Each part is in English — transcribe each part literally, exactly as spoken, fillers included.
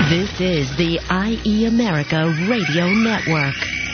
This is the I E America Radio Network.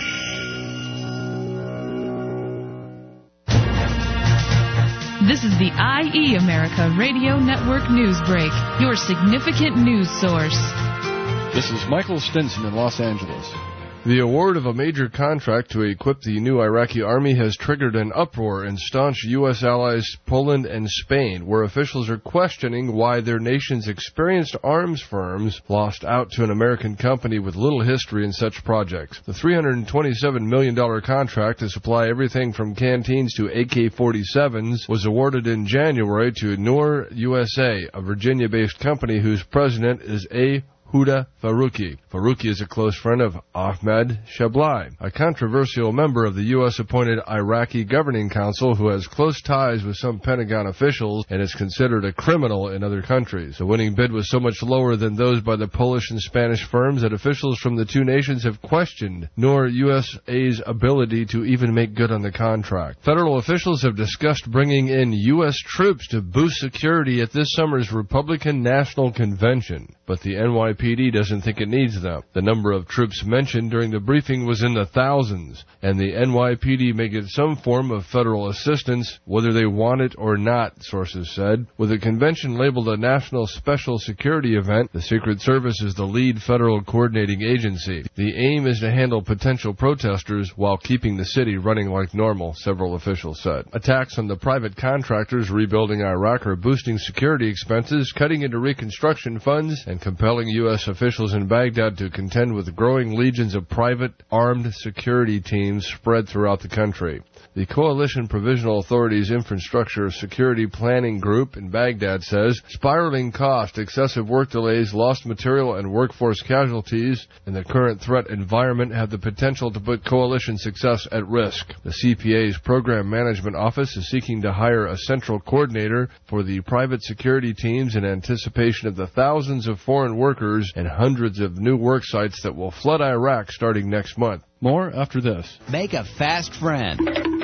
This is the I E America Radio Network News Break, your significant news source. This is Michael Stinson in Los Angeles. The award of a major contract to equip the new Iraqi army has triggered an uproar in staunch U S allies Poland and Spain, where officials are questioning why their nation's experienced arms firms lost out to an American company with little history in such projects. The three hundred twenty-seven million dollars contract to supply everything from canteens to A K forty-sevens was awarded in January to Noor U S A, a Virginia-based company whose president is A. Huda Faruqi. Faruqi is a close friend of Ahmed Shablai, a controversial member of the U S-appointed Iraqi Governing Council who has close ties with some Pentagon officials and is considered a criminal in other countries. The winning bid was so much lower than those by the Polish and Spanish firms that officials from the two nations have questioned Noor U S A's ability to even make good on the contract. Federal officials have discussed bringing in U S troops to boost security at this summer's Republican National Convention, but the N Y P D doesn't think it needs them. The number of troops mentioned during the briefing was in the thousands, and the N Y P D may get some form of federal assistance, whether they want it or not, sources said. With the convention labeled a national special security event, the Secret Service is the lead federal coordinating agency. The aim is to handle potential protesters while keeping the city running like normal, several officials said. Attacks on the private contractors rebuilding Iraq are boosting security expenses, cutting into reconstruction funds, and compelling U S officials in Baghdad to contend with growing legions of private armed security teams spread throughout the country. The Coalition Provisional Authority's Infrastructure Security Planning Group in Baghdad says spiraling cost, excessive work delays, lost material, and workforce casualties in the current threat environment have the potential to put coalition success at risk. The C P A's Program Management Office is seeking to hire a central coordinator for the private security teams in anticipation of the thousands of foreign workers and hundreds of new work sites that will flood Iraq starting next month. More after this. Make a fast friend.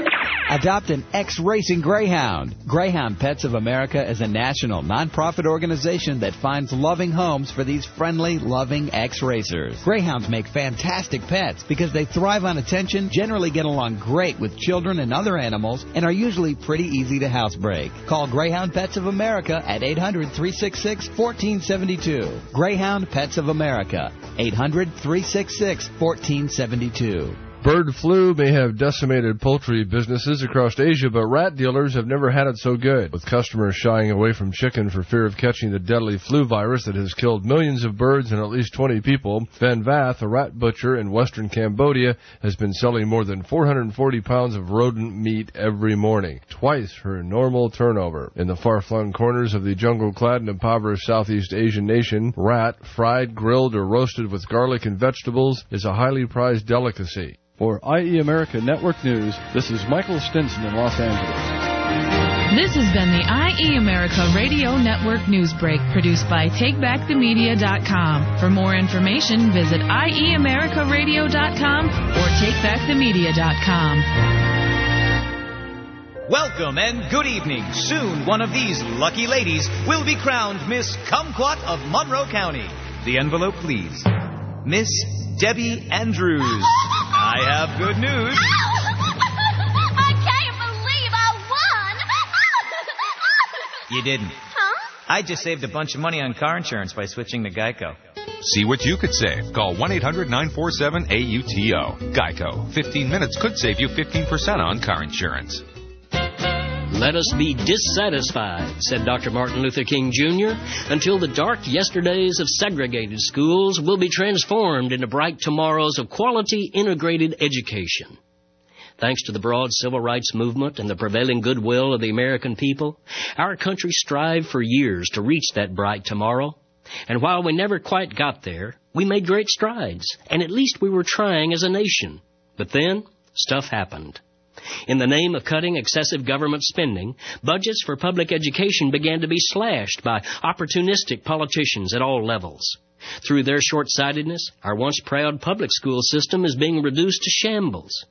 Adopt an ex-racing greyhound. Greyhound Pets of America is a national nonprofit organization that finds loving homes for these friendly, loving ex-racers. Greyhounds make fantastic pets because they thrive on attention, generally get along great with children and other animals, and are usually pretty easy to housebreak. Call Greyhound Pets of America at eight hundred, three six six, one four seven two. Greyhound Pets of America, eight hundred, three six six, one four seven two. Bird flu may have decimated poultry businesses across Asia, but rat dealers have never had it so good, with customers shying away from chicken for fear of catching the deadly flu virus that has killed millions of birds and at least twenty people. Van Vath, a rat butcher in western Cambodia, has been selling more than four hundred forty pounds of rodent meat every morning, twice her normal turnover. In the far-flung corners of the jungle-clad and impoverished Southeast Asian nation, rat, fried, grilled, or roasted with garlic and vegetables, is a highly prized delicacy. For I E America Network News, this is Michael Stinson in Los Angeles. This has been the I E America Radio Network News Break, produced by take back the media dot com. For more information, visit I E America Radio dot com or take back the media dot com. Welcome and good evening. Soon one of these lucky ladies will be crowned Miss Kumquat of Monroe County. The envelope, please. Miss Debbie Andrews. I have good news. I can't believe I won. You didn't. Huh? I just saved a bunch of money on car insurance by switching to Geico. See what you could save. Call one eight hundred nine four seven A U T O. Geico. fifteen minutes could save you fifteen percent on car insurance. Let us be dissatisfied, said Doctor Martin Luther King Junior, until the dark yesterdays of segregated schools will be transformed into bright tomorrows of quality integrated education. Thanks to the broad civil rights movement and the prevailing goodwill of the American people, our country strived for years to reach that bright tomorrow. And while we never quite got there, we made great strides, and at least we were trying as a nation. But then, stuff happened. In the name of cutting excessive government spending, budgets for public education began to be slashed by opportunistic politicians at all levels. Through their short-sightedness, our once proud public school system is being reduced to shambles.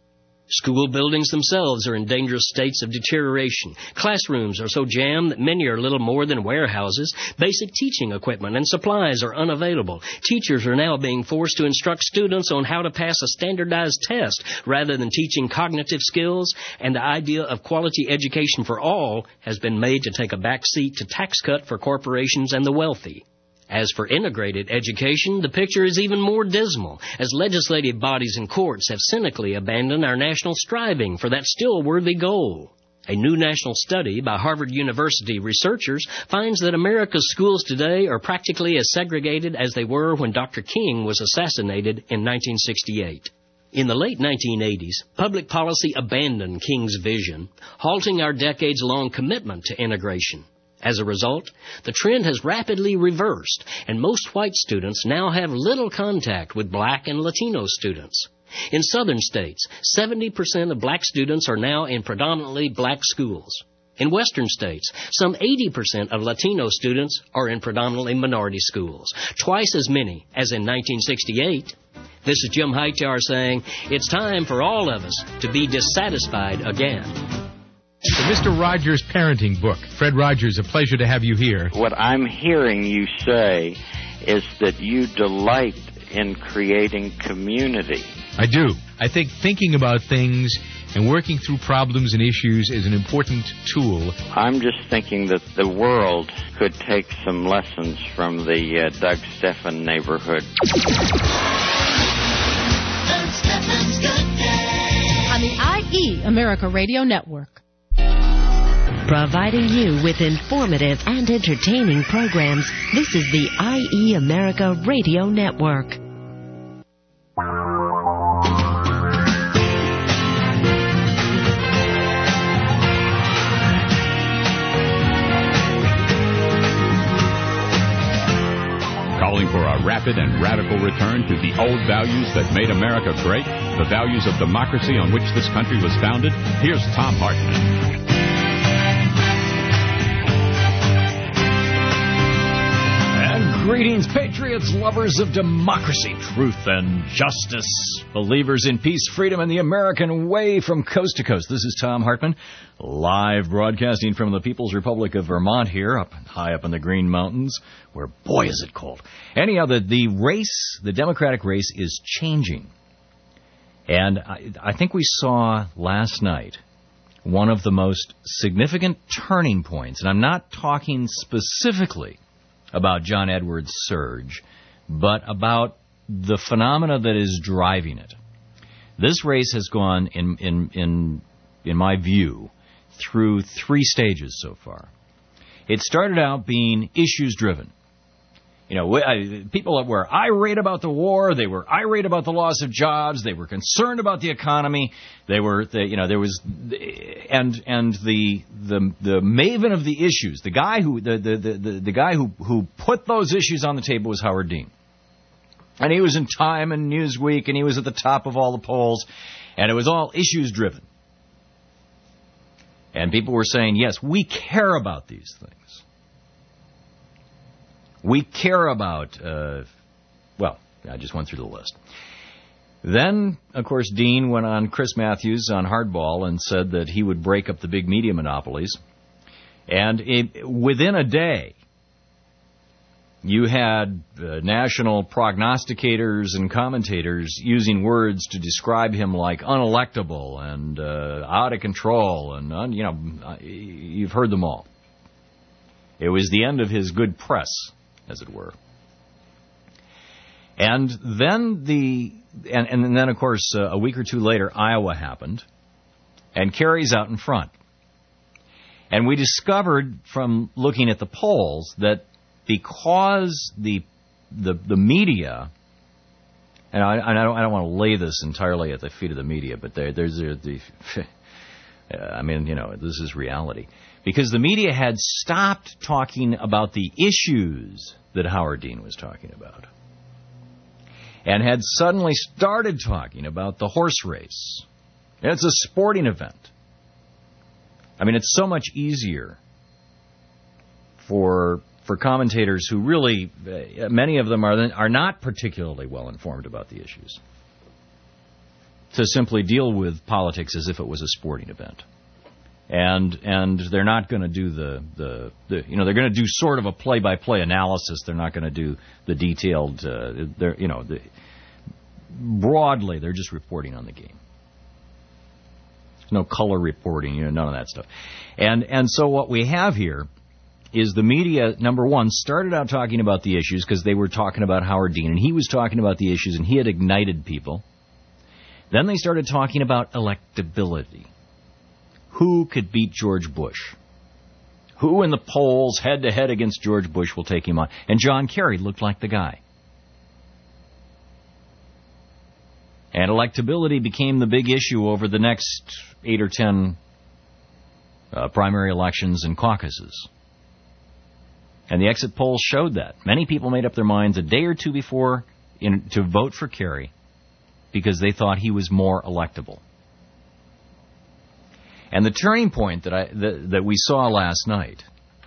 School buildings themselves are in dangerous states of deterioration. Classrooms are so jammed that many are little more than warehouses. Basic teaching equipment and supplies are unavailable. Teachers are now being forced to instruct students on how to pass a standardized test rather than teaching cognitive skills, and the idea of quality education for all has been made to take a back seat to tax cut for corporations and the wealthy. As for integrated education, the picture is even more dismal, as legislative bodies and courts have cynically abandoned our national striving for that still worthy goal. A new national study by Harvard University researchers finds that America's schools today are practically as segregated as they were when Doctor King was assassinated in nineteen sixty-eight. In the late nineteen eighties, public policy abandoned King's vision, halting our decades-long commitment to integration. As a result, the trend has rapidly reversed, and most white students now have little contact with black and Latino students. In southern states, seventy percent of black students are now in predominantly black schools. In western states, some eighty percent of Latino students are in predominantly minority schools, twice as many as in nineteen sixty-eight. This is Jim Hightower saying, it's time for all of us to be dissatisfied again. The Mister Rogers Parenting Book. Fred Rogers, a pleasure to have you here. What I'm hearing you say is that you delight in creating community. I do. I think thinking about things and working through problems and issues is an important tool. I'm just thinking that the world could take some lessons from the uh, Doug Stephan neighborhood. Doug Stephan's Good Day On the I E America Radio Network. Providing you with informative and entertaining programs, this is the I E America Radio Network. Calling for a rapid and radical return to the old values that made America great, the values of democracy on which this country was founded, here's Thom Hartmann. Greetings, patriots, lovers of democracy, truth, and justice, believers in peace, freedom, and the American way from coast to coast. This is Thom Hartmann, live broadcasting from the People's Republic of Vermont here, up high up in the Green Mountains, where, boy, is it cold. Anyhow, the, the race, the Democratic race, is changing. And I, I think we saw last night one of the most significant turning points, and I'm not talking specifically about John Edwards' surge, but about the phenomena that is driving it. This race has gone, in in in in my view, through three stages so far. It started out being issues-driven. You know, I, people were irate about the war. They were irate about the loss of jobs. They were concerned about the economy. They were, they, you know, there was, and and the the the maven of the issues, the guy who the the the, the guy who who put those issues on the table was Howard Dean, and he was in Time and Newsweek, and he was at the top of all the polls, and it was all issues driven. And people were saying, yes, we care about these things. We care about, uh, well, I just went through the list. Then, of course, Dean went on Chris Matthews on Hardball and said that he would break up the big media monopolies. And it, within a day, you had uh, national prognosticators and commentators using words to describe him like unelectable and uh, out of control. And, uh, you know, you've heard them all. It was the end of his good press, as it were. And then the and, and then, of course, uh, a week or two later, Iowa happened, and Kerry's out in front. And we discovered from looking at the polls that because the the, the media, and I, and I don't I don't want to lay this entirely at the feet of the media, but there, there's a, the, I mean, you know, this is reality. Because the media had stopped talking about the issues that Howard Dean was talking about, and had suddenly started talking about the horse race. And it's a sporting event. I mean, it's so much easier for for commentators who really, uh, many of them are are not particularly well informed about the issues. to simply deal with politics as if it was a sporting event. And and they're not going to do the, the, the, you know, they're going to do sort of a play-by-play analysis. They're not going to do the detailed, uh, they're, you know, the, broadly, they're just reporting on the game. There's no color reporting, you know, none of that stuff. And and so what we have here is the media, number one, started out talking about the issues because they were talking about Howard Dean, and he was talking about the issues, and he had ignited people. Then they started talking about electability. Who could beat George Bush? Who in the polls, head-to-head against George Bush, will take him on? And John Kerry looked like the guy. And electability became the big issue over the next eight or ten uh, primary elections and caucuses. And the exit polls showed that. Many people made up their minds a day or two before in, to vote for Kerry because they thought he was more electable. And the turning point that I that, that we saw last night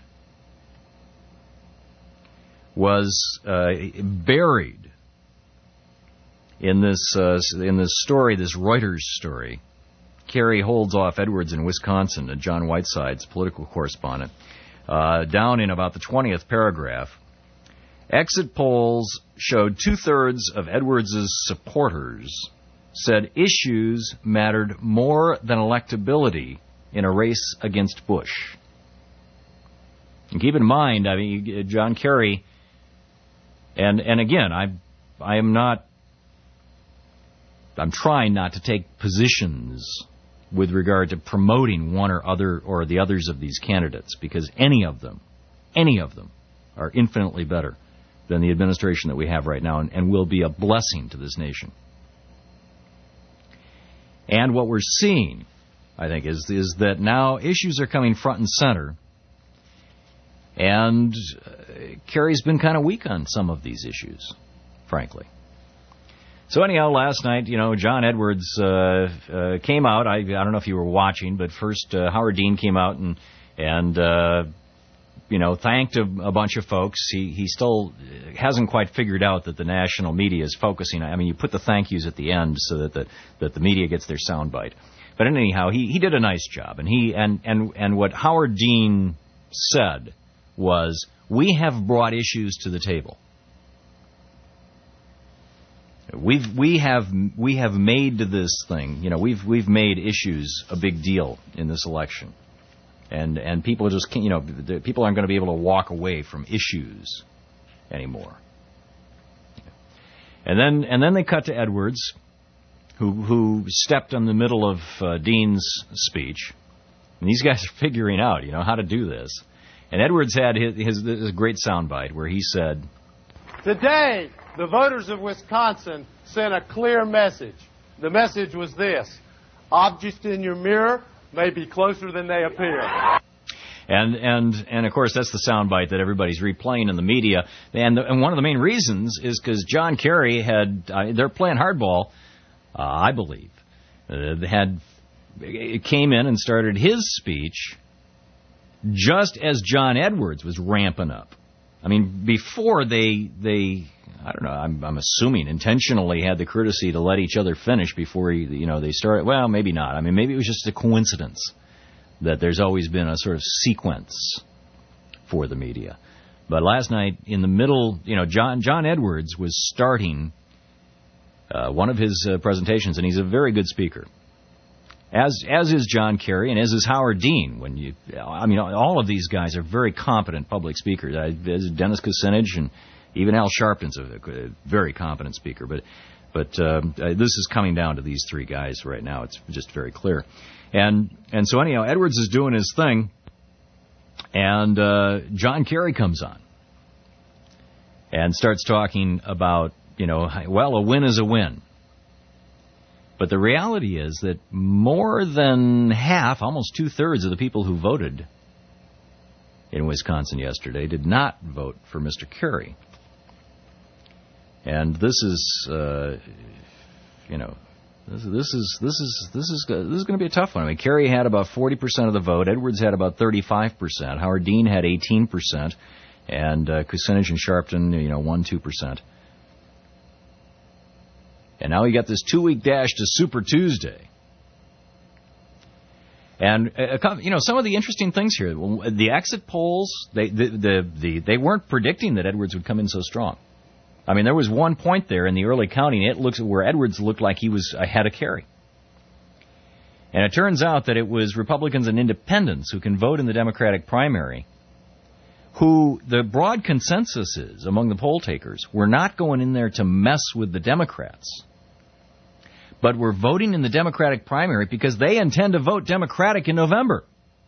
was uh, buried in this uh, in this story, this Reuters story. Kerry holds off Edwards in Wisconsin, and John Whiteside's political correspondent. Uh, down in about the twentieth paragraph, exit polls showed two-thirds of Edwards' supporters said issues mattered more than electability in a race against Bush. And keep in mind, I mean, John Kerry, and and again, I I am not, I'm trying not to take positions with regard to promoting one or other or the others of these candidates, because any of them, any of them, are infinitely better than the administration that we have right now, and, and will be a blessing to this nation. And what we're seeing, I think, is is that now issues are coming front and center, and uh, Kerry's been kind of weak on some of these issues, frankly. So anyhow, last night, you know, John Edwards uh, uh, came out. I, I don't know if you were watching, but first uh, Howard Dean came out and and uh, you know thanked a, a bunch of folks. He he still hasn't quite figured out that the national media is focusing. I mean, you put the thank yous at the end so that the that the media gets their soundbite. But anyhow, he, he did a nice job, and he and, and and what Howard Dean said was, we have brought issues to the table. We've we have we have made this thing, you know, we've we've made issues a big deal in this election, and and people just can't, you know, people aren't going to be able to walk away from issues anymore. And then and then they cut to Edwards, who who stepped in the middle of uh, Dean's speech, and these guys are figuring out, you know, how to do this. And Edwards had his his, his great soundbite where he said, "Today, the voters of Wisconsin sent a clear message. The message was this: objects in your mirror may be closer than they appear." And and and of course that's the soundbite that everybody's replaying in the media. And the, and one of the main reasons is because John Kerry had uh, they're playing hardball, uh, I believe. Uh, they had it came in and started his speech just as John Edwards was ramping up. I mean, before they they I don't know, I'm, I'm assuming intentionally had the courtesy to let each other finish before he, you know they started. Well, maybe not. I mean, maybe it was just a coincidence that there's always been a sort of sequence for the media. But last night, in the middle, you know, John John Edwards was starting uh, one of his uh, presentations, and he's a very good speaker. As as is John Kerry, and as is Howard Dean. When you, I mean, all of these guys are very competent public speakers. I, Dennis Kucinich and even Al Sharpton's a, a very competent speaker. But but uh, this is coming down to these three guys right now. It's just very clear. And and so anyhow, Edwards is doing his thing, and uh, John Kerry comes on and starts talking about, you know, well, a win is a win. But the reality is that more than half, almost two-thirds of the people who voted in Wisconsin yesterday did not vote for Mister Kerry. And this is, uh, you know, this, this is this is this is this is going to be a tough one. I mean, Kerry had about forty percent of the vote. Edwards had about thirty-five percent. Howard Dean had eighteen percent, and uh, Kucinich and Sharpton, you know, one two percent. And now he got this two-week dash to Super Tuesday. And uh, you know, some of the interesting things here, the exit polls, they the, the the they weren't predicting that Edwards would come in so strong. I mean, there was one point there in the early counting, it looks where Edwards looked like he was ahead of Kerry. And it turns out that it was Republicans and independents who can vote in the Democratic primary, who the broad consensus is among the poll takers, we're not going in there to mess with the Democrats, but we're voting in the Democratic primary because they intend to vote Democratic in November.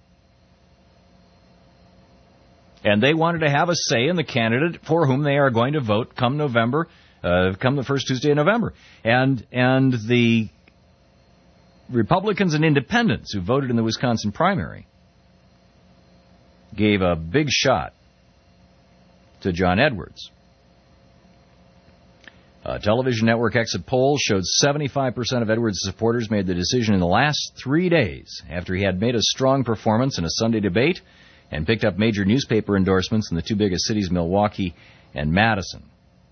And they wanted to have a say in the candidate for whom they are going to vote come November, uh, come the first Tuesday in November. And and the Republicans and independents who voted in the Wisconsin primary gave a big shot to John Edwards. A television network exit poll showed seventy-five percent of Edwards' supporters made the decision in the last three days after he had made a strong performance in a Sunday debate and picked up major newspaper endorsements in the two biggest cities, Milwaukee and Madison.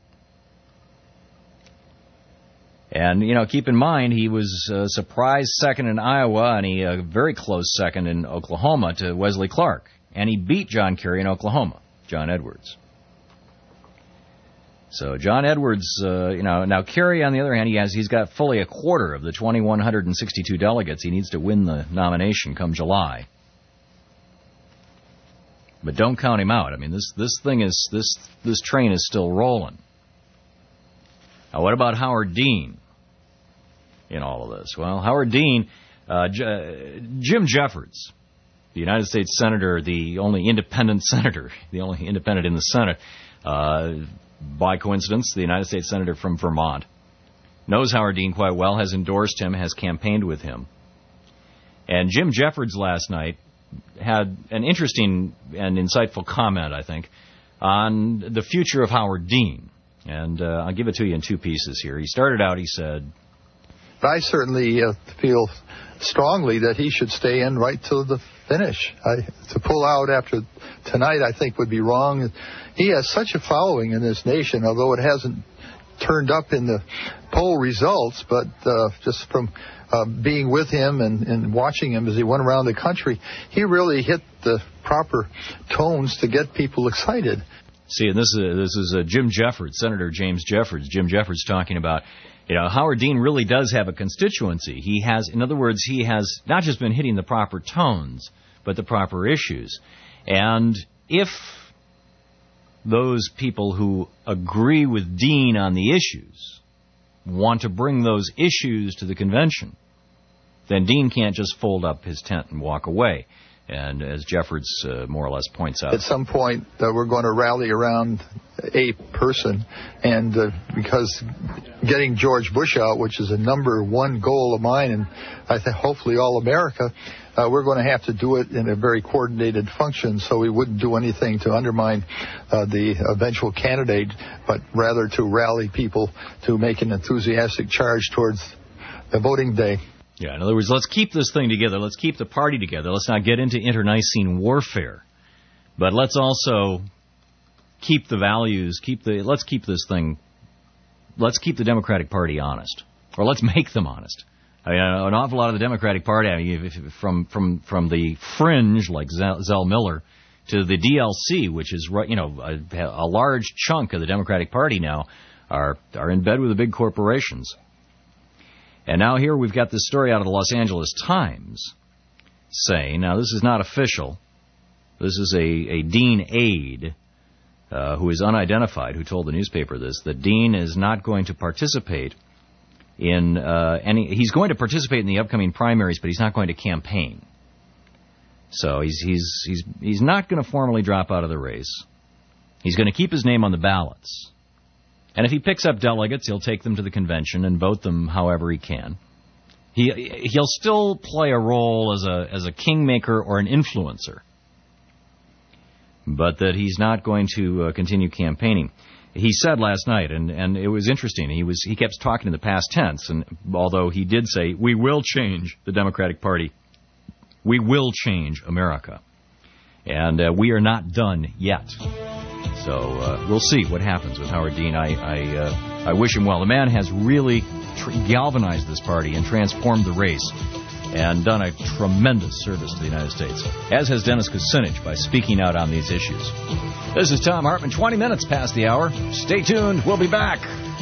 And, you know, keep in mind, he was a surprise second in Iowa and he a very close second in Oklahoma to Wesley Clark. And he beat John Kerry in Oklahoma, John Edwards. So John Edwards, uh, you know, now Kerry, on the other hand, he has he's got fully a quarter of the two thousand one hundred sixty-two delegates he needs to win the nomination come July. But don't count him out. I mean, this this thing is this this train is still rolling. Now, what about Howard Dean in all of this? Well, Howard Dean, uh, J- Jim Jeffords, the United States Senator, the only independent senator, the only independent in the Senate, uh, by coincidence, the United States Senator from Vermont, knows Howard Dean quite well, has endorsed him, has campaigned with him. And Jim Jeffords last night had an interesting and insightful comment, I think, on the future of Howard Dean. And uh, I'll give it to you in two pieces here. He started out, he said, I certainly uh, feel strongly that he should stay in right to the finish. I, to pull out after tonight, I think, would be wrong. He has such a following in this nation, although it hasn't turned up in the poll results, but uh, just from uh, being with him and, and watching him as he went around the country, he really hit the proper tones to get people excited. See, and this is, this is uh, Jim Jeffords, Senator James Jeffords. Jim Jeffords talking about, you know, Howard Dean really does have a constituency. He has, in other words, he has not just been hitting the proper tones, but the proper issues. And if those people who agree with Dean on the issues want to bring those issues to the convention, then Dean can't just fold up his tent and walk away. And as Jeffords uh, more or less points out, at some point uh, we're going to rally around a person, and uh, because getting George Bush out, which is a number one goal of mine, and I think hopefully all America, uh, we're going to have to do it in a very coordinated function, so we wouldn't do anything to undermine uh, the eventual candidate, but rather to rally people to make an enthusiastic charge towards the voting day. Yeah, in other words, let's keep this thing together. Let's keep the party together. Let's not get into internecine warfare. But let's also keep the values, keep the, let's keep this thing, let's keep the Democratic Party honest. Or let's make them honest. I mean, an awful lot of the Democratic Party, I mean, from, from, from the fringe, like Zell Miller, to the D L C, which is, you know, a, a large chunk of the Democratic Party now, are, are in bed with the big corporations. And now here we've got this story out of the Los Angeles Times saying, now this is not official, this is a, a Dean aide uh, who is unidentified who told the newspaper this, that Dean is not going to participate in uh, any, he's going to participate in the upcoming primaries, but he's not going to campaign. So he's, he's, he's, he's not going to formally drop out of the race. He's going to keep his name on the ballots. And if he picks up delegates, he'll take them to the convention and vote them however he can. He he'll still play a role as a as a kingmaker or an influencer, but that he's not going to uh, continue campaigning. He said last night, and, and it was interesting. He was he kept talking in the past tense, and although he did say we will change the Democratic Party, we will change America, and uh, we are not done yet. So uh, we'll see what happens with Howard Dean. I I, uh, I wish him well. The man has really tr- galvanized this party and transformed the race and done a tremendous service to the United States, as has Dennis Kucinich by speaking out on these issues. This is Thom Hartmann, twenty minutes past the hour. Stay tuned. We'll be back.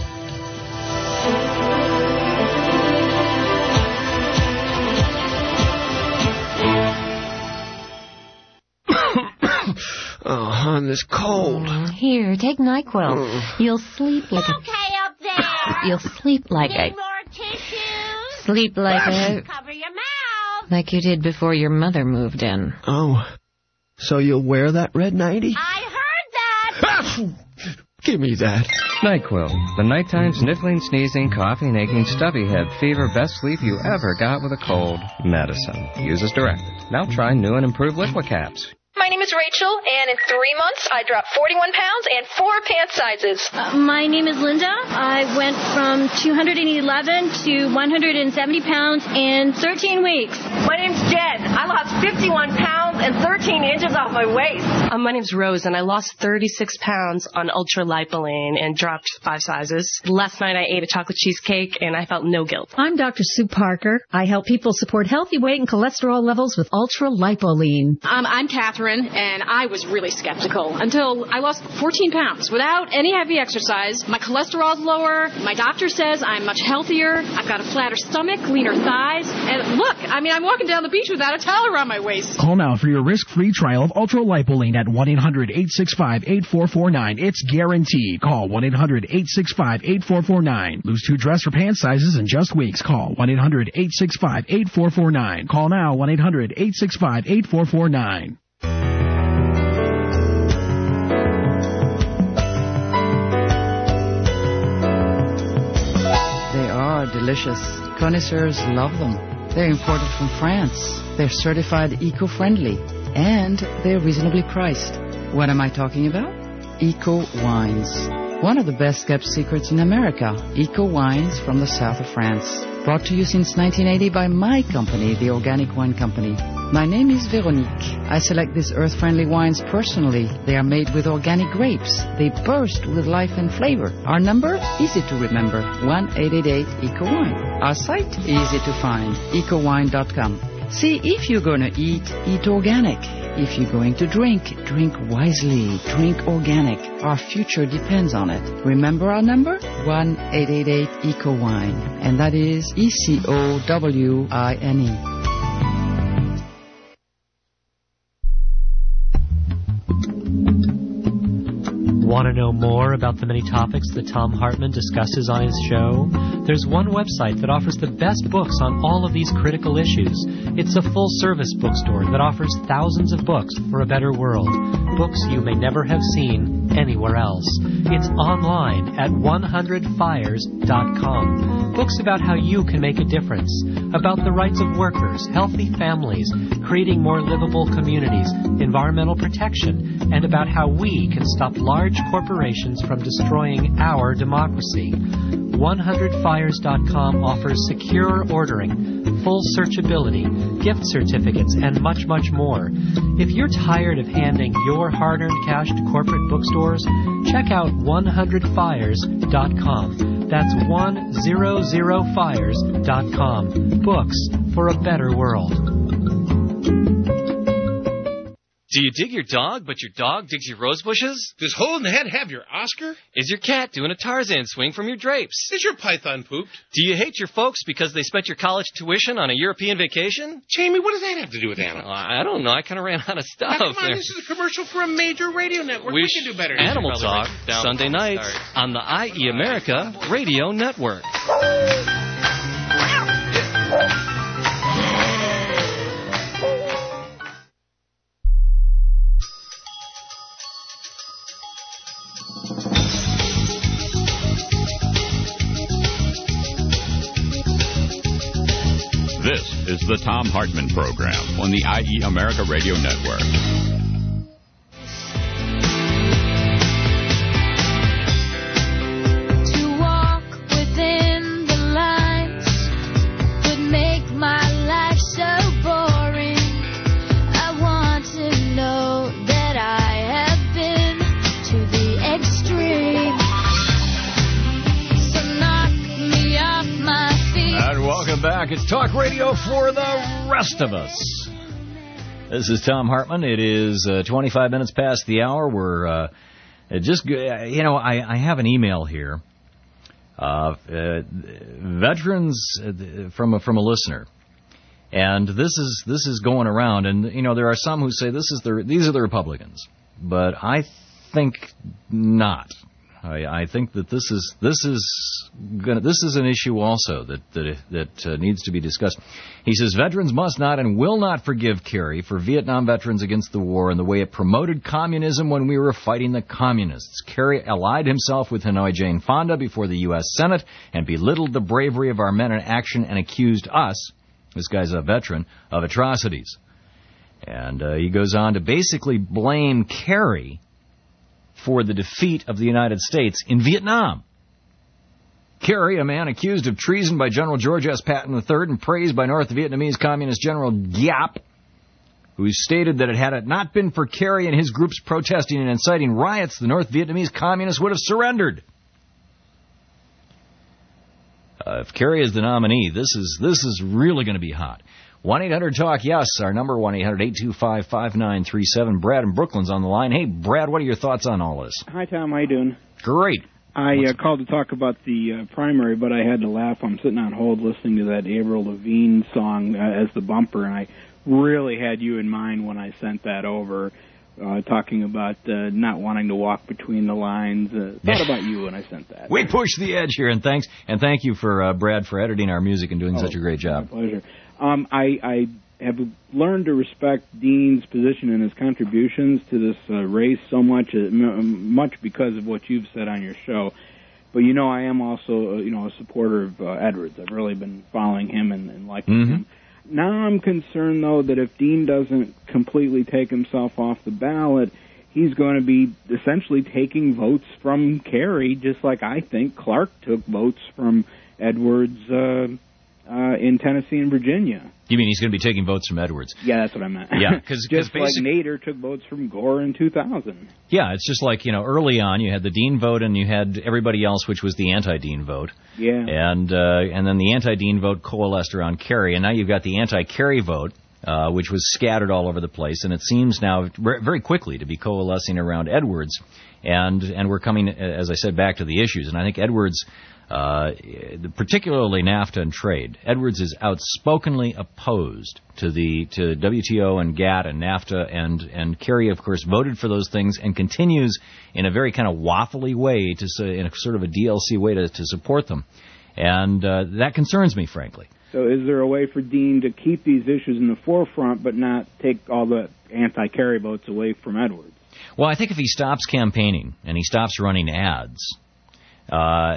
Oh, hon, this cold. Mm, here, take NyQuil. Mm. You'll sleep like a... Okay up there. You'll sleep like Need a... more tissues? Sleep like a... Cover your mouth. Like you did before your mother moved in. Oh, so you'll wear that red nightie? I heard that. Give me that. NyQuil, the nighttime sniffling, sneezing, coughing, aching, stuffy head, fever, best sleep you ever got with a cold. Medicine. Use as directed. Now try new and improved Liqui Caps. My name is Rachel, and in three months, I dropped forty-one pounds and four pant sizes. Uh, my name is Linda. I went from two hundred eleven to one hundred seventy pounds in thirteen weeks. My name's Jen. I lost fifty-one pounds and thirteen inches off my waist. Uh, my name's Rose, and I lost thirty-six pounds on Ultra Lipoline and dropped five sizes. Last night, I ate a chocolate cheesecake, and I felt no guilt. I'm Doctor Sue Parker. I help people support healthy weight and cholesterol levels with Ultra Lipoline. Um, I'm Catherine. And I was really skeptical until I lost fourteen pounds without any heavy exercise. My cholesterol's lower. My doctor says I'm much healthier. I've got a flatter stomach, leaner thighs. And look, I mean, I'm walking down the beach without a towel around my waist. Call now for your risk-free trial of Ultra Lipoline at one eight hundred eight six five eight four four nine. It's guaranteed. Call one eight hundred eight six five eight four four nine. Lose two dress or pant sizes in just weeks. Call one eight hundred eight six five eight four four nine. Call now one eight hundred eight six five eight four four nine. Delicious. Connoisseurs love them. They're imported from France. They're certified eco-friendly. And they're reasonably priced. What am I talking about? Eco Wines. One of the best kept secrets in America. Eco Wines from the south of France. Brought to you since nineteen eighty by my company, the Organic Wine Company. My name is Veronique. I select these earth-friendly wines personally. They are made with organic grapes. They burst with life and flavor. Our number? Easy to remember. one eight eight eight eco wine. Our site? Easy to find. eco wine dot com. See, if you're going to eat, eat organic. If you're going to drink, drink wisely. Drink organic. Our future depends on it. Remember our number? one eight eight eight eco wine. And that is E C O W I N E. Want to know more about the many topics that Thom Hartmann discusses on his show? There's one website that offers the best books on all of these critical issues. It's a full-service bookstore that offers thousands of books for a better world. Books you may never have seen anywhere else. It's online at one hundred fires dot com. Books about how you can make a difference, about the rights of workers, healthy families, creating more livable communities, environmental protection, and about how we can stop large corporations from destroying our democracy. one hundred fires dot com offers secure ordering, full searchability, gift certificates, and much, much more. If you're tired of handing your hard-earned cash to corporate bookstores, check out one hundred fires dot com. That's one hundred fires dot com. Books for a better world. Do you dig your dog, but your dog digs your rose bushes? Does Hole in the Head have your Oscar? Is your cat doing a Tarzan swing from your drapes? Is your python pooped? Do you hate your folks because they spent your college tuition on a European vacation? Jamie, what does that have to do with animals? Oh, I don't know. I kind of ran out of stuff. Now, come on, there. this is a commercial for a major radio network. We, we can do better. Animal Talk, Sunday nights on the I E America Radio Network. This is the Thom Hartmann Program on the I E America Radio Network. To walk within the lines would make my life so boring. I want to know that I have been to the extreme. So knock me off my Talk. It's talk radio for the rest of us. This is Tom Hartman. It is uh, twenty-five minutes past the hour. We're uh, just, you know, I, I have an email here. Uh, uh, veterans uh, from a, from a listener. And this is this is going around, and you know there are some who say this is the these are the Republicans, but I think not. I, I think that this is this is gonna, this is an issue also that that that uh, needs to be discussed. He says veterans must not and will not forgive Kerry for Vietnam veterans against the war and the way it promoted communism when we were fighting the communists. Kerry allied himself with Hanoi Jane Fonda before the U S Senate and belittled the bravery of our men in action and accused us. This guy's a veteran of atrocities. And uh, he goes on to basically blame Kerry for the defeat of the United States in Vietnam. Kerry, a man accused of treason by General George S. Patton the third and praised by North Vietnamese Communist General Giap, who stated that it had it not been for Kerry and his groups protesting and inciting riots, the North Vietnamese Communists would have surrendered. Uh, if Kerry is the nominee, this is this is really going to be hot. one eight hundred talk yes, our number, one eight hundred eight two five five nine three seven. Brad in Brooklyn's on the line. Hey, Brad, what are your thoughts on all this? Hi, Tom. How you doing? Great. I uh, called to talk about the uh, primary, but I had to laugh. I'm sitting on hold listening to that Avril Lavigne song uh, as the bumper, and I really had you in mind when I sent that over. Uh, talking about uh, not wanting to walk between the lines. Uh, thought about you when I sent that. We pushed the edge here, and thanks and thank you for uh, Brad for editing our music and doing oh, such a great job. My pleasure. Um, I, I have learned to respect Dean's position and his contributions to this uh, race so much, uh, m- much because of what you've said on your show. But you know, I am also uh, you know a supporter of uh, Edwards. I've really been following him and, and liking mm-hmm. him. Now I'm concerned, though, that if Dean doesn't completely take himself off the ballot, he's going to be essentially taking votes from Kerry, just like I think Clark took votes from Edwards uh, uh, in Tennessee and Virginia. You mean he's going to be taking votes from Edwards? Yeah, that's what I meant. Yeah, because just like Nader took votes from Gore in two thousand. Yeah, it's just like, you know, early on you had the Dean vote and you had everybody else, which was the anti-Dean vote. Yeah. And uh, and then the anti-Dean vote coalesced around Kerry, and now you've got the anti-Kerry vote, uh, which was scattered all over the place, and it seems now very quickly to be coalescing around Edwards. And and we're coming, as I said, back to the issues, and I think Edwards... Uh, particularly NAFTA and trade. Edwards is outspokenly opposed to the to W T O and GATT and NAFTA, and and Kerry, of course, voted for those things and continues in a very kind of waffly way to in a sort of a D L C way to, to support them, and uh, that concerns me, frankly. So, is there a way for Dean to keep these issues in the forefront, but not take all the anti-Kerry votes away from Edwards? Well, I think if he stops campaigning and he stops running ads. Uh,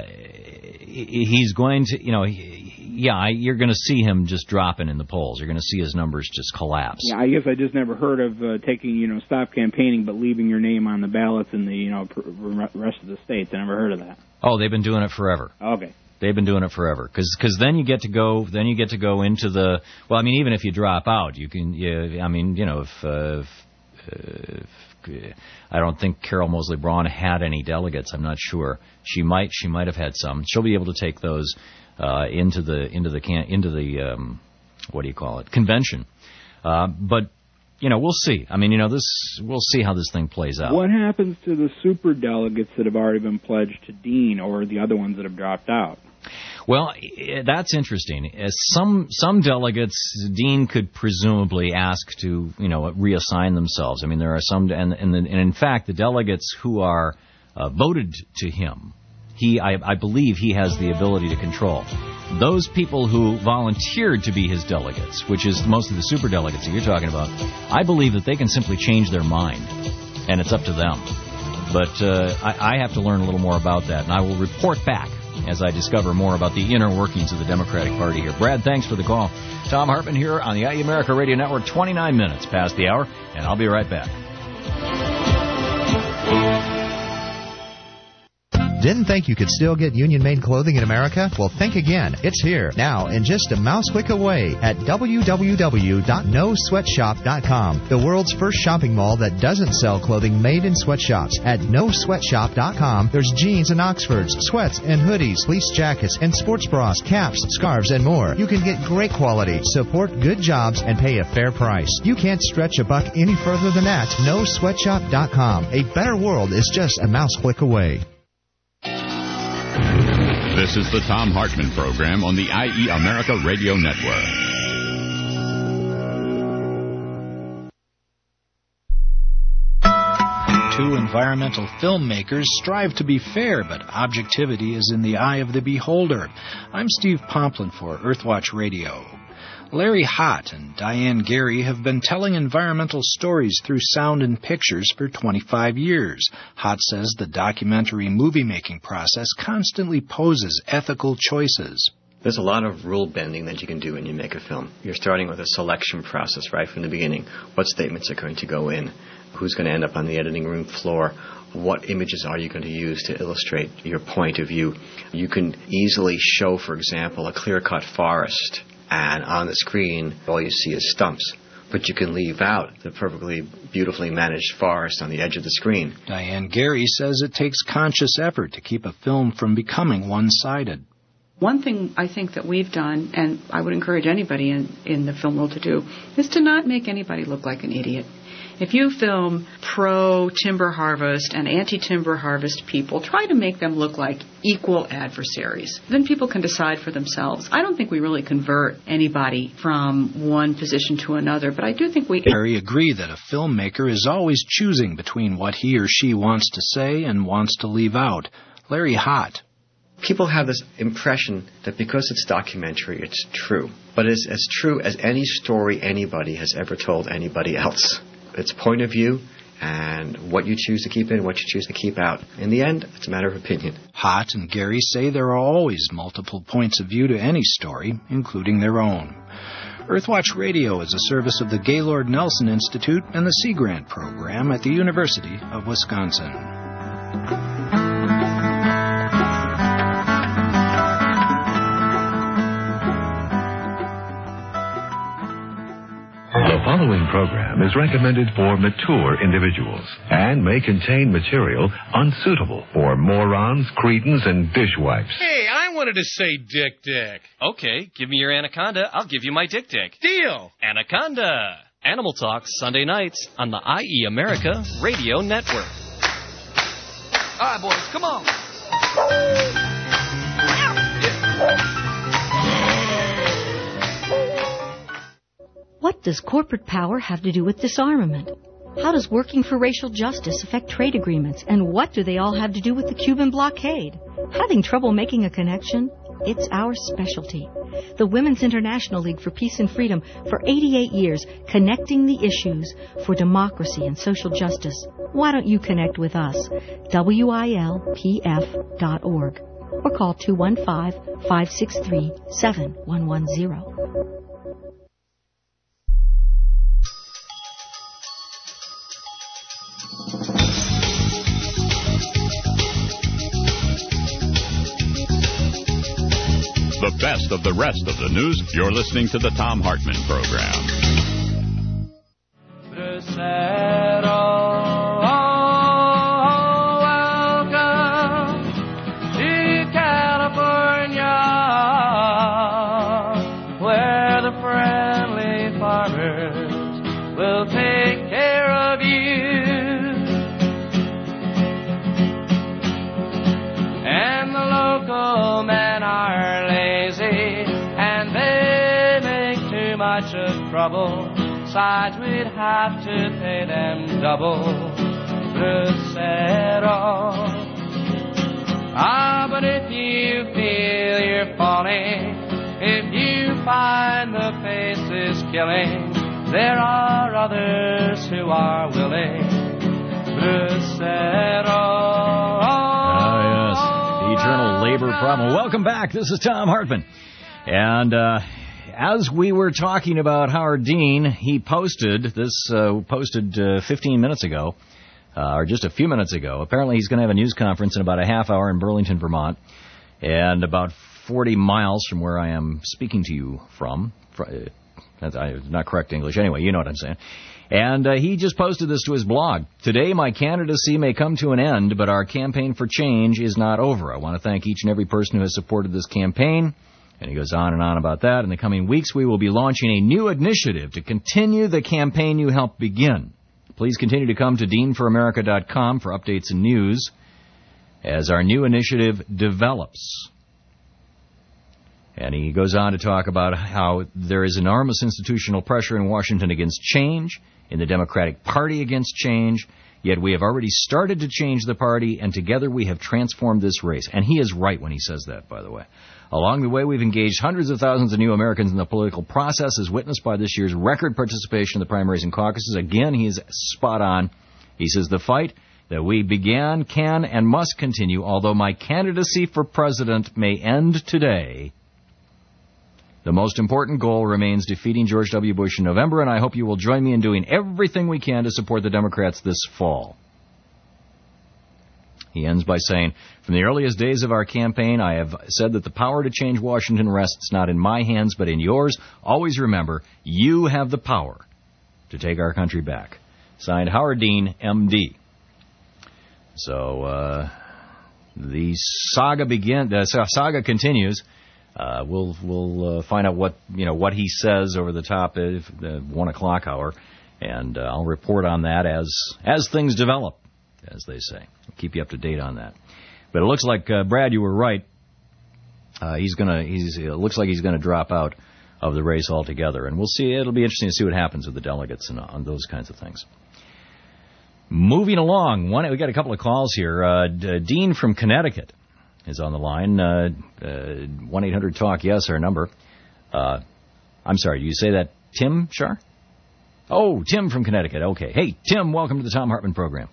he's going to, you know, he, yeah, you're going to see him just dropping in the polls. You're going to see his numbers just collapse. Yeah, I guess I just never heard of uh, taking, you know, stop campaigning but leaving your name on the ballots in the, you know, pr- rest of the states. I never heard of that. Oh, they've been doing it forever. Okay. They've been doing it forever because because then you get to go then you get to go into the well, I mean, even if you drop out, you can. You, I mean, you know, if. Uh, if uh, I don't think Carol Moseley Braun had any delegates. I'm not sure. She might. She might have had some. She'll be able to take those uh, into the into the can, into the um, what do you call it convention. Uh, but you know, we'll see. I mean, you know, this we'll see how this thing plays out. What happens to the super delegates that have already been pledged to Dean, or the other ones that have dropped out? Well, that's interesting. As some some delegates, Dean could presumably ask to, you know, reassign themselves. I mean, there are some, and and, and in fact, the delegates who are uh, voted to him, he, I, I believe, he has the ability to control. Those people who volunteered to be his delegates, which is most of the super delegates that you're talking about, I believe that they can simply change their mind, and it's up to them. But uh, I, I have to learn a little more about that, and I will report back as I discover more about the inner workings of the Democratic Party here. Brad, thanks for the call. Tom Hartman here on the I E America Radio Network, twenty-nine minutes past the hour, and I'll be right back. Didn't think you could still get union-made clothing in America? Well, think again. It's here, now, and just a mouse click away at w w w dot no sweatshop dot com, the world's first shopping mall that doesn't sell clothing made in sweatshops. At no sweatshop dot com, there's jeans and Oxfords, sweats and hoodies, fleece jackets, and sports bras, caps, scarves, and more. You can get great quality, support good jobs, and pay a fair price. You can't stretch a buck any further than that. no sweatshop dot com. A better world is just a mouse click away. This is the Thom Hartmann Program on the I E America Radio Network. Two environmental filmmakers strive to be fair, but objectivity is in the eye of the beholder. I'm Steve Pomplin for Earthwatch Radio. Larry Hott and Diane Gary have been telling environmental stories through sound and pictures for twenty-five years. Hott says the documentary movie-making process constantly poses ethical choices. There's a lot of rule bending that you can do when you make a film. You're starting with a selection process right from the beginning. What statements are going to go in? Who's going to end up on the editing room floor? What images are you going to use to illustrate your point of view? You can easily show, for example, a clear-cut forest, and on the screen, all you see is stumps. But you can leave out the perfectly beautifully managed forest on the edge of the screen. Diane Gary says it takes conscious effort to keep a film from becoming one-sided. One thing I think that we've done, and I would encourage anybody in, in the film world to do, is to not make anybody look like an idiot. If you film pro-timber harvest and anti-timber harvest people, try to make them look like equal adversaries. Then people can decide for themselves. I don't think we really convert anybody from one position to another, but I do think we... Gary agree that a filmmaker is always choosing between what he or she wants to say and wants to leave out. Larry Hott. People have this impression that because it's documentary, it's true. But it's as true as any story anybody has ever told anybody else. It's point of view and what you choose to keep in, what you choose to keep out. In the end, it's a matter of opinion. Hott and Gary say there are always multiple points of view to any story, including their own. Earthwatch Radio is a service of the Gaylord Nelson Institute and the Sea Grant Program at the University of Wisconsin. The following program is recommended for mature individuals and may contain material unsuitable for morons, cretins, and dishwipes. Hey, I wanted to say Dick Dick. Okay, give me your Anaconda. I'll give you my Dick Dick. Deal. Anaconda. Animal Talk, Sunday nights on the I E America Radio Network. All right, boys, come on. What does corporate power have to do with disarmament? How does working for racial justice affect trade agreements? And what do they all have to do with the Cuban blockade? Having trouble making a connection? It's our specialty. The Women's International League for Peace and Freedom for eighty-eight years, connecting the issues for democracy and social justice. Why don't you connect with us? W I L P F dot org or call two one five, five six three, seven one one zero. The best of the rest of the news. You're listening to the Thom Hartmann Program. Welcome to California, where the friendly farmers will take care of you. And the local men are lazy, and they make too much of trouble. Besides, we'd have to pay them double to settle. Ah, but if you feel you're falling, if you find the pace is killing, there are others who are willing to settle. Eternal labor problem. Welcome back. This is Thom Hartmann. And uh, as we were talking about Howard Dean, he posted this, uh, posted uh, fifteen minutes ago, uh, or just a few minutes ago. Apparently he's going to have a news conference in about a half hour in Burlington, Vermont, and about forty miles from where I am speaking to you from. That's not correct English. Anyway, you know what I'm saying. And uh, he just posted this to his blog. Today, my candidacy may come to an end, but our campaign for change is not over. I want to thank each and every person who has supported this campaign. And he goes on and on about that. In the coming weeks, we will be launching a new initiative to continue the campaign you helped begin. Please continue to come to dean for america dot com for updates and news as our new initiative develops. And he goes on to talk about how there is enormous institutional pressure in Washington against change, in the Democratic Party against change, yet we have already started to change the party, and together we have transformed this race. And he is right when he says that, by the way. Along the way, we've engaged hundreds of thousands of new Americans in the political process, as witnessed by this year's record participation in the primaries and caucuses. Again, he is spot on. He says, the fight that we began can and must continue, although my candidacy for president may end today. The most important goal remains defeating George W. Bush in November, and I hope you will join me in doing everything we can to support the Democrats this fall. He ends by saying, from the earliest days of our campaign, I have said that the power to change Washington rests not in my hands, but in yours. Always remember, you have the power to take our country back. Signed, Howard Dean, M D. So, uh, the saga begin. The saga continues. Uh, we'll we'll uh, find out what you know what he says over the top of the one o'clock hour, and uh, I'll report on that as as things develop, as they say. I'll keep you up to date on that. But it looks like uh, Brad, you were right. Uh, he's gonna he's it looks like he's gonna drop out of the race altogether, and we'll see. It'll be interesting to see what happens with the delegates and on those kinds of things. Moving along, one we got a couple of calls here. Uh, D- Dean from Connecticut is on the line. Uh, uh, one eight hundred talk yes, our number. Uh, I'm sorry, do you say that Tim Shar? Oh, Tim from Connecticut. Okay. Hey, Tim, welcome to the Thom Hartmann program.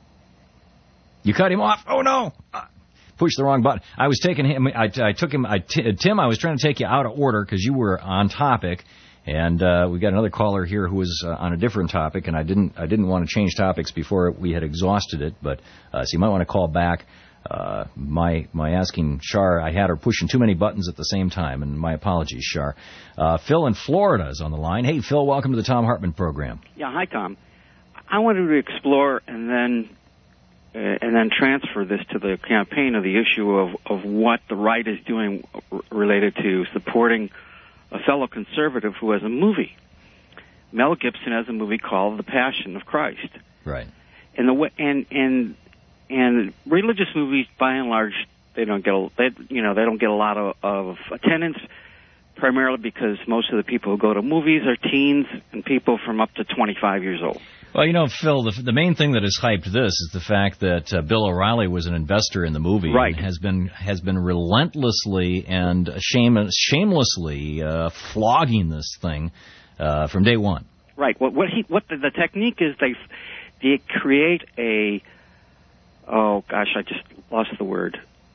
You cut him off? Oh, no. Uh, pushed the wrong button. I was taking him, I, I took him, I, t- Tim, I was trying to take you out of order because you were on topic. And uh, we got another caller here who was uh, on a different topic, and I didn't I didn't want to change topics before we had exhausted it. But uh, so you might want to call back. Uh, my my asking Shar, I had her pushing too many buttons at the same time, and my apologies, Shar. Uh, Phil in Florida is on the line. Hey, Phil, welcome to the Thom Hartmann program. Yeah, hi, Tom. I wanted to explore and then uh, and then transfer this to the campaign of the issue of, of what the right is doing r- related to supporting a fellow conservative who has a movie. Mel Gibson has a movie called The Passion of Christ. Right. And the and and And religious movies, by and large, they don't get a, they, you know they don't get a lot of, of attendance, primarily because most of the people who go to movies are teens and people from up to twenty-five years old. Well, you know, Phil, the, the main thing that has hyped this is the fact that uh, Bill O'Reilly was an investor in the movie, right? And has been has been relentlessly and shame, shamelessly uh, flogging this thing uh, from day one. Right. What what he what the, the technique is they they create a Oh, gosh, I just lost the word.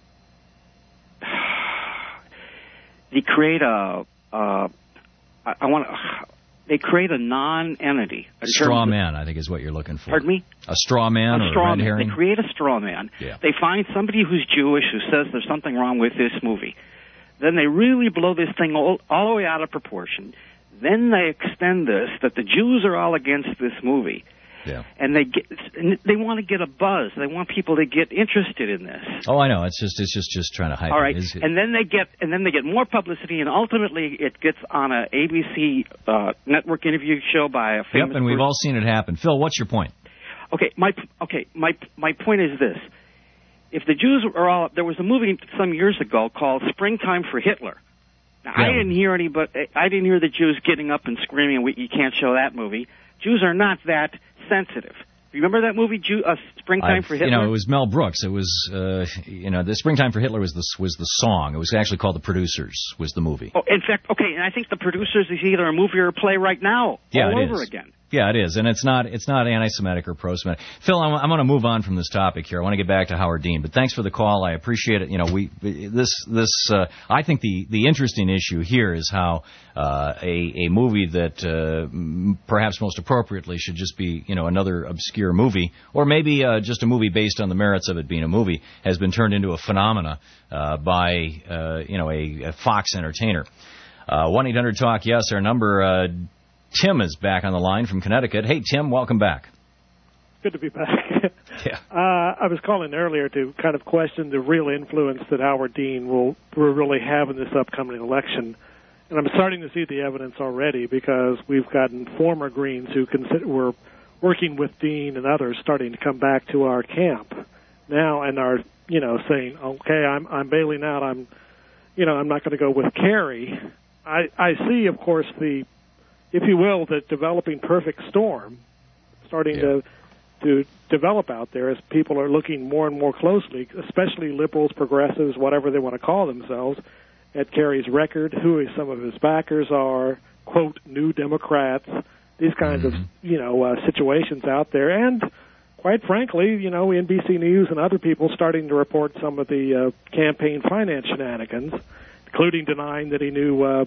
They create a, uh, I, I want to, they create a non-entity. Straw man, I think is what you're looking for. Pardon me? A straw man a or straw a red man. herring? They create a straw man. Yeah. They find somebody who's Jewish who says there's something wrong with this movie. Then they really blow this thing all, all the way out of proportion. Then they extend this, that the Jews are all against this movie. Yeah. And they get, they want to get a buzz. They want people to get interested in this. Oh, I know. It's just it's just, just trying to hype All right. it. Is it? And then they get and then they get more publicity, and ultimately it gets on a A B C uh, network interview show by a famous. Yep, and we've person. all seen it happen. Phil, what's your point? Okay, my okay my my point is this: if the Jews are all, there was a movie some years ago called Springtime for Hitler. Now, yeah. I didn't hear any, but I didn't hear the Jews getting up and screaming, "We you can't show that movie." Jews are not that sensitive. Remember that movie, Jew, uh, Springtime I've, for Hitler? You know, it was Mel Brooks. It was, uh, you know, the Springtime for Hitler was the was the song. It was actually called The Producers. Was the movie? Oh, in fact, okay, and I think The Producers is either a movie or a play right now, yeah, all it over is. again. Yeah, it is, and it's not it's not anti-Semitic or pro-Semitic. Phil, I'm, I'm going to move on from this topic here. I want to get back to Howard Dean, but thanks for the call. I appreciate it. You know, we this this uh, I think the the interesting issue here is how uh, a a movie that uh, perhaps most appropriately should just be you know another obscure movie, or maybe uh, just a movie based on the merits of it being a movie, has been turned into a phenomena uh, by uh, you know a, a Fox entertainer. Uh, one eight hundred talk yes, our number. Uh, Tim is back on the line from Connecticut. Hey, Tim, welcome back. Good to be back. Yeah. Uh, I was calling earlier to kind of question the real influence that Howard Dean will, will really have in this upcoming election. And I'm starting to see the evidence already because we've gotten former Greens who consider, were working with Dean and others starting to come back to our camp now and are, you know, saying, okay, I'm, I'm bailing out. I'm, you know, I'm not going to go with Kerry. I, I see, of course, the if you will, the developing perfect storm starting yeah. to to develop out there as people are looking more and more closely, especially liberals, progressives, whatever they want to call themselves, at Kerry's record, who some of his backers are, quote, new Democrats, these kinds mm-hmm. of, you know, uh, situations out there. And quite frankly, you know, N B C News and other people starting to report some of the uh, campaign finance shenanigans, including denying that he knew uh,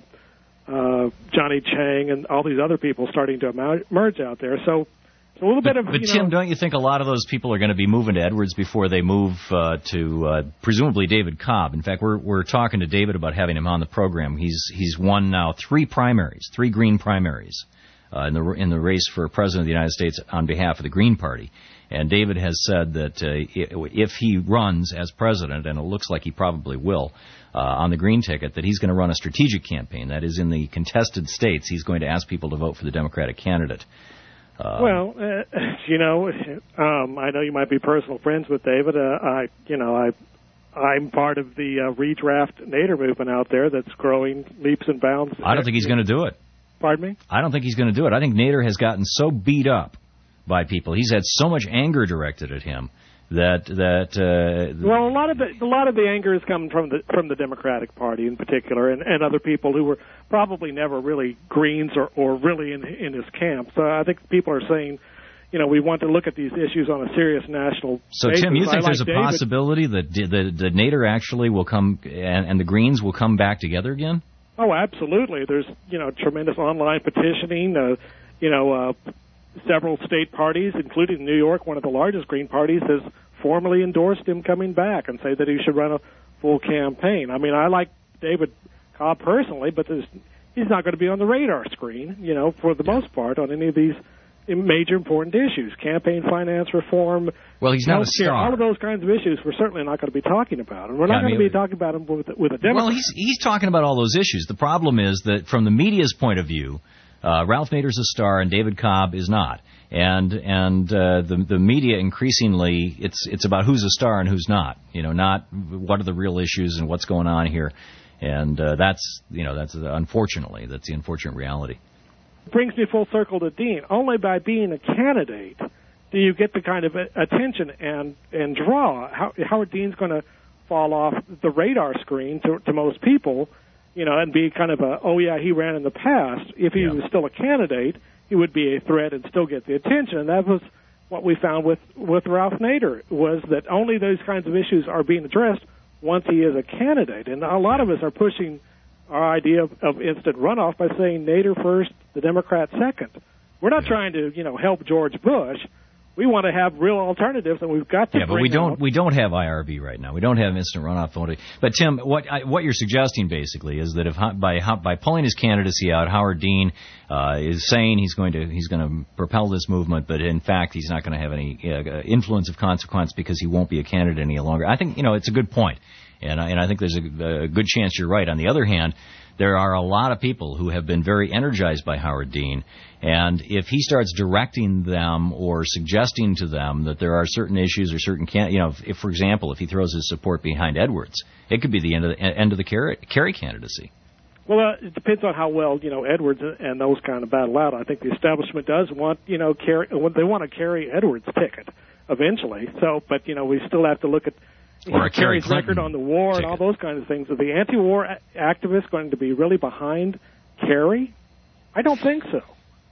Uh, Johnny Chang and all these other people starting to emerge out there. So it's a little but, bit of, But, you Tim, know, don't you think a lot of those people are going to be moving to Edwards before they move uh, to uh, presumably David Cobb? In fact, we're we're talking to David about having him on the program. He's he's won now three primaries, three Green primaries uh, in the in the race for President of the United States on behalf of the Green Party. And David has said that uh, if he runs as president, and it looks like he probably will, Uh, on the Green ticket, that he's going to run a strategic campaign. That is, in the contested states, he's going to ask people to vote for the Democratic candidate. Uh, well, uh, you know, um, I know you might be personal friends with David. Uh, I, you know, I, I'm part of the uh, redraft Nader movement out there that's growing leaps and bounds. I don't think he's going to do it. Pardon me? I don't think he's going to do it. I think Nader has gotten so beat up by people. He's had so much anger directed at him. That that uh, well, a lot of the a lot of the anger is coming from the from the Democratic Party in particular, and, and other people who were probably never really Greens or, or really in in his camp. So I think people are saying, you know, we want to look at these issues on a serious national so, basis. Tim, you think I there's like a David. possibility that that, that Nader actually will come and, and the Greens will come back together again? Oh, absolutely. There's you know tremendous online petitioning. Uh, you know. Uh, Several state parties, including New York, one of the largest Green parties, has formally endorsed him coming back and say that he should run a full campaign. I mean, I like David Cobb personally, but there's, he's not going to be on the radar screen, you know, for the most part on any of these major important issues. Campaign finance reform, well, he's not a star. All of those kinds of issues we're certainly not going to be talking about. And we're not yeah, going I mean, to be talking about them with, with a Democrat. Well, he's, he's talking about all those issues. The problem is that from the media's point of view, Uh, Ralph Nader's a star and David Cobb is not, and and uh, the the media increasingly it's it's about who's a star and who's not. You know, not what are the real issues and what's going on here, and uh, that's you know that's uh, unfortunately that's the unfortunate reality. It brings me full circle to Dean. Only by being a candidate do you get the kind of attention and and draw. How, Howard Dean's going to fall off the radar screen to, to most people. You know, and be kind of a, oh, yeah, he ran in the past. If he yeah. was still a candidate, he would be a threat and still get the attention. And that was what we found with, with Ralph Nader, was that only those kinds of issues are being addressed once he is a candidate. And a lot of us are pushing our idea of, of instant runoff by saying Nader first, the Democrat second. We're not yeah. trying to, you know, help George Bush. We want to have real alternatives, and we've got to. Yeah, but we don't. Out. We don't have I R B right now. We don't have instant runoff voting. But Tim, what I, what you're suggesting basically is that if by by pulling his candidacy out, Howard Dean uh, is saying he's going to he's going to propel this movement, but in fact he's not going to have any uh, influence of consequence because he won't be a candidate any longer. I think you know it's a good point, and I, and I think there's a, a good chance you're right. On the other hand, there are a lot of people who have been very energized by Howard Dean, and if he starts directing them or suggesting to them that there are certain issues or certain, can, you know, if, if for example, if he throws his support behind Edwards, it could be the end of the end of the Kerry, Kerry candidacy. Well, uh, it depends on how well you know Edwards and those kind of battle out. I think the establishment does want you know Kerry, they want to carry Edwards' ticket eventually. So, but you know we still have to look at. Or a Kerry Clinton record on the war ticket. And all those kinds of things. Are the anti-war activists going to be really behind Kerry? I don't think so.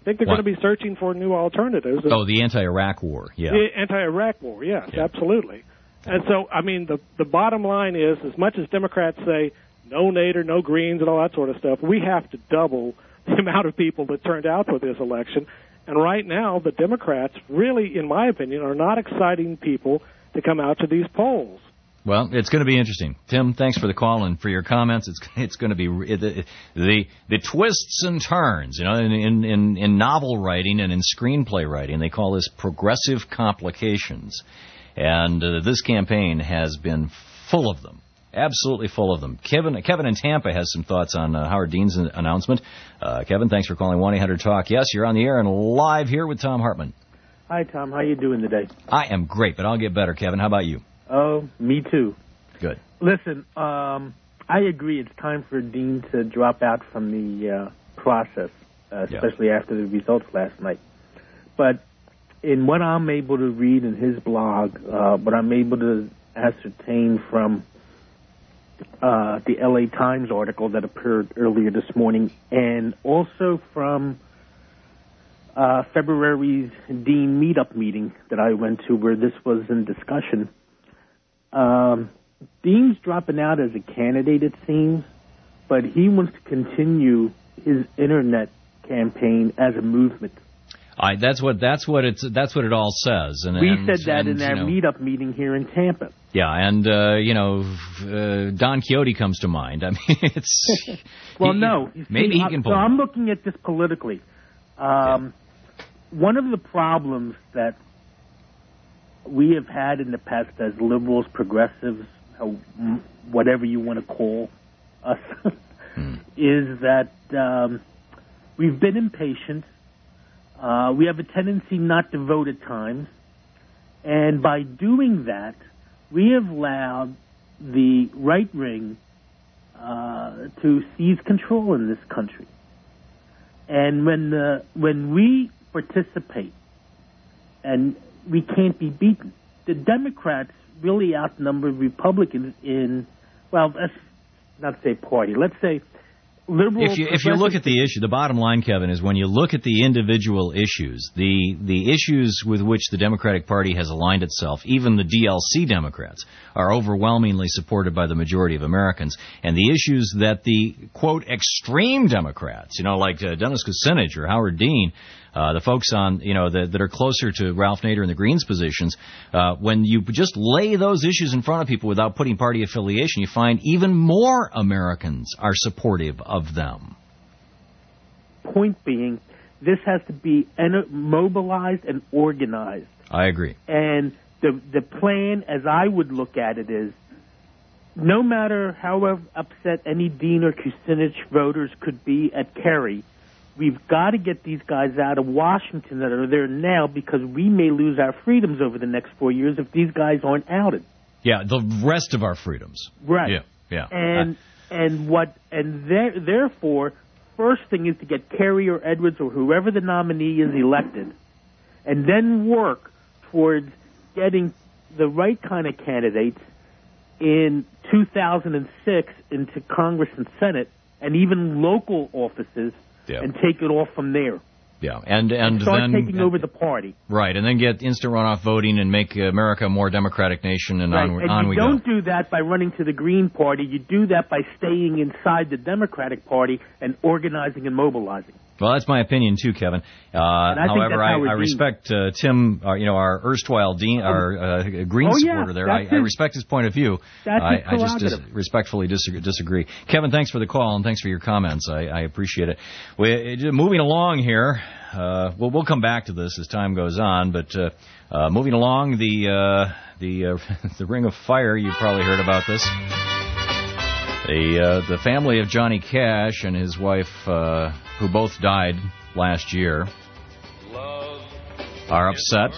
think they're What? going to be searching for new alternatives. Oh, the anti-Iraq war, yeah. The anti-Iraq war, yes, Yeah. absolutely. And so, I mean, the the bottom line is, as much as Democrats say no Nader, no Greens, and all that sort of stuff, we have to double the amount of people that turned out for this election. And right now, the Democrats really, in my opinion, are not exciting people to come out to these polls. Well, it's going to be interesting. Tim, thanks for the call and for your comments. It's it's going to be the the, the twists and turns. You know, in, in in novel writing and in screenplay writing, they call this progressive complications. And uh, this campaign has been full of them, absolutely full of them. Kevin Kevin in Tampa has some thoughts on uh, Howard Dean's announcement. Uh, Kevin, thanks for calling one eight hundred talk. Yes, you're on the air and live here with Tom Hartman. Hi, Tom. How you doing today? I am great, but I'll get better. Kevin, how about you? Oh, me too. Good. Listen, um, I agree. It's time for Dean to drop out from the uh, process, uh, especially yeah. after the results last night. But in what I'm able to read in his blog, uh, what I'm able to ascertain from uh, the L A Times article that appeared earlier this morning, and also from uh, February's Dean meetup meeting that I went to where this was in discussion, um, Dean's dropping out as a candidate, it seems, but he wants to continue his internet campaign as a movement. I, that's what that's what it's that's what it all says. And we and, said that and, in our you know, meetup meeting here in Tampa. Yeah, and uh, you know, uh, Don Quixote comes to mind. I mean, it's well, he, no, you maybe see, he can pull. So I'm looking at this politically. Um, yeah. One of the problems that we have had in the past as liberals, progressives, whatever you want to call us, hmm. is that um, we've been impatient. Uh, we have a tendency not to vote at times. And by doing that, we have allowed the right wing uh, to seize control in this country. And when the, when we participate and we can't be beaten, the Democrats really outnumber Republicans in, well, let's not say party, let's say liberal. If you if you look at the issue, the bottom line, Kevin, is when you look at the individual issues, the the issues with which the Democratic Party has aligned itself, even the D L C Democrats, are overwhelmingly supported by the majority of Americans. And the issues that the, quote, extreme Democrats, you know, like uh, Dennis Kucinich or Howard Dean, Uh, the folks on, you know, the, that are closer to Ralph Nader and the Greens positions, uh, when you just lay those issues in front of people without putting party affiliation, you find even more Americans are supportive of them. Point being, this has to be en- mobilized and organized. I agree. And the the plan, as I would look at it, is no matter how upset any Dean or Kucinich voters could be at Kerry, we've got to get these guys out of Washington that are there now, because we may lose our freedoms over the next four years if these guys aren't outed. Yeah, the rest of our freedoms. Right. Yeah, yeah. And uh, and what and there, therefore, first thing is to get Kerry or Edwards or whoever the nominee is elected, and then work towards getting the right kind of candidates in two thousand six into Congress and Senate and even local offices. Yeah. And take it off from there. Yeah, and and start then taking over the party. Right, and then get instant runoff voting and make America a more democratic nation, and right. on, and on you we don't go. do that by running to the Green Party. You do that by staying inside the Democratic Party and organizing and mobilizing. Well, that's my opinion too, Kevin. Uh, I however, I, I Dean. respect uh, Tim, uh, you know, our erstwhile Dean, our uh, Green oh, supporter yeah, there. I, I respect his point of view. That's I, his I just dis- respectfully disagree, disagree. Kevin, thanks for the call and thanks for your comments. I, I appreciate it. We, moving along here, uh, well, we'll come back to this as time goes on, but uh, uh, moving along, the uh, the uh, the Ring of Fire. You've probably heard about this. The uh, the family of Johnny Cash and his wife, uh, who both died last year, are upset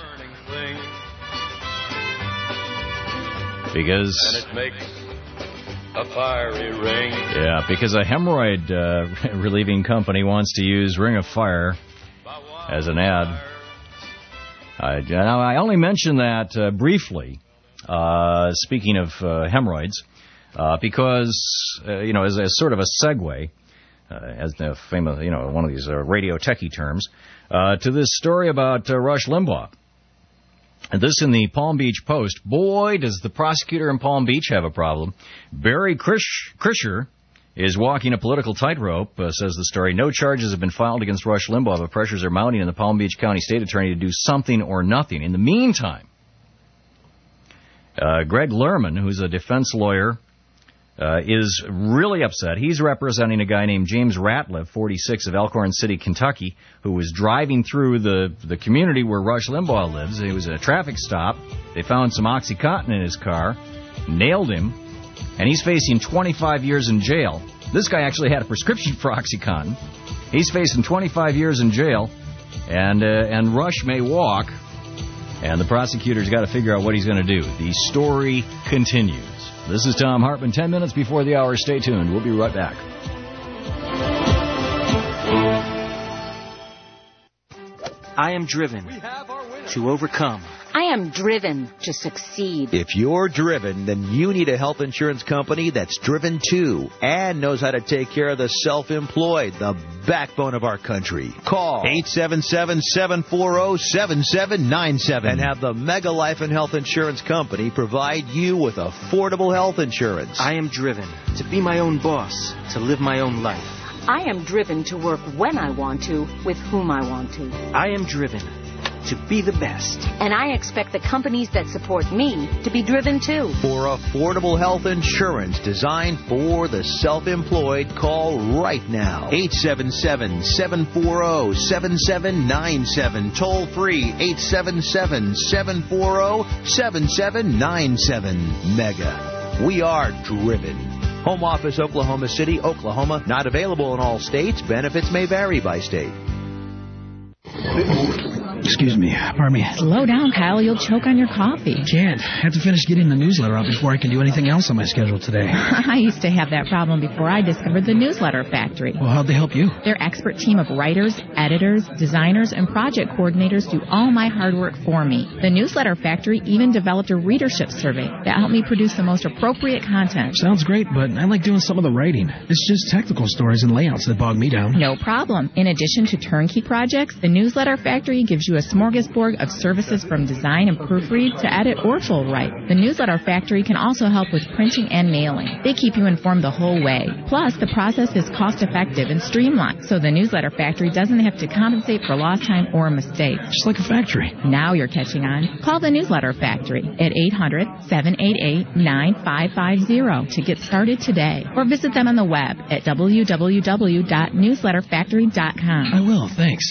because and it makes a fiery ring. Yeah, because a hemorrhoid uh, relieving company wants to use Ring of Fire as an ad. I, now, I only mention that uh, briefly. Uh, speaking of uh, hemorrhoids, uh, because uh, you know, as, as sort of a segue. uh, as the famous, you know, one of these uh, radio techie terms, uh, to this story about uh, Rush Limbaugh. And this in the Palm Beach Post. Boy, does the prosecutor in Palm Beach have a problem. Barry Krish, Krischer is walking a political tightrope, uh, says the story. No charges have been filed against Rush Limbaugh, but pressures are mounting in the Palm Beach County State Attorney to do something or nothing. In the meantime, uh, Greg Lerman, who's a defense lawyer, uh, is really upset. He's representing a guy named James Ratliff, forty-six, of Elkhorn City, Kentucky, who was driving through the, the community where Rush Limbaugh lives. It was a traffic stop. They found some OxyContin in his car, nailed him, and he's facing twenty-five years in jail. This guy actually had a prescription for OxyContin. He's facing twenty-five years in jail, and uh, and Rush may walk, and the prosecutor's got to figure out what he's going to do. The story continues. This is Tom Hartman, ten minutes before the hour. Stay tuned. We'll be right back. I am driven to overcome. I am driven to succeed. If you're driven, then you need a health insurance company that's driven too and knows how to take care of the self-employed, the backbone of our country. Call eight seven seven, seven four zero, seven seven nine seven and have the Mega Life and Health Insurance Company provide you with affordable health insurance. I am driven to be my own boss, to live my own life. I am driven to work when I want to, with whom I want to. I am driven to be the best. And I expect the companies that support me to be driven too. For affordable health insurance designed for the self-employed, call right now. eight seven seven, seven four zero, seven seven nine seven. Toll free eight seven seven, seven four zero, seven seven nine seven. Mega. We are driven. Home office, Oklahoma City, Oklahoma. Not available in all states. Benefits may vary by state. Excuse me. Pardon me. Slow down, Kyle. You'll choke on your coffee. Can't. I have to finish getting the newsletter out before I can do anything else on my schedule today. I used to have that problem before I discovered the Newsletter Factory. Well, how'd they help you? Their expert team of writers, editors, designers, and project coordinators do all my hard work for me. The Newsletter Factory even developed a readership survey that helped me produce the most appropriate content. Sounds great, but I like doing some of the writing. It's just technical stories and layouts that bog me down. No problem. In addition to turnkey projects, the Newsletter Factory gives you a smorgasbord of services from design and proofread to edit or full write. The Newsletter Factory can also help with printing and mailing. They keep you informed the whole way. Plus, the process is cost-effective and streamlined, so the Newsletter Factory doesn't have to compensate for lost time or mistakes. Just like a factory. Now you're catching on. Call the Newsletter Factory at eight hundred, seven eight eight, nine five five zero to get started today, or visit them on the web at w w w dot newsletter factory dot com. I will, thanks.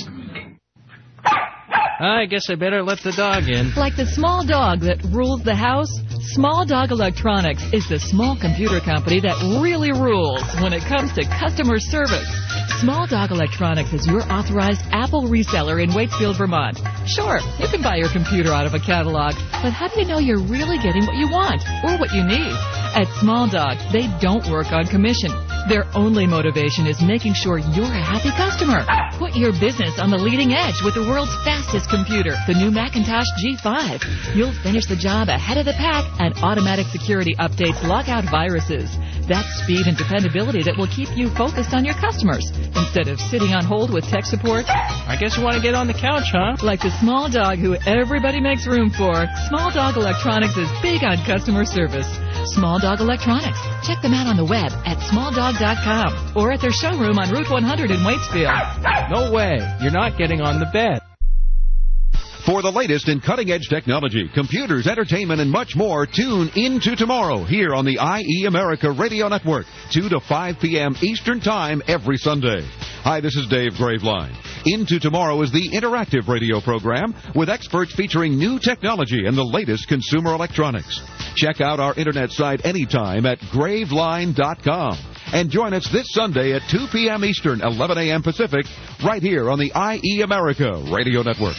I guess I better let the dog in. Like the small dog that rules the house, Small Dog Electronics is the small computer company that really rules when it comes to customer service. Small Dog Electronics is your authorized Apple reseller in Waitsfield, Vermont. Sure, you can buy your computer out of a catalog, but how do you know you're really getting what you want or what you need? At Small Dog, they don't work on commission. Their only motivation is making sure you're a happy customer. Put your business on the leading edge with the world's fastest computer, the new Macintosh G five. You'll finish the job ahead of the pack, and automatic security updates lock out viruses. That's speed and dependability that will keep you focused on your customers instead of sitting on hold with tech support. I guess you want to get on the couch, huh? Like the small dog who everybody makes room for, Small Dog Electronics is big on customer service. Small Dog Electronics. Check them out on the web at small dog dot com or at their showroom on Route one hundred in Waitsfield. No way. You're not getting on the bed. For the latest in cutting-edge technology, computers, entertainment, and much more, tune into tomorrow here on the I E America Radio Network, two to five p.m. Eastern Time every Sunday. Hi, this is Dave Graveline. Into Tomorrow is the interactive radio program with experts featuring new technology and the latest consumer electronics. Check out our internet site anytime at graveline dot com. And join us this Sunday at two p.m. Eastern, eleven a.m. Pacific, right here on the I E America Radio Network.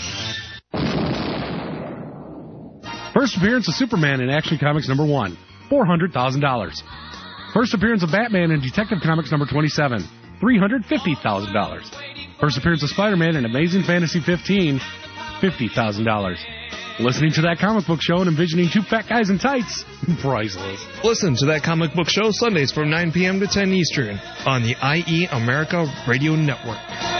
First appearance of Superman in Action Comics number one, four hundred thousand dollars. First appearance of Batman in Detective Comics number twenty-seven, three hundred fifty thousand dollars. First appearance of Spider-Man in Amazing Fantasy fifteen, fifty thousand dollars. Listening to That Comic Book Show and envisioning two fat guys in tights. Priceless. Listen to That Comic Book Show Sundays from nine p.m. to ten Eastern on the I E America Radio Network.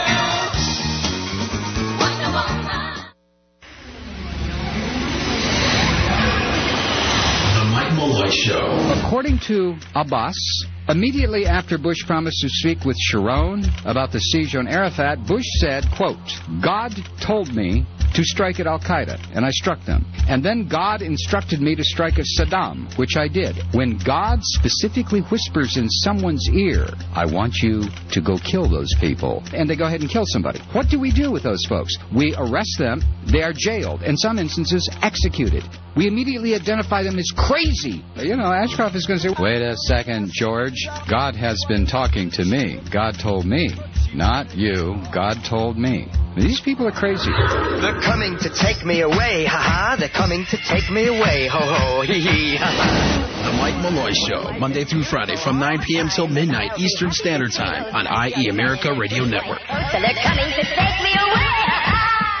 The Mike Malloy Show. According to Abbas, immediately after Bush promised to speak with Sharon about the siege on Arafat, Bush said, quote, God told me to strike at Al-Qaeda, and I struck them. And then God instructed me to strike at Saddam, which I did. When God specifically whispers in someone's ear, I want you to go kill those people, and they go ahead and kill somebody, what do we do with those folks? We arrest them, they are jailed, in some instances executed. We immediately identify them as crazy. You know, Ashcroft is going to say, wait a second, George. God has been talking to me. God told me. Not you. God told me. These people are crazy. They're coming to take me away, ha-ha. They're coming to take me away, ho-ho, hee-hee, ha-ha. The Mike Malloy Show, Monday through Friday from nine p.m. till midnight Eastern Standard Time on I E America Radio Network. So they're coming to take me away, ha-ha.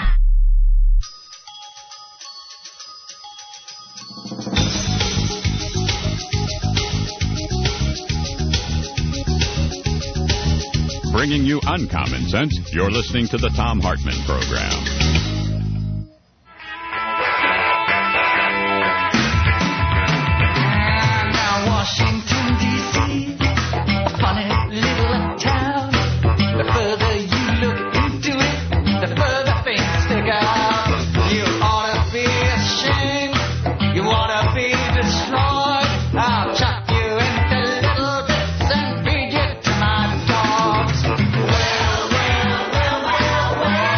Bringing you uncommon sense, you're listening to the Thom Hartmann Program. Now Washington, D C, a funny little town. The further you look into it, the further things stick out. You ought to be ashamed. You want to be destroyed. I'll chop you into little bits and feed you to my dogs. Well, well, well, well,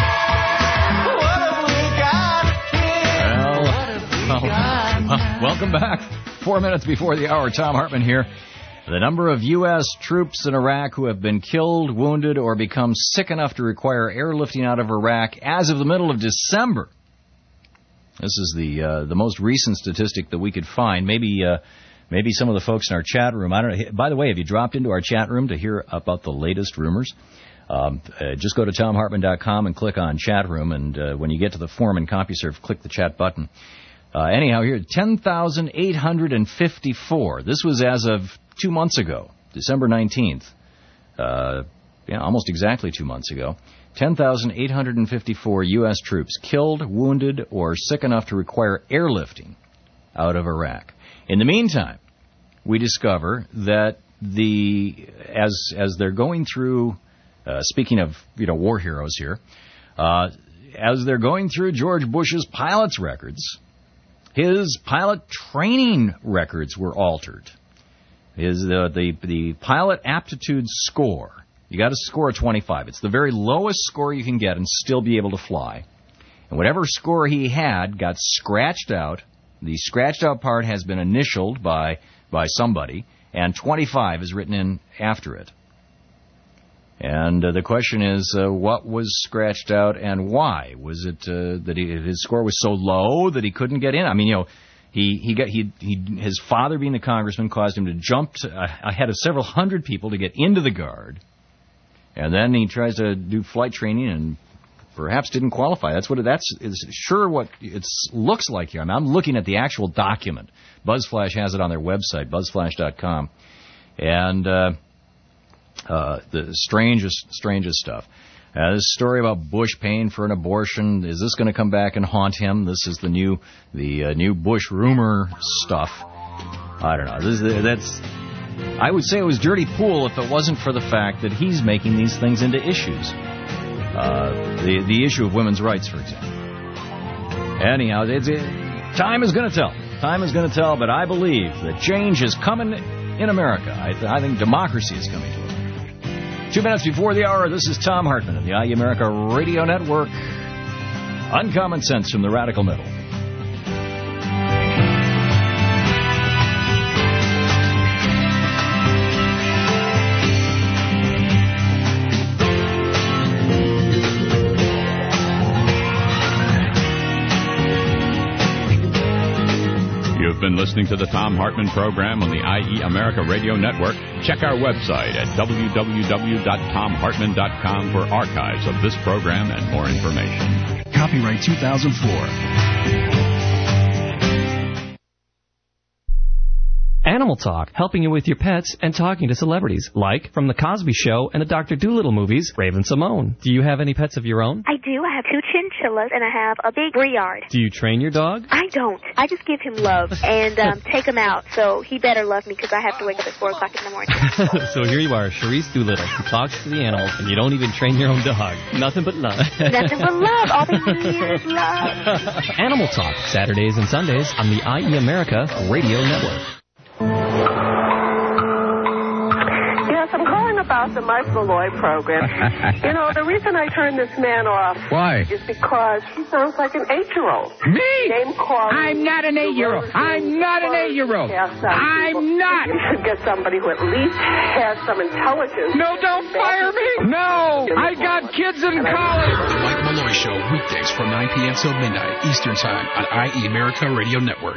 well. What have we got here? Well, What have we well, got well, welcome back. Four minutes before the hour, Thom Hartmann here. The number of U S troops in Iraq who have been killed, wounded, or become sick enough to require airlifting out of Iraq as of the middle of December. This is the uh, the most recent statistic that we could find. Maybe uh, maybe some of the folks in our chat room. I don't know. By the way, have you dropped into our chat room to hear about the latest rumors? Um, uh, just go to Thom Hartmann dot com and click on chat room, and uh, when you get to the form in CompuServe, click the chat button. Uh, anyhow, here, ten thousand eight hundred fifty-four. This was as of two months ago, December nineteenth. Uh, yeah, almost exactly two months ago. ten thousand eight hundred fifty-four U S troops killed, wounded, or sick enough to require airlifting out of Iraq. In the meantime, we discover that the as as they're going through, uh, speaking of you know war heroes here, uh, as they're going through George Bush's pilot's records, his pilot training records were altered. His uh, the the pilot aptitude score. You got to score a twenty-five. It's the very lowest score you can get and still be able to fly. And whatever score he had got scratched out. The scratched out part has been initialed by by somebody, and twenty-five is written in after it. And uh, the question is, uh, what was scratched out and why? Was it uh, that he, his score was so low that he couldn't get in? I mean, you know, he he got he, he his father being the congressman caused him to jump to, uh, ahead of several hundred people to get into the Guard, and then he tries to do flight training and perhaps didn't qualify. That's what it, that's is sure what it looks like here. I mean, I'm looking at the actual document. BuzzFlash has it on their website, buzz flash dot com, and. Uh, Uh, the strangest, strangest stuff. Uh, this story about Bush paying for an abortion, is this going to come back and haunt him? This is the new, the uh, new Bush rumor stuff. I don't know. This is, that's. I would say it was dirty pool if it wasn't for the fact that he's making these things into issues. Uh, the the issue of women's rights, for example. Anyhow, it's, it, time is going to tell. Time is going to tell. But I believe that change is coming in America. I, th- I think democracy is coming to it. Two minutes before the hour, this is Thom Hartmann of the I E America Radio Network. Uncommon sense from the radical middle. You've been listening to the Thom Hartmann Program on the I E America Radio Network. Check our website at w w w dot thom hartmann dot com for archives of this program and more information. Copyright two thousand four. Animal Talk, helping you with your pets and talking to celebrities, like from The Cosby Show and the Doctor Dolittle movies, Raven Simone. Do you have any pets of your own? I do. I have two chinchillas, and I have a big Briard. Do you train your dog? I don't. I just give him love and um, take him out, so he better love me because I have to wake up at four o'clock in the morning. So here you are, Charisse Doolittle, who talks to the animals, and you don't even train your own dog. Nothing but love. Nothing but love. All they need is love. Animal Talk, Saturdays and Sundays on the I E America Radio Network. Yes, I'm calling about the Michael Lloyd program. You know, the reason I turned this man off Why? is because he sounds like an eight-year-old. Me? Name calling. I'm not an eight-year-old. I'm not an eight-year-old. I'm not. You should get somebody who at least has some intelligence. No, don't fire me. No, I got kids in college. The Mike Malloy Show, weekdays from nine p.m. till midnight Eastern Time on I E America Radio Network.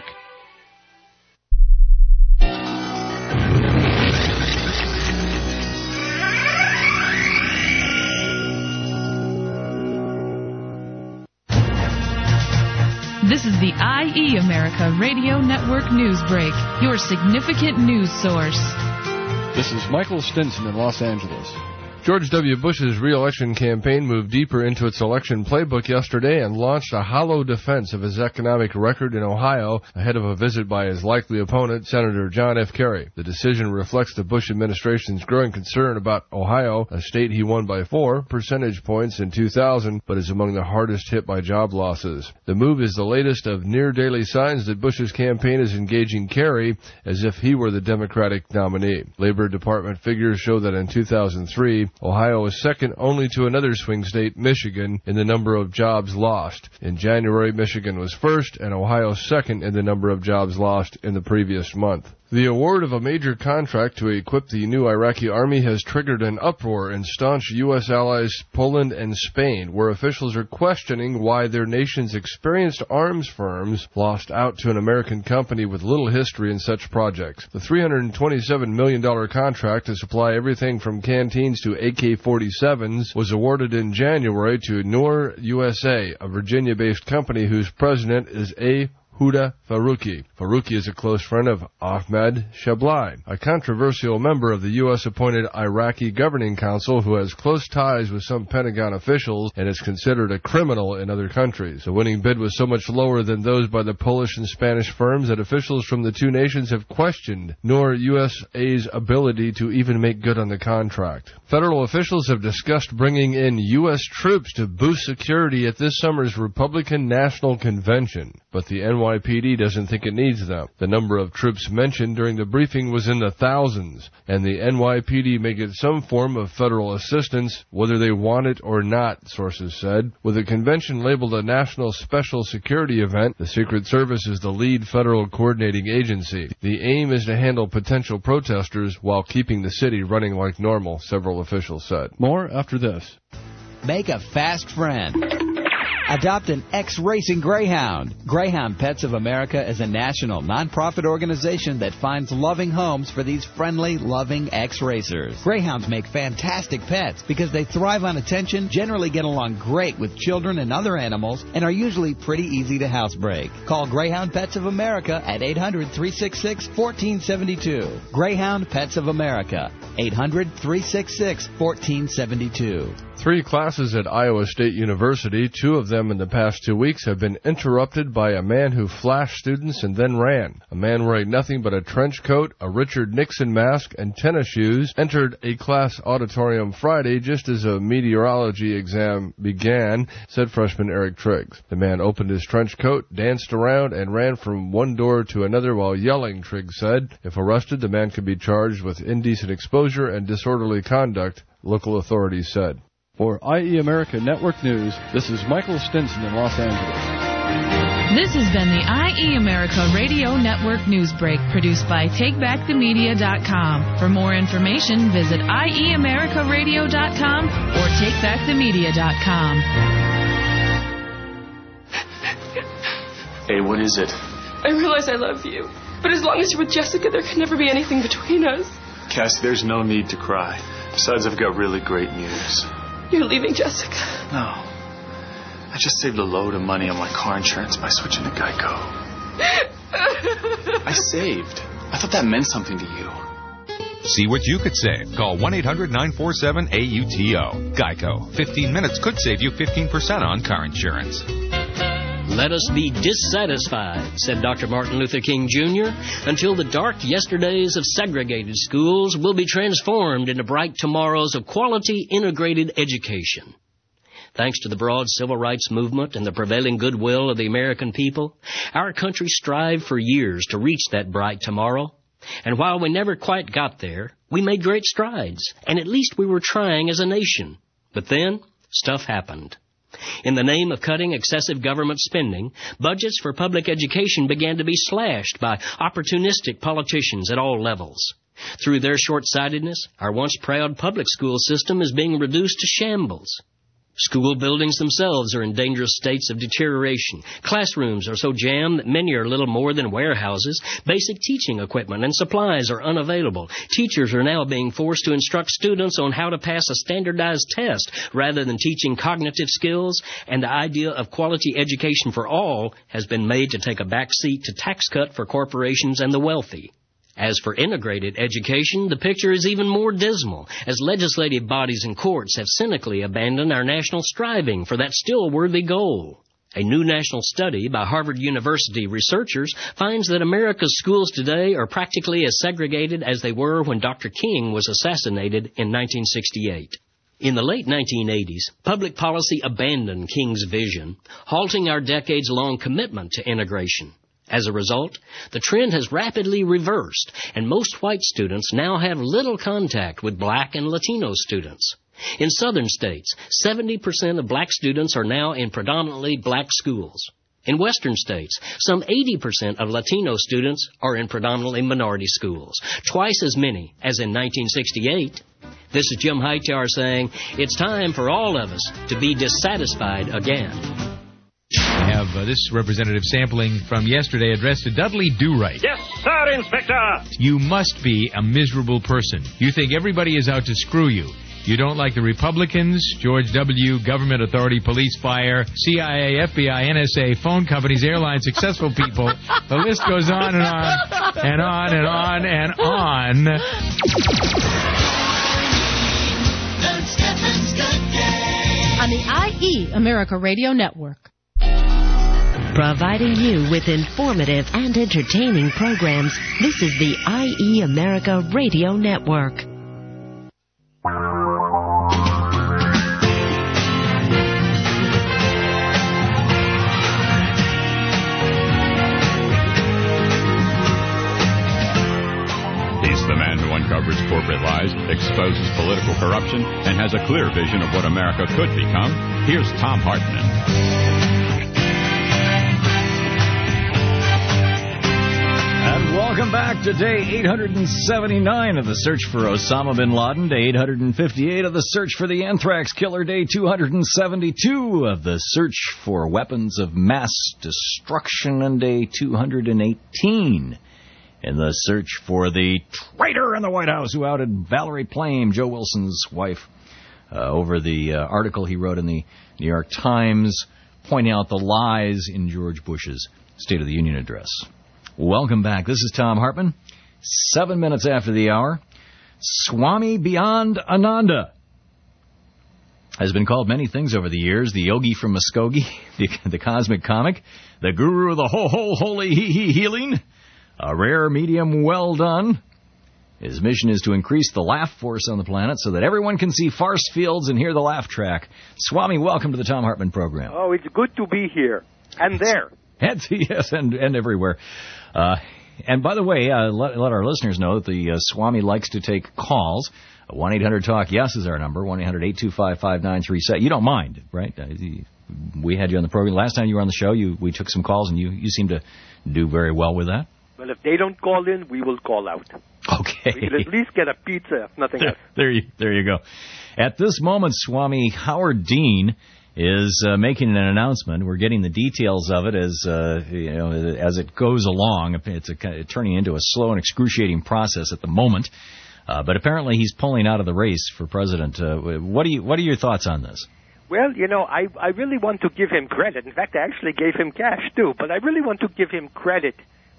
This is the I E America Radio Network News Break, your significant news source. This is Michael Stinson in Los Angeles. George W. Bush's re-election campaign moved deeper into its election playbook yesterday and launched a hollow defense of his economic record in Ohio ahead of a visit by his likely opponent, Senator John F. Kerry. The decision reflects the Bush administration's growing concern about Ohio, a state he won by four percentage points in two thousand, but is among the hardest hit by job losses. The move is the latest of near-daily signs that Bush's campaign is engaging Kerry as if he were the Democratic nominee. Labor Department figures show that in two thousand three, Ohio is second only to another swing state, Michigan, in the number of jobs lost. In January, Michigan was first, and Ohio second in the number of jobs lost in the previous month. The award of a major contract to equip the new Iraqi army has triggered an uproar in staunch U S allies Poland and Spain, where officials are questioning why their nation's experienced arms firms lost out to an American company with little history in such projects. The three hundred twenty-seven million dollars contract to supply everything from canteens to A K forty-sevens was awarded in January to Noor U S A, a Virginia-based company whose president is A. Huda Faruqi. Faruqi is a close friend of Ahmed Shablai, a controversial member of the U S-appointed Iraqi Governing Council who has close ties with some Pentagon officials and is considered a criminal in other countries. The winning bid was so much lower than those by the Polish and Spanish firms that officials from the two nations have questioned Noor U S A's ability to even make good on the contract. Federal officials have discussed bringing in U S troops to boost security at this summer's Republican National Convention, but the N Y P D doesn't think it needs them. The number of troops mentioned during the briefing was in the thousands, and the N Y P D may get some form of federal assistance, whether they want it or not, sources said. With the convention labeled a national special security event, the Secret Service is the lead federal coordinating agency. The aim is to handle potential protesters while keeping the city running like normal, several officials said. More after this. Make a fast friend. Adopt an ex-racing greyhound. Greyhound Pets of America is a national nonprofit organization that finds loving homes for these friendly, loving ex-racers. Greyhounds make fantastic pets because they thrive on attention, generally get along great with children and other animals, and are usually pretty easy to housebreak. Call Greyhound Pets of America at eight hundred, three six six, one four seven two. Greyhound Pets of America, eight hundred, three six six, one four seven two. Three classes at Iowa State University, two of them in the past two weeks, have been interrupted by a man who flashed students and then ran. A man wearing nothing but a trench coat, a Richard Nixon mask, and tennis shoes entered a class auditorium Friday just as a meteorology exam began, said freshman Eric Triggs. The man opened his trench coat, danced around, and ran from one door to another while yelling, Triggs said. If arrested, the man could be charged with indecent exposure and disorderly conduct, local authorities said. For I E America Network News, this is Michael Stinson in Los Angeles. This has been the I E America Radio Network News Break, produced by take back the media dot com. For more information, visit I E America Radio dot com or take back the media dot com. Hey, what is it? I realize I love you, but as long as you're with Jessica, there can never be anything between us. Cass, there's no need to cry. Besides, I've got really great news. You're leaving Jessica. No. I just saved a load of money on my car insurance by switching to Geico. I saved. I thought that meant something to you. See what you could save. Call one eight hundred nine four seven A U T O. Geico. fifteen minutes could save you fifteen percent on car insurance. Let us be dissatisfied, said Doctor Martin Luther King Junior, until the dark yesterdays of segregated schools will be transformed into bright tomorrows of quality integrated education. Thanks to the broad civil rights movement and the prevailing goodwill of the American people, our country strived for years to reach that bright tomorrow. And while we never quite got there, we made great strides, and at least we were trying as a nation. But then, stuff happened. In the name of cutting excessive government spending, budgets for public education began to be slashed by opportunistic politicians at all levels. Through their short-sightedness, our once proud public school system is being reduced to shambles. School buildings themselves are in dangerous states of deterioration. Classrooms are so jammed that many are little more than warehouses. Basic teaching equipment and supplies are unavailable. Teachers are now being forced to instruct students on how to pass a standardized test rather than teaching cognitive skills, and the idea of quality education for all has been made to take a back seat to tax cut for corporations and the wealthy. As for integrated education, the picture is even more dismal, as legislative bodies and courts have cynically abandoned our national striving for that still worthy goal. A new national study by Harvard University researchers finds that America's schools today are practically as segregated as they were when Doctor King was assassinated in nineteen sixty-eight. In the late nineteen eighties, public policy abandoned King's vision, halting our decades-long commitment to integration. As a result, the trend has rapidly reversed, and most white students now have little contact with black and Latino students. In southern states, seventy percent of black students are now in predominantly black schools. In western states, some eighty percent of Latino students are in predominantly minority schools, twice as many as in nineteen sixty-eight. This is Jim Hightower saying, it's time for all of us to be dissatisfied again. I have uh, this representative sampling from yesterday addressed to Dudley Do-Right. Yes, sir, Inspector. You must be a miserable person. You think everybody is out to screw you. You don't like the Republicans, George W., government authority, police, fire, C I A, F B I, N S A, phone companies, airlines, successful people. The list goes on and on and on and on and on. On the I E America Radio Network. Providing you with informative and entertaining programs, this is the I E America Radio Network. He's the man who uncovers corporate lies, exposes political corruption, and has a clear vision of what America could become. Here's Thom Hartmann. And welcome back to day eight hundred seventy-nine of the search for Osama bin Laden, day eight hundred fifty-eight of the search for the anthrax killer, day two hundred seventy-two of the search for weapons of mass destruction, and day two hundred eighteen in the search for the traitor in the White House who outed Valerie Plame, Joe Wilson's wife, uh, over the uh, article he wrote in the New York Times pointing out the lies in George Bush's State of the Union address. Welcome back. This is Thom Hartmann. Seven minutes after the hour, Swami Beyond Ananda has been called many things over the years. The yogi from Muskogee, the, the cosmic comic, the guru of the ho-ho holy he-he healing, a rare medium well done. His mission is to increase the laugh force on the planet so that everyone can see farce fields and hear the laugh track. Swami, welcome to the Thom Hartmann program. Oh, it's good to be here. And there. And, yes, and, and everywhere. Uh, and by the way, uh, let, let our listeners know that the uh, Swami likes to take calls. one eight hundred talk yes is our number, one eight hundred eight two five five nine three seven. You don't mind, right? Uh, we had you on the program. Last time you were on the show, you we took some calls, and you, you seem to do very well with that. Well, if they don't call in, we will call out. Okay. We can at least get a pizza, if nothing there, else. There you, there you go. At this moment, Swami Howard Dean is uh, making an announcement. We're getting the details of it as uh, you know as it goes along. It's a, turning into a slow and excruciating process at the moment. Uh, but apparently, he's pulling out of the race for president. Uh, what do you What are your thoughts on this? Well, you know, I I really want to give him credit. In fact, I actually gave him cash too. But I really want to give him credit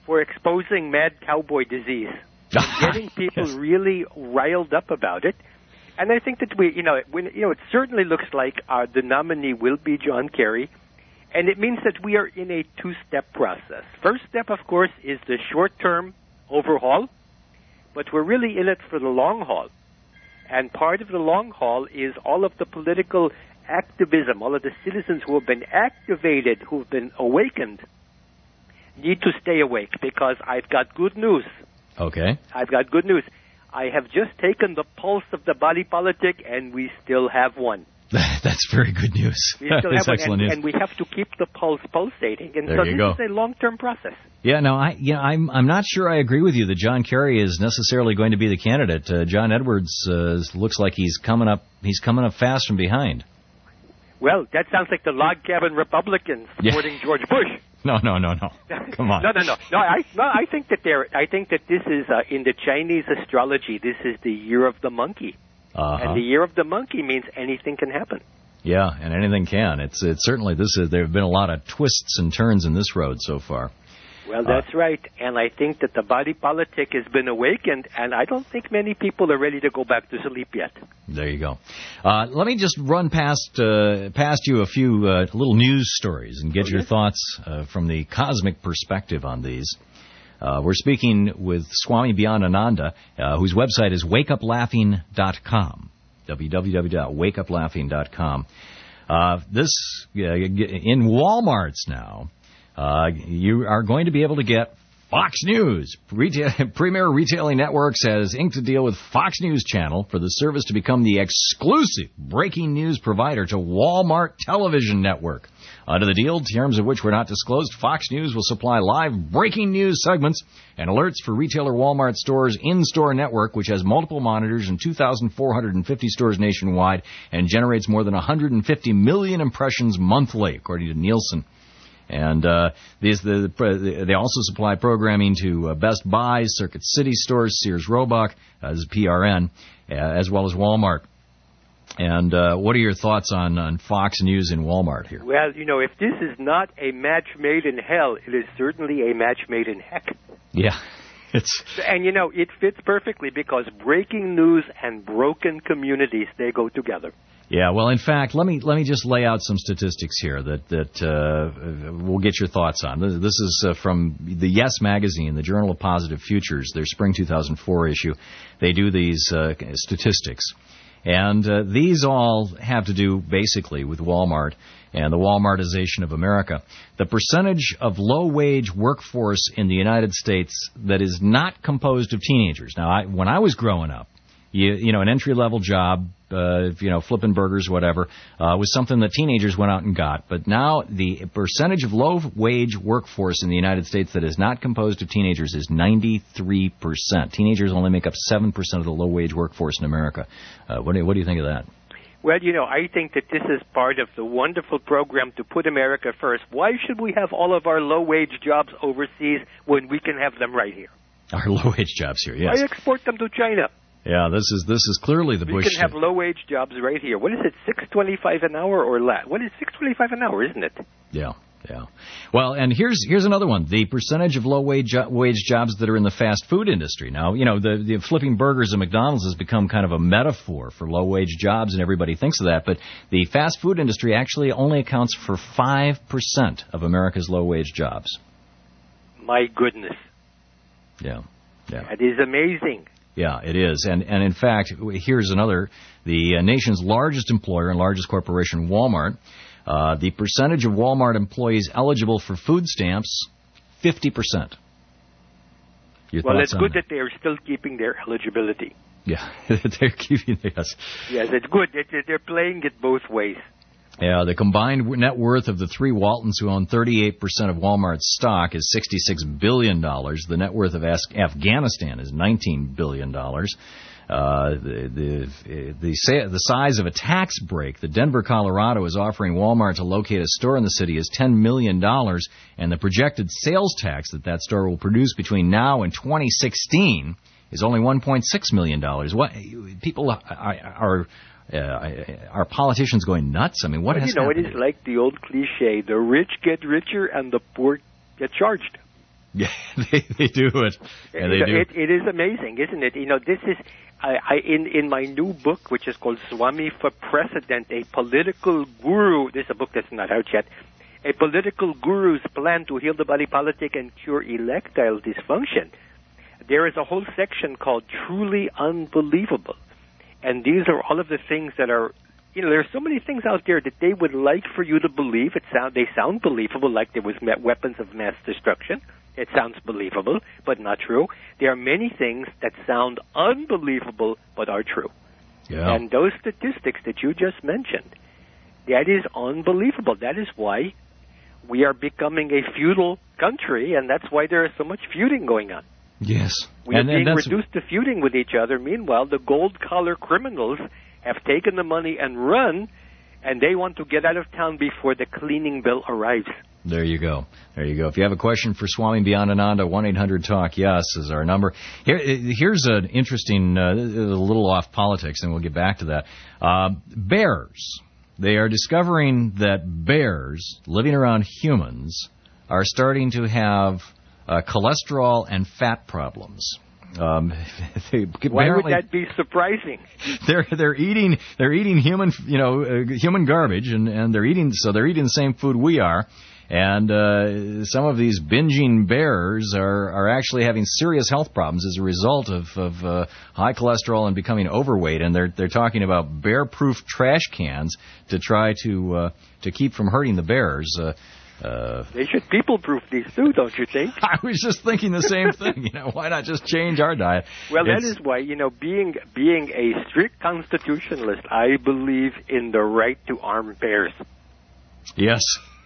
for exposing mad cowboy disease, getting people yes. really riled up about it. And I think that we, you know, when, you know, it certainly looks like uh, the nominee will be John Kerry, and it means that we are in a two-step process. First step, of course, is the short-term overhaul, but we're really in it for the long haul. And part of the long haul is all of the political activism, all of the citizens who have been activated, who have been awakened, need to stay awake, because I've got good news. Okay. I've got good news. I have just taken the pulse of the body politic, and we still have one. That's very good news. We still That's have excellent one, and, news. and we have to keep the pulse pulsating. And there so you this go. is a long-term process. Yeah, no, I, you know, I'm, I'm not sure I agree with you that John Kerry is necessarily going to be the candidate. Uh, John Edwards uh, looks like he's coming up. He's coming up fast from behind. Well, that sounds like the log cabin Republicans supporting yeah. George Bush. No, no, no, no. Come on. no, no, no. No, I, no, I think that they're. I think that this is uh, in the Chinese astrology. This is the year of the monkey, uh-huh. and the year of the monkey means anything can happen. Yeah, and anything can. It's it's certainly this is. There have been a lot of twists and turns in this road so far. Well, that's uh, right, and I think that the body politic has been awakened, and I don't think many people are ready to go back to sleep yet. There you go. Uh, let me just run past uh, past you a few uh, little news stories and get oh, your yes. thoughts uh, from the cosmic perspective on these. Uh, we're speaking with Swami Bhyanananda, uh, whose website is wake up laughing dot com, w w w dot wake up laughing dot com. Uh, this, uh, in Walmarts now, Uh, you are going to be able to get Fox News. Retail, Premier Retailing Networks has inked a deal with Fox News Channel for the service to become the exclusive breaking news provider to Walmart Television Network. Under the deal, terms of which were not disclosed, Fox News will supply live breaking news segments and alerts for retailer Walmart stores' in-store network, which has multiple monitors and two thousand four hundred fifty stores nationwide and generates more than one hundred fifty million impressions monthly, according to Nielsen. And uh, these the, the they also supply programming to uh, Best Buy, Circuit City stores, Sears Roebuck, uh, as P R N, uh, as well as Walmart. And uh, what are your thoughts on, on Fox News in Walmart here? Well, you know, if this is not a match made in hell, it is certainly a match made in heck. Yeah. It's and, you know, it fits perfectly because breaking news and broken communities, they go together. Yeah, well, in fact, let me let me just lay out some statistics here that that uh, we'll get your thoughts on. This is uh, from the Yes magazine, the Journal of Positive Futures, their spring two thousand four issue. They do these uh, statistics, and uh, these all have to do basically with Walmart and the Walmartization of America. The percentage of low-wage workforce in the United States that is not composed of teenagers. Now, I, when I was growing up, You, you know, an entry-level job, uh, you know, flipping burgers, whatever, uh, was something that teenagers went out and got. But now the percentage of low-wage workforce in the United States that is not composed of teenagers is ninety-three percent. Teenagers only make up seven percent of the low-wage workforce in America. Uh, what, do, what do you think of that? Well, you know, I think that this is part of the wonderful program to put America first. Why should we have all of our low-wage jobs overseas when we can have them right here? Our low-wage jobs here, yes. Why export them to China? Yeah, this is this is clearly the we Bush. We can have low-wage jobs right here. What is it, six twenty-five an hour or less? What is six twenty-five an hour, isn't it? Yeah, yeah. Well, and here's here's another one. The percentage of low-wage wage jobs that are in the fast food industry. Now, you know, the, the flipping burgers at McDonald's has become kind of a metaphor for low-wage jobs, and everybody thinks of that. But the fast food industry actually only accounts for five percent of America's low-wage jobs. My goodness. Yeah, yeah. That is amazing. Yeah, it is. And, and in fact, here's another. The uh, nation's largest employer and largest corporation, Walmart, uh, the percentage of Walmart employees eligible for food stamps, fifty percent. Your well, it's good that? that they are still keeping their eligibility. Yeah, they're keeping, yes. Yes, it's good. They're playing it both ways. Yeah, the combined net worth of the three Waltons who own thirty-eight percent of Walmart's stock is sixty-six billion dollars. The net worth of Afghanistan is nineteen billion dollars. Uh, the, the, the, the size of a tax break that Denver, Colorado is offering Walmart to locate a store in the city is ten million dollars, and the projected sales tax that that store will produce between now and twenty sixteen is only one point six million dollars. What, people are... are Uh, are politicians going nuts? I mean, what well, has you know, happened? it is like the old cliche, the rich get richer and the poor get charged. Yeah, they, they do it. Yeah, they it, do. It, it is amazing, isn't it? You know, this is I, I in in my new book, which is called Swami for President, a political guru. This is a book that's not out yet. A political guru's plan to heal the body politic and cure electile dysfunction. There is a whole section called Truly Unbelievable, and these are all of the things that are. You know, there are so many things out there that they would like for you to believe. It sound they sound believable, like there was weapons of mass destruction. It sounds believable, but not true. There are many things that sound unbelievable, but are true. Yeah. And those statistics that you just mentioned, that is unbelievable. That is why we are becoming a feudal country, and that's why there is so much feuding going on. Yes. We and, are being and that's... reduced to feuding with each other. Meanwhile, the gold-collar criminals have taken the money and run, and they want to get out of town before the cleaning bill arrives. There you go. There you go. If you have a question for Swami Byandananda, one eight hundred talk yes is our number. Here, here's an interesting, uh, a little off politics, and we'll get back to that. Uh, bears. They are discovering that bears living around humans are starting to have uh, cholesterol and fat problems. Um, they, Why would that be surprising? They're they're eating they're eating human you know uh, human garbage and, and they're eating so they're eating the same food we are, and uh, some of these binging bears are, are actually having serious health problems as a result of, of uh, high cholesterol and becoming overweight, and they're they're talking about bear-proof trash cans to try to uh, to keep from hurting the bears. Uh, Uh, they should people-proof these too, don't you think? I was just thinking the same thing. You know, why not just change our diet? Well, it's, that is why, you know, being being a strict constitutionalist, I believe in the right to arm bears. Yes,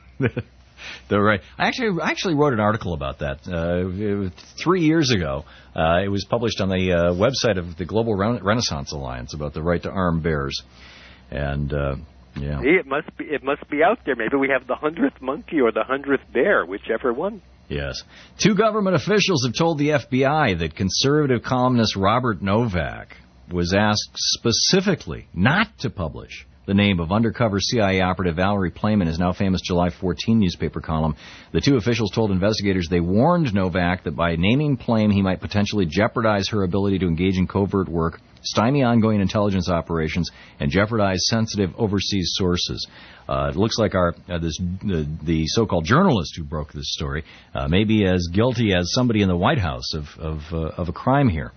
the right. I actually I actually wrote an article about that uh, three years ago. Uh, it was published on the uh, website of the Global Renaissance Alliance about the right to arm bears, and. Uh, Yeah. See, it must be it must be out there. Maybe we have the hundredth monkey or the hundredth bear, whichever one. Yes. Two government officials have told the F B I that conservative columnist Robert Novak was asked specifically not to publish the name of undercover C I A operative Valerie Plame in his now famous July fourteenth newspaper column. The two officials told investigators they warned Novak that by naming Plame he might potentially jeopardize her ability to engage in covert work, stymie ongoing intelligence operations, and jeopardize sensitive overseas sources. Uh, it looks like our uh, this uh, the so-called journalist who broke this story uh, may be as guilty as somebody in the White House of of, uh, of a crime here.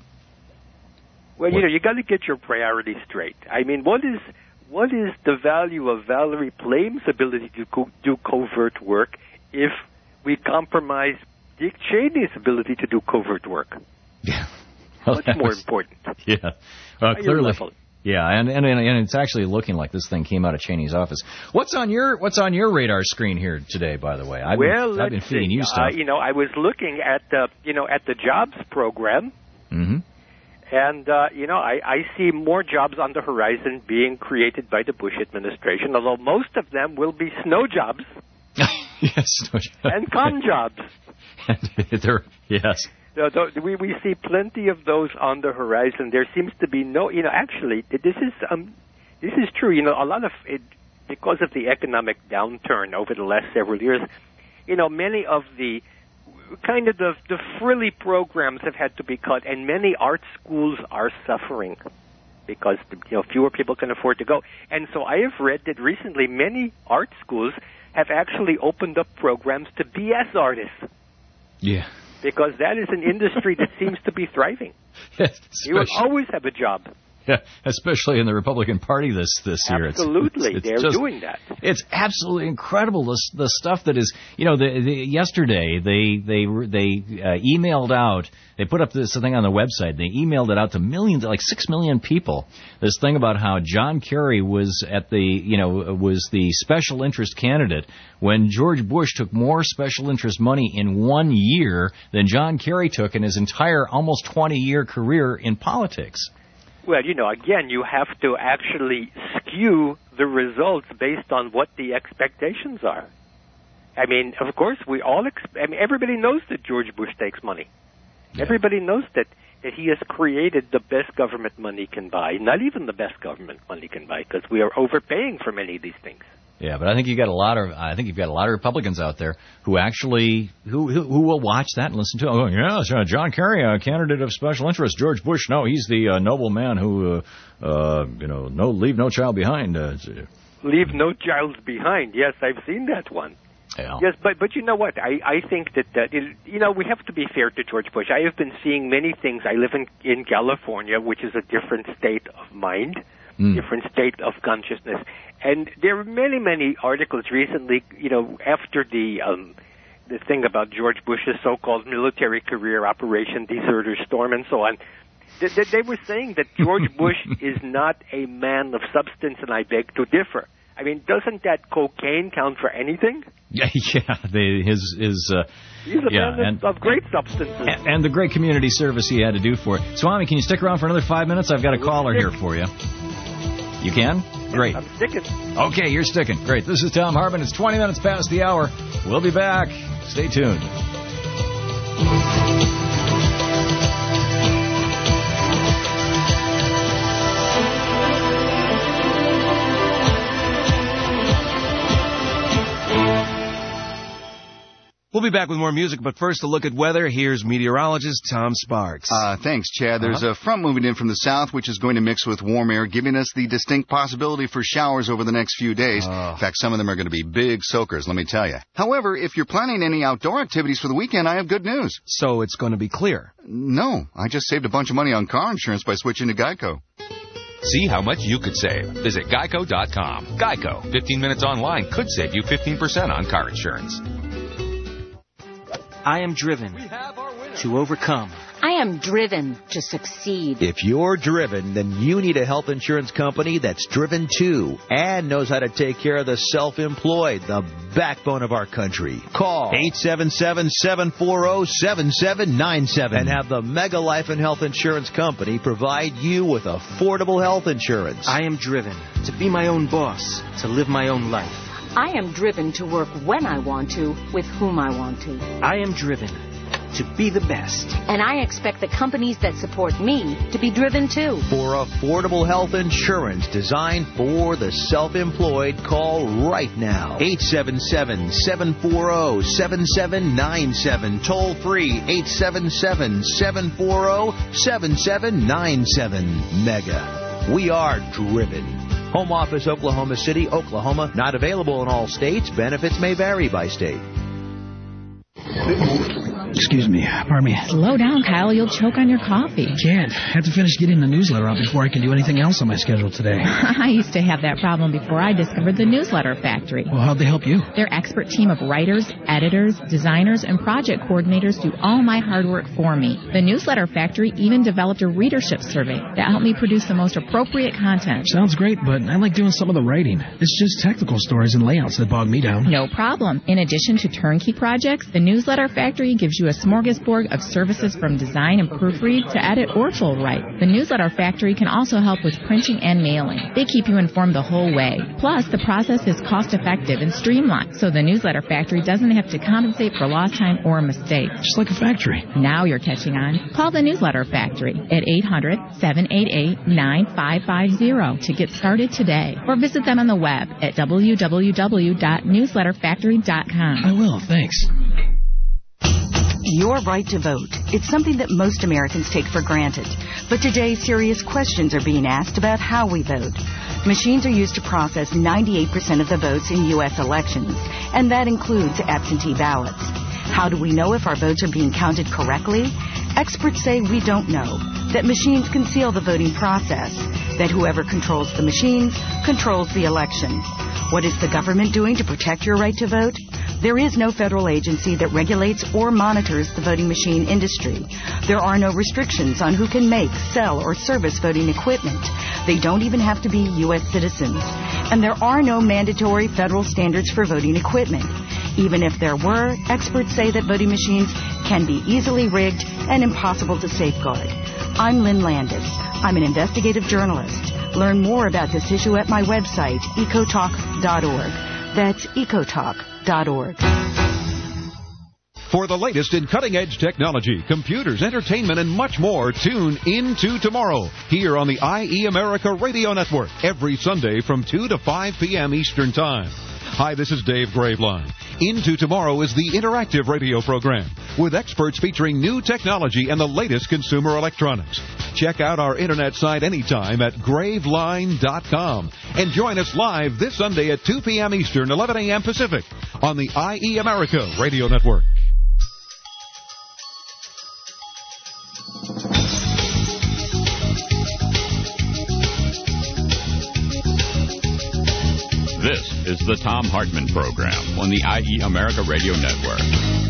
Well, what? you know, you got to get your priorities straight. I mean, what is what is the value of Valerie Plame's ability to co- do covert work if we compromise Dick Cheney's ability to do covert work? Yeah. Well, Much more was, important. Yeah. Uh, clearly. Yeah, and, and and it's actually looking like this thing came out of Cheney's office. What's on your What's on your radar screen here today? By the way, I've well, been, I've been feeding see. you stuff. Uh, you know, I was looking at the you know at the jobs program, mm-hmm. and uh, you know I, I see more jobs on the horizon being created by the Bush administration. Although most of them will be snow jobs. Yes, snow jobs. And con jobs. They're, yes. So, we we see plenty of those on the horizon. There seems to be no, you know, actually, this is um, this is true. You know, a lot of it because of the economic downturn over the last several years. You know, many of the kind of the the frilly programs have had to be cut, and many art schools are suffering because you know fewer people can afford to go. And so I have read that recently many art schools have actually opened up programs to B S artists. Yeah. Because that is an industry that seems to be thriving. You will always have a job. Yeah, especially in the Republican Party this this year. Absolutely, it's, it's, it's they're just, doing that. It's absolutely incredible. The the stuff that is, you know, the, the, yesterday they they they uh, emailed out. They put up this thing on the website. They emailed it out to millions, like six million people. This thing about how John Kerry was at the, you know, was the special interest candidate when George Bush took more special interest money in one year than John Kerry took in his entire almost twenty year career in politics. Well, you know, again, you have to actually skew the results based on what the expectations are. I mean, of course, we all, exp- I mean, everybody knows that George Bush takes money. Yeah. Everybody knows that, that he has created the best government money can buy. Not even the best government money can buy, because we are overpaying for many of these things. Yeah, but I think you got a lot of I think you've got a lot of Republicans out there who actually who who, who will watch that and listen to it. Oh, yes, uh, John Kerry, a candidate of special interest. George Bush, no, he's the uh, noble man who, uh, uh, you know, no leave no child behind. Uh, leave no child behind. Yes, I've seen that one. Yeah. Yes, but but you know what? I, I think that, that it, you know, we have to be fair to George Bush. I have been seeing many things. I live in, in California, which is a different state of mind, mm. different state of consciousness. And there are many, many articles recently, you know, after the um, the thing about George Bush's so-called military career, Operation Deserter Storm, and so on. They, they, they were saying that George Bush is not a man of substance, and I beg to differ. I mean, doesn't that cocaine count for anything? Yeah, yeah. The, his his. Uh, He's a yeah, man and, of great substances. And, and the great community service he had to do for it. Swami, can you stick around for another five minutes? I've got a caller here for you. You can? Great. I'm sticking. Okay, you're sticking. Great. This is Tom Hartman. It's twenty minutes past the hour. We'll be back. Stay tuned. We'll be back with more music, but first a look at weather. Here's meteorologist Tom Sparks. Uh, thanks, Chad. There's uh-huh. a front moving in from the south, which is going to mix with warm air, giving us the distinct possibility for showers over the next few days. Oh. In fact, some of them are going to be big soakers, let me tell you. However, if you're planning any outdoor activities for the weekend, I have good news. So it's going to be clear? No. I just saved a bunch of money on car insurance by switching to Geico. See how much you could save. Visit geico dot com. Geico. fifteen minutes online could save you fifteen percent on car insurance. I am driven to overcome. I am driven to succeed. If you're driven, then you need a health insurance company that's driven too and knows how to take care of the self-employed, the backbone of our country. Call eight seven seven, seven four zero, seven seven nine seven and have the Mega Life and Health Insurance Company provide you with affordable health insurance. I am driven to be my own boss, to live my own life. I am driven to work when I want to, with whom I want to. I am driven to be the best. And I expect the companies that support me to be driven too. For affordable health insurance designed for the self-employed, call right now. eight seven seven, seven four zero, seven seven nine seven. Toll free eight seven seven, seven four zero, seven seven nine seven. Mega. We are driven. Home office, Oklahoma City, Oklahoma. Not available in all states. Benefits may vary by state. Excuse me. Pardon me. Slow down, Kyle. You'll choke on your coffee. Can't. I have to finish getting the newsletter out before I can do anything else on my schedule today. I used to have that problem before I discovered the Newsletter Factory. Well, how'd they help you? Their expert team of writers, editors, designers, and project coordinators do all my hard work for me. The Newsletter Factory even developed a readership survey that helped me produce the most appropriate content. Sounds great, but I like doing some of the writing. It's just technical stories and layouts that bog me down. No problem. In addition to turnkey projects, the Newsletter Factory gives you a smorgasbord of services from design and proofread to edit or full write. The Newsletter Factory can also help with printing and mailing. They keep you informed the whole way. Plus, the process is cost-effective and streamlined, so the Newsletter Factory doesn't have to compensate for lost time or mistakes. Just like a factory. Now you're catching on. Call the Newsletter Factory at eight hundred, seven eight eight, nine five five zero to get started today, or visit them on the web at w w w dot newsletter factory dot com. I will, thanks. Your right to vote. It's something that most Americans take for granted. But today, serious questions are being asked about how we vote. Machines are used to process ninety-eight percent of the votes in U S elections, and that includes absentee ballots. How do we know if our votes are being counted correctly? Experts say we don't know, that machines conceal the voting process, that whoever controls the machines controls the election. What is the government doing to protect your right to vote? There is no federal agency that regulates or monitors the voting machine industry. There are no restrictions on who can make, sell, or service voting equipment. They don't even have to be U S citizens. And there are no mandatory federal standards for voting equipment. Even if there were, experts say that voting machines can be easily rigged and impossible to safeguard. I'm Lynn Landis. I'm an investigative journalist. Learn more about this issue at my website, ecotalk dot org. That's ecotalk dot org. For the latest in cutting-edge technology, computers, entertainment, and much more, tune into tomorrow here on the I E America Radio Network every Sunday from two to five p.m. Eastern Time. Hi, this is Dave Graveline. Into Tomorrow is the interactive radio program with experts featuring new technology and the latest consumer electronics. Check out our internet site anytime at graveline dot com and join us live this Sunday at two p.m. Eastern, eleven a.m. Pacific on the I E America Radio Network. This is the Tom Hartman Program on the I E America Radio Network.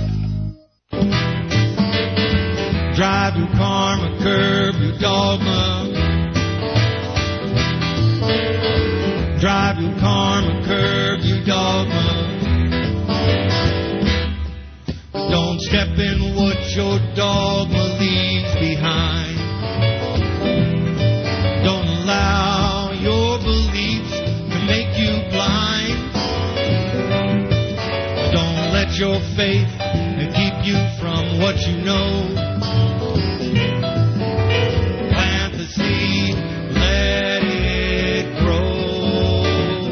Drive your karma, curb your dogma. Drive your karma, curb your dogma. Don't step in what your dogma leaves behind. Don't allow your beliefs to make you blind. Don't let your faith keep you from what you know. Plant the seed, let it grow.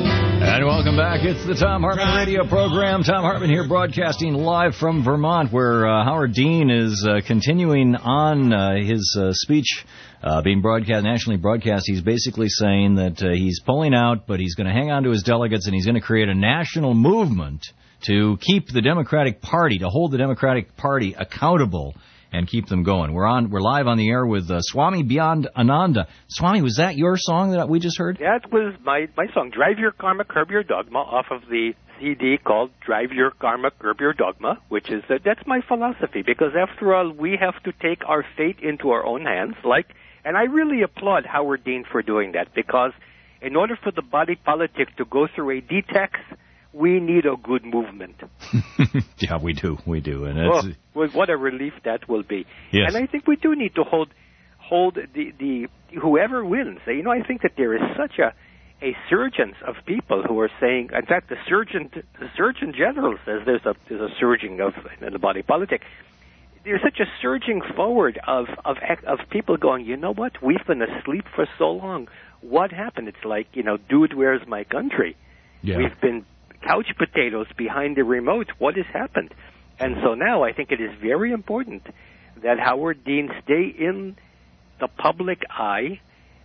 And welcome back. It's the Tom Hartman Radio Program. Tom Hartman here, broadcasting live from Vermont, where uh, Howard Dean is uh, continuing on uh, his uh, speech Uh, being broadcast, nationally broadcast. He's basically saying that uh, he's pulling out, but he's going to hang on to his delegates, and he's going to create a national movement to keep the Democratic Party, to hold the Democratic Party accountable and keep them going. We're on, we're live on the air with uh, Swami Beyond Ananda. Swami, was that your song that we just heard? That was my, my song, Drive Your Karma, Curb Your Dogma, off of the C D called Drive Your Karma, Curb Your Dogma, which is, uh, that's my philosophy, because after all, we have to take our fate into our own hands, like. And I really applaud Howard Dean for doing that, because in order for the body politic to go through a detox, we need a good movement. Yeah, we do. We do. And it's, oh, well, what a relief that will be. Yes. And I think we do need to hold hold the, the whoever wins. You know, I think that there is such a, a surgence of people who are saying, in fact, the Surgeon, the Surgeon General says there's a, there's a surging of in the body politic. There's such a surging forward of, of of people going, you know what, we've been asleep for so long. What happened? It's like, you know, dude, where's my country? Yeah. We've been couch potatoes behind the remote. What has happened? And so now I think it is very important that Howard Dean stay in the public eye,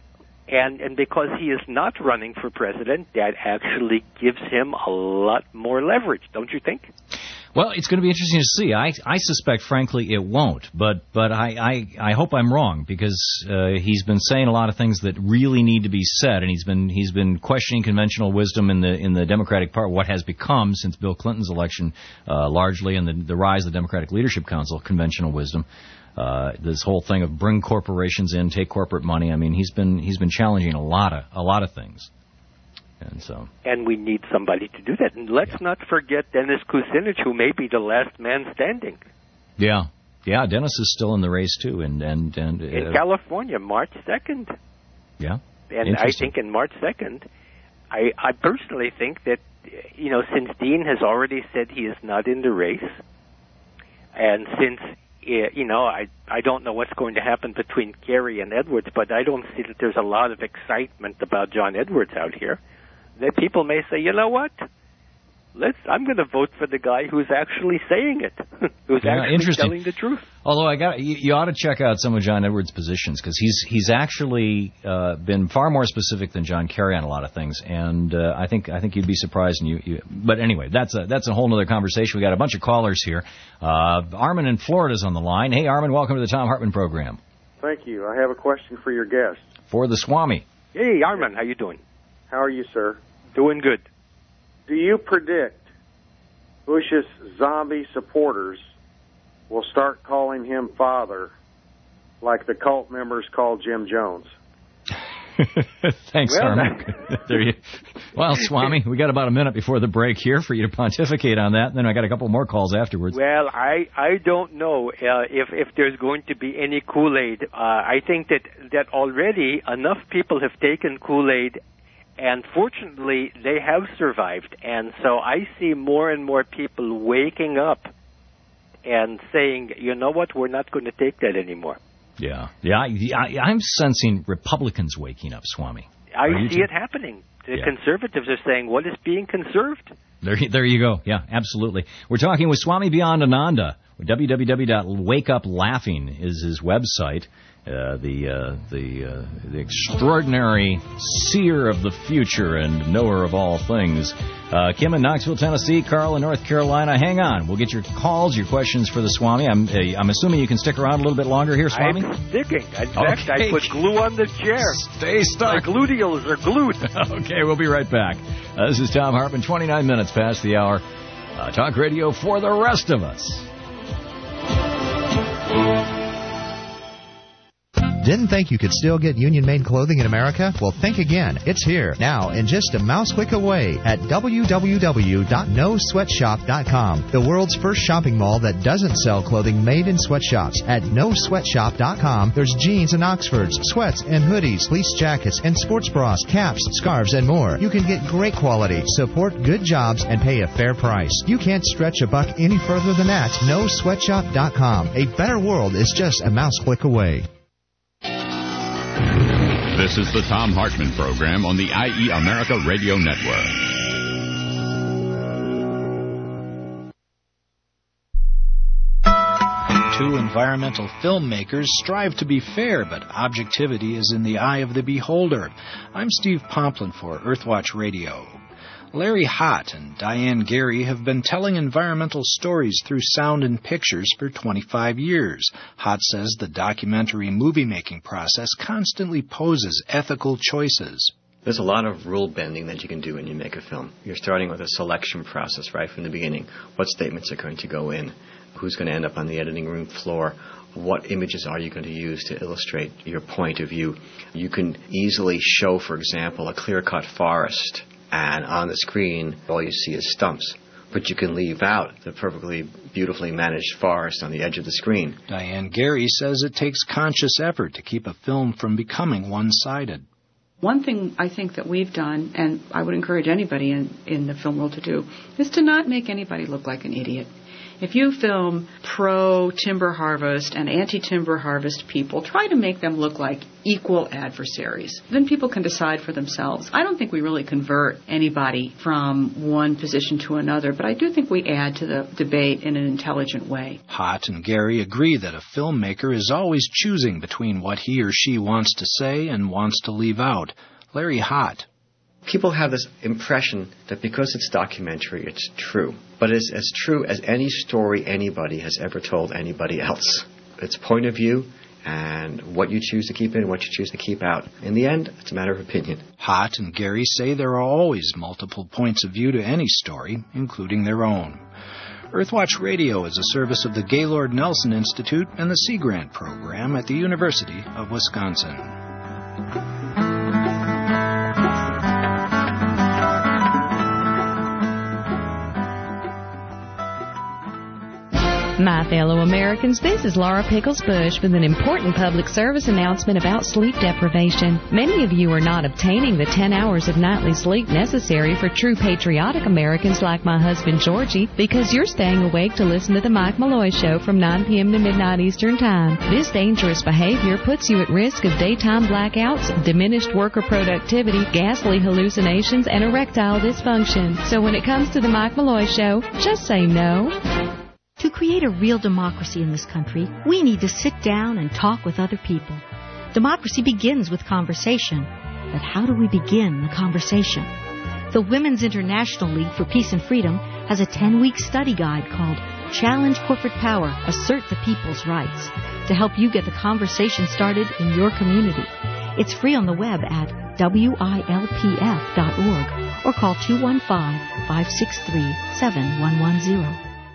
and, and because he is not running for president, that actually gives him a lot more leverage, don't you think? Well, it's going to be interesting to see. I, I suspect, frankly, it won't. But but I, I, I hope I'm wrong, because uh, he's been saying a lot of things that really need to be said, and he's been he's been questioning conventional wisdom in the in the Democratic Party, what has become since Bill Clinton's election, uh, largely, and the, the rise of the Democratic Leadership Council, conventional wisdom. Uh, this whole thing of bring corporations in, take corporate money. I mean, he's been he's been challenging a lot of a lot of things. And so, and we need somebody to do that. And let's yeah. not forget Dennis Kucinich, who may be the last man standing. Yeah, yeah. Dennis is still in the race too, and and and uh, in California, March second. Yeah, and I think in March second, I I personally think that, you know, since Dean has already said he is not in the race, and since you know, I I don't know what's going to happen between Kerry and Edwards, but I don't see that there's a lot of excitement about John Edwards out here. That people may say, you know what? Let's. I'm going to vote for the guy who's actually saying it, who's yeah, actually telling the truth. Although I got, you, you ought to check out some of John Edwards' positions, because he's he's actually uh, been far more specific than John Kerry on a lot of things, and uh, I think I think you'd be surprised. And you, you, but anyway, that's a that's a whole other conversation. We got a bunch of callers here. Uh, Armin in Florida is on the line. Hey, Armin, welcome to the Tom Hartman program. Thank you. I have a question for your guest. For the Swami. Hey, Armin, how you doing? How are you, sir? Doing good. Do you predict Bush's zombie supporters will start calling him father like the cult members call Jim Jones? Thanks, well, Armin. there you. Well, Swami, we got about a minute before the break here for you to pontificate on that, and then I got a couple more calls afterwards. Well, I, I don't know uh, if, if there's going to be any Kool-Aid. Uh, I think that, that already enough people have taken Kool-Aid, and fortunately, they have survived. And so I see more and more people waking up and saying, you know what, we're not going to take that anymore. Yeah, yeah. I, I, I'm sensing Republicans waking up, Swami. I see it happening. The yeah. conservatives are saying, what is being conserved? There, there you go. Yeah, absolutely. We're talking with Swami Beyondananda. w w w dot wake up laughing is his website. Uh, the uh, the uh, the extraordinary seer of the future and knower of all things. Uh, Kim in Knoxville, Tennessee. Carl in North Carolina. Hang on. We'll get your calls, your questions for the Swami. I'm uh, I'm assuming you can stick around a little bit longer here, Swami? I'm sticking. In okay. fact, I put glue on the chair. Stay stuck. My gluteals are glued. Okay, we'll be right back. Uh, this is Tom Hartman, twenty-nine minutes past the hour. Uh, talk radio for the rest of us. Didn't think you could still get union-made clothing in America? Well, think again. It's here, now, and just a mouse click away at w w w dot no sweatshop dot com, the world's first shopping mall that doesn't sell clothing made in sweatshops. At no sweatshop dot com, there's jeans and Oxfords, sweats and hoodies, fleece jackets, and sports bras, caps, scarves, and more. You can get great quality, support good jobs, and pay a fair price. You can't stretch a buck any further than that. no sweatshop dot com. A better world is just a mouse click away. This is the Tom Hartman Program on the I E America Radio Network. Two environmental filmmakers strive to be fair, but objectivity is in the eye of the beholder. I'm Steve Pomplin for Earthwatch Radio. Larry Hott and Diane Gary have been telling environmental stories through sound and pictures for twenty-five years. Hott says the documentary movie-making process constantly poses ethical choices. There's a lot of rule bending that you can do when you make a film. You're starting with a selection process right from the beginning. What statements are going to go in? Who's going to end up on the editing room floor? What images are you going to use to illustrate your point of view? You can easily show, for example, a clear-cut forest, and on the screen, all you see is stumps. But you can leave out the perfectly beautifully managed forest on the edge of the screen. Diane Gary says it takes conscious effort to keep a film from becoming one-sided. One thing I think that we've done, and I would encourage anybody in, in the film world to do, is to not make anybody look like an idiot. If you film pro-timber harvest and anti-timber harvest people, try to make them look like equal adversaries. Then people can decide for themselves. I don't think we really convert anybody from one position to another, but I do think we add to the debate in an intelligent way. Hott and Gary agree that a filmmaker is always choosing between what he or she wants to say and wants to leave out. Larry Hott. People have this impression that because it's documentary, it's true. But it's as true as any story anybody has ever told anybody else. It's point of view and what you choose to keep in and what you choose to keep out. In the end, it's a matter of opinion. Hott and Gary say there are always multiple points of view to any story, including their own. Earthwatch Radio is a service of the Gaylord Nelson Institute and the Sea Grant Program at the University of Wisconsin. My fellow Americans, this is Laura Pickles Bush with an important public service announcement about sleep deprivation. Many of you are not obtaining the ten hours of nightly sleep necessary for true patriotic Americans like my husband Georgie because you're staying awake to listen to the Mike Malloy Show from nine p.m. to midnight Eastern Time. This dangerous behavior puts you at risk of daytime blackouts, diminished worker productivity, ghastly hallucinations, and erectile dysfunction. So when it comes to the Mike Malloy Show, just say no. To create a real democracy in this country, we need to sit down and talk with other people. Democracy begins with conversation. But how do we begin the conversation? The Women's International League for Peace and Freedom has a ten-week study guide called Challenge Corporate Power, Assert the People's Rights, to help you get the conversation started in your community. It's free on the web at W I L P F dot org or call two one five, five six three, seven one one zero.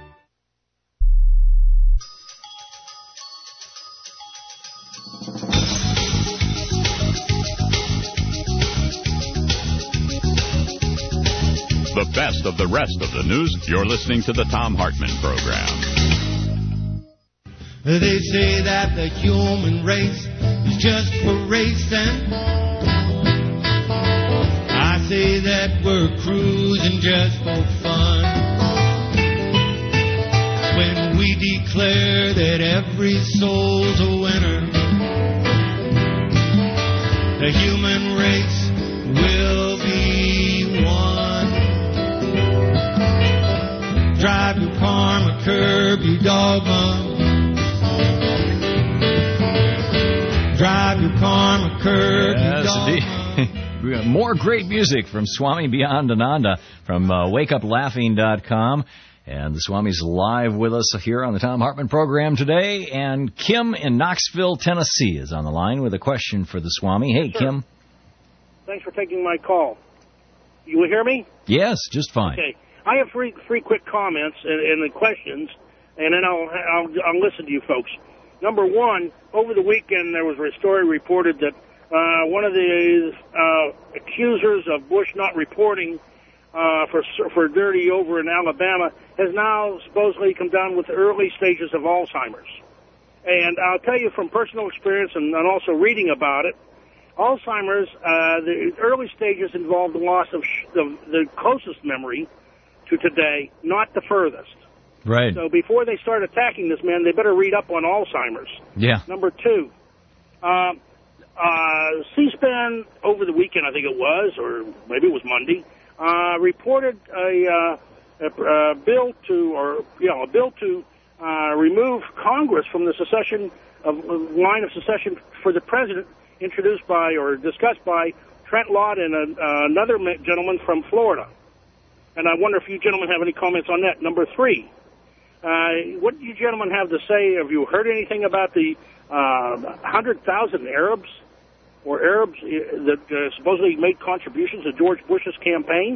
The best of the rest of the news. You're listening to the Tom Hartman Program. They say that the human race is just for racing. I say that we're cruising just for fun. When we declare that every soul's a winner, the human race will be one. Drive your karma, curb your dogma. Drive your karma, curb your Yes, dogma. indeed. We got more great music from Swami Beyond Ananda from uh, wake up laughing dot com. And the Swami's live with us here on the Thom Hartmann program today. And Kim in Knoxville, Tennessee is on the line with a question for the Swami. Hey, Sure. Kim. Thanks for taking my call. You will hear me? Yes, just fine. Okay. I have three three quick comments and, and the questions, and then I'll, I'll I'll listen to you folks. Number one, over the weekend there was a story reported that uh, one of the uh, accusers of Bush not reporting uh, for for dirty over in Alabama has now supposedly come down with the early stages of Alzheimer's. And I'll tell you from personal experience and, and also reading about it, Alzheimer's, uh, the early stages involve the loss of sh- the, the closest memory to today, not the furthest. Right. So before they start attacking this man, they better read up on Alzheimer's. Yeah. Number two, uh, uh, C-SPAN over the weekend, I think it was, or maybe it was Monday, uh, reported a, uh, a, a bill to, or you know, a bill to uh, remove Congress from the secession of line of secession for the president, introduced by or discussed by Trent Lott and a, uh, another gentleman from Florida. And I wonder if you gentlemen have any comments on that. Number three, uh, what do you gentlemen have to say? Have you heard anything about the uh, one hundred thousand Arabs or Arabs that uh, supposedly made contributions to George Bush's campaign?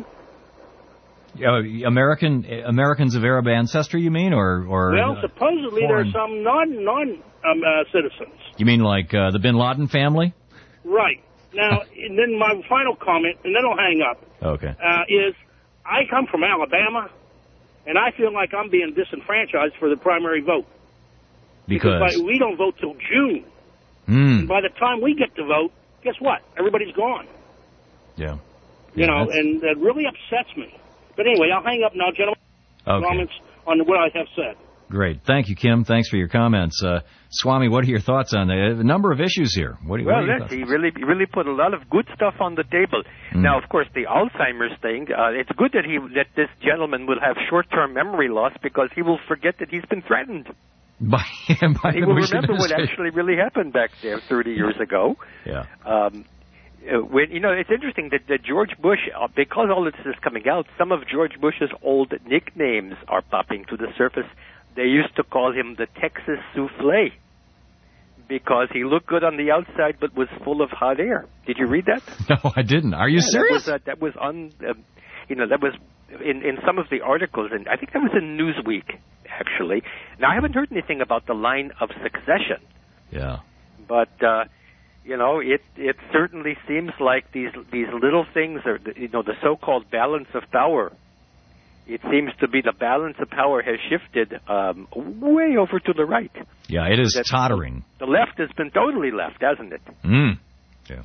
Uh, American Americans of Arab ancestry, you mean, or or Well, uh, supposedly foreign- there's some non non um, uh, citizens. You mean like uh, the Bin Laden family? Right. Now, and then my final comment, and then I'll hang up, Okay. uh, is I come from Alabama, and I feel like I'm being disenfranchised for the primary vote. Because by, we don't vote till June. Hmm. And by the time we get to vote, guess what? Everybody's gone. Yeah. You Yeah, know, that's- and that really upsets me. But anyway, I'll hang up now, gentlemen. Okay. Comments on what I have said. Great. Thank you, Kim. Thanks for your comments. Uh, Swami, what are your thoughts on the, a number of issues here? What, do you- what Well, are your yes, thoughts? he really, he really put a lot of good stuff on the table. Mm. Now, of course, the Alzheimer's thing. Uh, it's good that he, that this gentleman will have short-term memory loss because he will forget that he's been threatened. By, by he the will Bush remember what administration. actually really happened back there thirty years ago. Yeah. Um, uh, when you know, it's interesting that, that George Bush, uh, because all this is coming out, some of George Bush's old nicknames are popping to the surface. They used to call him the Texas Souffle because he looked good on the outside but was full of hot air. Did you read that? No, I didn't. Are you Yeah, serious? That was, uh, that was on, uh, you know, that was in, in some of the articles, and I think that was in Newsweek, actually. Now, I haven't heard anything about the line of succession, Yeah. but, uh, you know, it it certainly seems like these these little things are, you know, the so-called balance of power. It seems to be the balance of power has shifted um, way over to the right. Yeah, it is That- tottering. The left has been totally left, hasn't it? Mm. Yeah.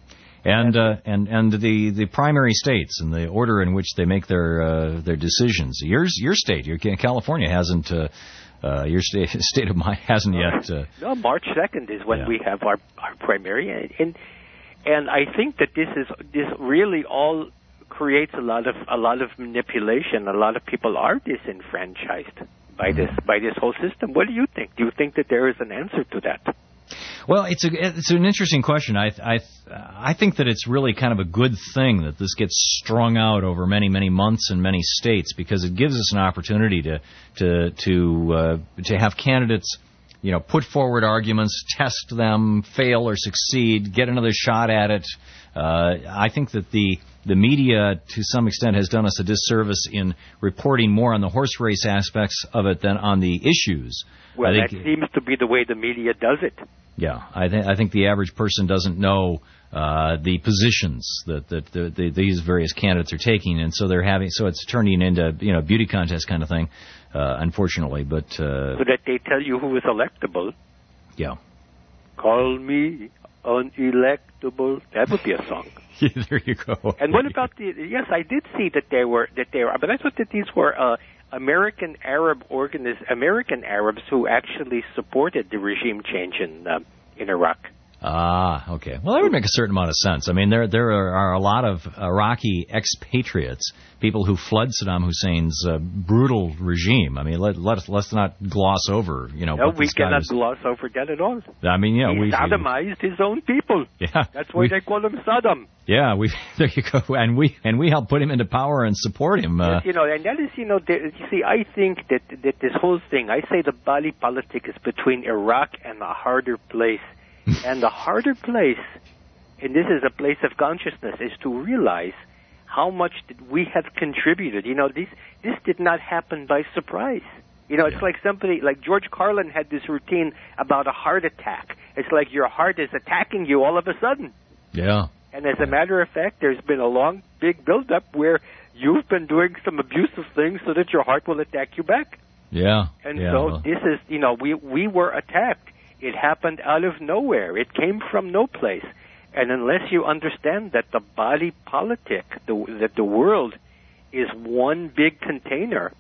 And uh, and and the, the primary states and the order in which they make their uh, their decisions. Yours, your state, your California hasn't. Uh, uh, your state, state of mind hasn't yet. Uh, No, March second is when Yeah. we have our, our primary, and, and and I think that this is this really all creates a lot of a lot of manipulation. A lot of people are disenfranchised by this by this whole system. What do you think? Do you think that there is an answer to that? Well, it's a it's an interesting question. I I I think that it's really kind of a good thing that this gets strung out over many many months in many states, because it gives us an opportunity to to to uh, to have candidates, you know, put forward arguments, test them, fail or succeed, get another shot at it. Uh, I think that the the media, to some extent, has done us a disservice in reporting more on the horse race aspects of it than on the issues. Well, I that think, seems to be the way the media does it. yeah, I think I think the average person doesn't know uh, the positions that that the, the, these various candidates are taking, and so they're having so it's turning into, you know, beauty contest kind of thing, uh, unfortunately. But uh, So that they tell you who is electable. yeah, Call me unelectable. That would be a song. there you go. And what about the? Yes, I did see that they were that they were, but I thought that these were uh, American Arab organis American Arabs who actually supported the regime change in uh, in Iraq. Ah, okay. Well, that would make a certain amount of sense. I mean, there there are, are a lot of Iraqi expatriates, people who fled Saddam Hussein's uh, brutal regime. I mean, let, let, let's not gloss over, you know, No, what we this guy cannot was- gloss over that at all. I mean, yeah, he we... sodomized his own people. Yeah. That's why we, they call him Saddam. Yeah, we there you go. And we and we helped put him into power and support him. Uh, Yes, you know, and that is, you know, the, you see, I think that, that this whole thing, I say the body politic is between Iraq and a harder place. And the harder place, and this is a place of consciousness, is to realize how much did we have contributed. You know, this this did not happen by surprise. You know, it's like somebody, like George Carlin had this routine about a heart attack. It's like your heart is attacking you all of a sudden. yeah. And as a matter of fact, there's been a long, big buildup where you've been doing some abusive things so that your heart will attack you back. Yeah. And yeah, so well, this is, you know, we we were attacked. It happened out of nowhere. It came from no place. And unless you understand that the body politic, the, that the world is one big container,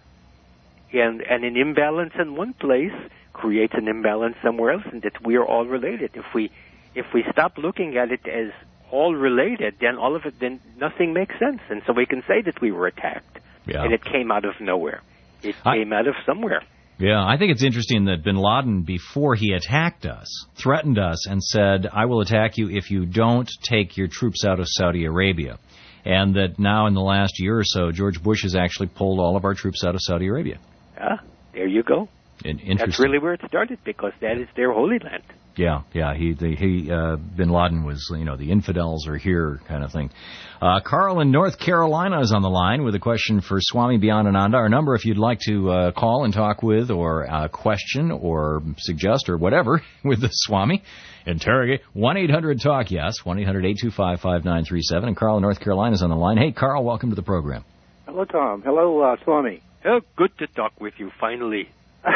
and, and an imbalance in one place creates an imbalance somewhere else, and that we are all related. If we if we stop looking at it as all related, then all of it, then nothing makes sense. And so we can say that we were attacked, Yeah. and it came out of nowhere. It I- came out of somewhere. Yeah, I think it's interesting that bin Laden, before he attacked us, threatened us and said, I will attack you if you don't take your troops out of Saudi Arabia. And that now in the last year or so, George Bush has actually pulled all of our troops out of Saudi Arabia. Ah, there you go. In- interesting. That's really where it started, because that is their holy land. Yeah, yeah. He, the, he, uh, bin Laden was, you know, the infidels are here kind of thing. Uh, Carl in North Carolina is on the line with a question for Swami Bhyanananda. Our number, if you'd like to uh, call and talk with, or uh, question, or suggest, or whatever with the Swami, interrogate one eight hundred talk yes, one eight hundred eight two five five nine three seven. And Carl in North Carolina is on the line. Hey, Carl, welcome to the program. Hello, Tom. Hello, uh, Swami. Oh, good to talk with you finally.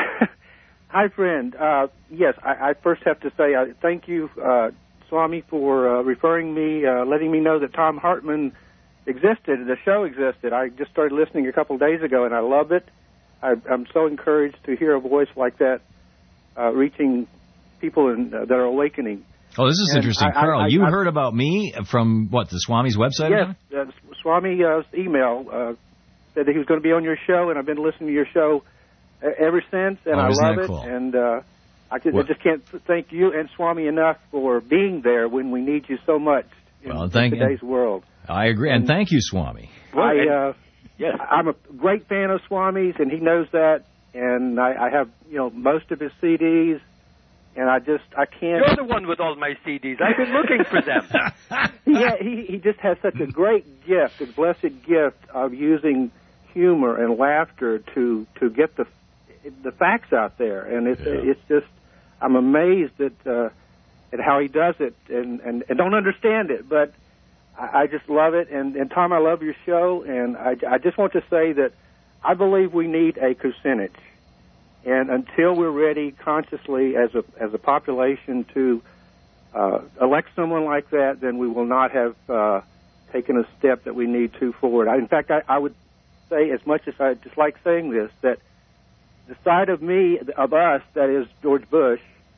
Hi, friend. Uh, yes, I, I first have to say uh, thank you, uh, Swami, for uh, referring me, uh, letting me know that Tom Hartman existed, the show existed. I just started listening a couple days ago, and I love it. I, I'm so encouraged to hear a voice like that uh, reaching people in, uh, that are awakening. Oh, this is And interesting. I- I- Carl, I- you I- heard about me from, what, the Swami's website? Yes, uh, Swami's email uh, said that he was going to be on your show, and I've been listening to your show uh, ever since, and Oh, I isn't love that it. cool? And uh, I, just, I Well- just can't thank you and Swami enough for being there when we need you so much in, Well, in thank- today's world. I agree. And thank you, Swami. I, uh, yes. I'm a great fan of Swami's, and he knows that. And I, I have, you know, most of his C Ds, and I just, I can't. You're the one with all my C Ds. I've been looking for them. Yeah, he he just has such a great gift, a blessed gift of using humor and laughter to to get the the facts out there, and it's it's just I'm amazed at uh, at how he does it, and, and, and don't understand it, but I, I just love it. And, and Tom, I love your show, and I, I just want to say that I believe we need a Kucinich, and until we're ready consciously as a as a population to uh, elect someone like that, then we will not have uh, taken a step that we need to forward. I, in fact, I, I would say, as much as I dislike saying this, that the side of me, of us, that is George Bush,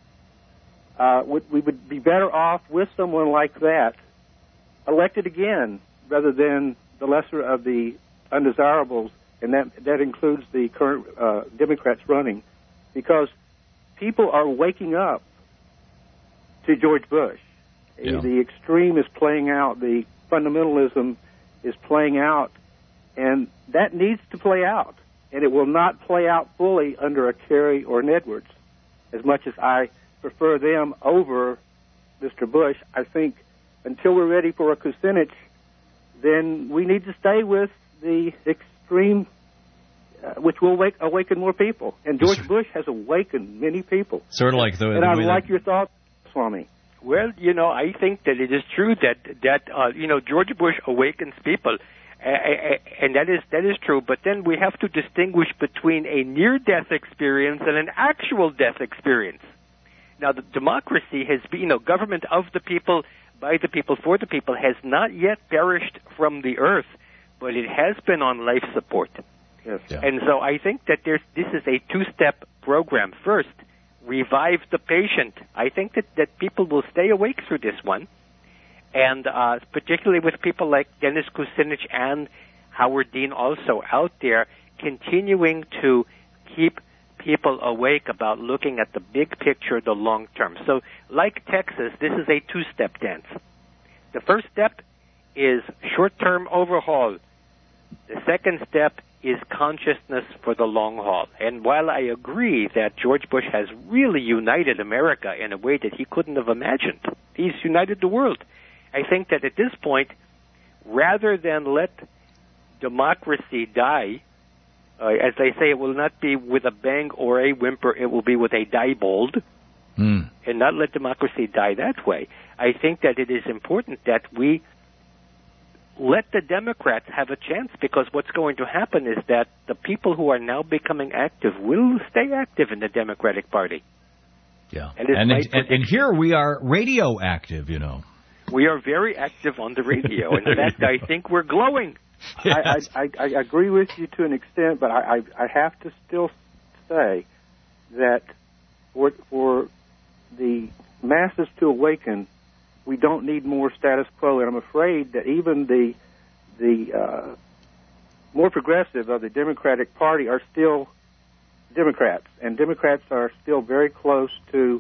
uh, would, we would be better off with someone like that elected again, rather than the lesser of the undesirables, and that that includes the current uh, Democrats running, because people are waking up to George Bush. Yeah. The extreme is playing out. The fundamentalism is playing out, and that needs to play out. And it will not play out fully under a Kerry or an Edwards. As much as I prefer them over Mister Bush, I think until we're ready for a Kucinich, then we need to stay with the extreme, uh, which will wake, awaken more people. And George Bush has awakened many people. Sort of like the, and the I way like that- your thoughts, Swami. Well, you know, I think that it is true that that uh, you know George Bush awakens people, uh, and that is that is true. But then we have to distinguish between a near-death experience and an actual death experience. Now, the democracy has been, you know, government of the people, by the people, for the people, has not yet perished from the earth, but it has been on life support. Yes. And so I think that there's this is a two-step program. First, revive the patient. I think that, that people will stay awake through this one, and uh, particularly with people like Dennis Kucinich and Howard Dean also out there continuing to keep people awake about looking at the big picture, the long term. So like Texas, this is a two-step dance. The first step is short-term overhaul. The second step is consciousness for the long haul. And while I agree that George Bush has really united America in a way that he couldn't have imagined, he's united the world. I think that at this point, rather than let democracy die, uh, as they say, it will not be with a bang or a whimper, it will be with a diebold, mm. and not let democracy die that way. I think that it is important that we let the Democrats have a chance, because what's going to happen is that the people who are now becoming active will stay active in the Democratic Party. Yeah, and, and, and, and here we are radio active, you know. We are very active on the radio. In fact, I think we're glowing. Yes. I, I, I agree with you to an extent, but I, I, I have to still say that for, for the masses to awaken, we don't need more status quo, and I'm afraid that even the the uh, more progressive of the Democratic Party are still Democrats, and Democrats are still very close to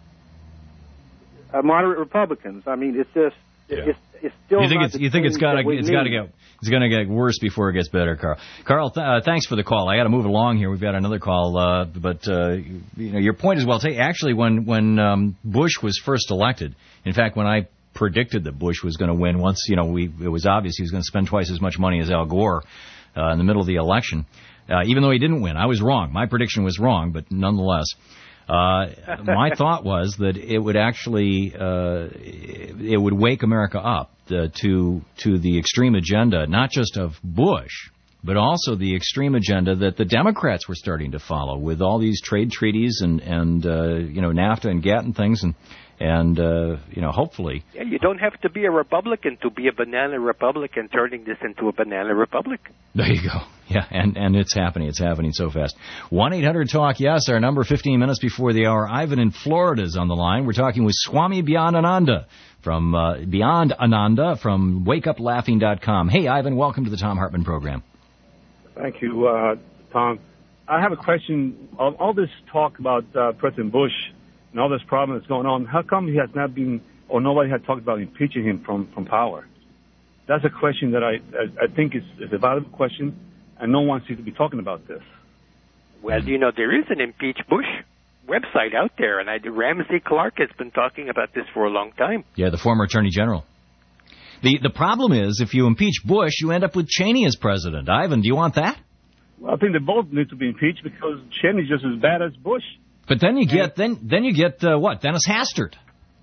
uh, moderate Republicans. I mean, it's just yeah. it's it's still. You think not it's the you think it's got to it's got to need. get it's going to get worse before it gets better, Carl. Carl, th- uh, thanks for the call. I got to move along here. We've got another call, uh, but uh, you know your point is well taken. Actually, when when um, Bush was first elected, in fact, when I predicted that Bush was going to win, once you know we it was obvious he was going to spend twice as much money as Al Gore uh, in the middle of the election. Uh, even though he didn't win, I was wrong. My prediction was wrong, but nonetheless, uh, my thought was that it would actually uh, it would wake America up uh, to to the extreme agenda, not just of Bush, but also the extreme agenda that the Democrats were starting to follow with all these trade treaties and and uh, you know NAFTA and GATT and things and. And, uh, you know, hopefully... Yeah, you don't have to be a Republican to be a banana Republican, turning this into a banana republic. There you go. Yeah, and, and it's happening. It's happening so fast. one eight hundred talk yes, our number, fifteen minutes before the hour. Ivan in Florida is on the line. We're talking with Swami Beyond Ananda from uh, Beyond Ananda from wake up laughing dot com. Hey, Ivan, welcome to the Thom Hartmann program. Thank you, uh, Tom. I have a question. All, all this talk about uh, President Bush and all this problem that's going on, how come he has not been, or nobody had talked about impeaching him from, from power? That's a question that I I, I think is, is a valuable question, and no one seems to be talking about this. Well, you know, there is an Impeach Bush website out there, and I, Ramsey Clark has been talking about this for a long time. Yeah, the former Attorney General. The the problem is, if you impeach Bush, you end up with Cheney as president. Ivan, do you want that? Well, I think they both need to be impeached because Cheney's just as bad as Bush. But then you get then then you get uh, what Dennis Hastert.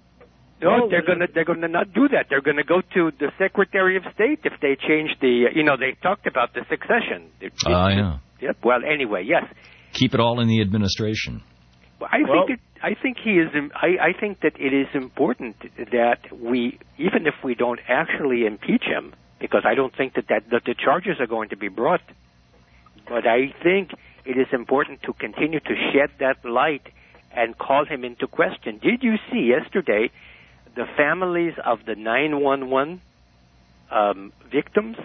No, they're gonna they're gonna not do that. They're gonna go to the Secretary of State if they change the. You know, they talked about the succession. Oh uh, yeah. Yep. Well, anyway, yes. Keep it all in the administration. I well, think it, I think he is. I, I think that it is important that we, even if we don't actually impeach him, because I don't think that, that that the charges are going to be brought. But I think it is important to continue to shed that light and call him into question. Did you see yesterday the families of the nine one one um, victims,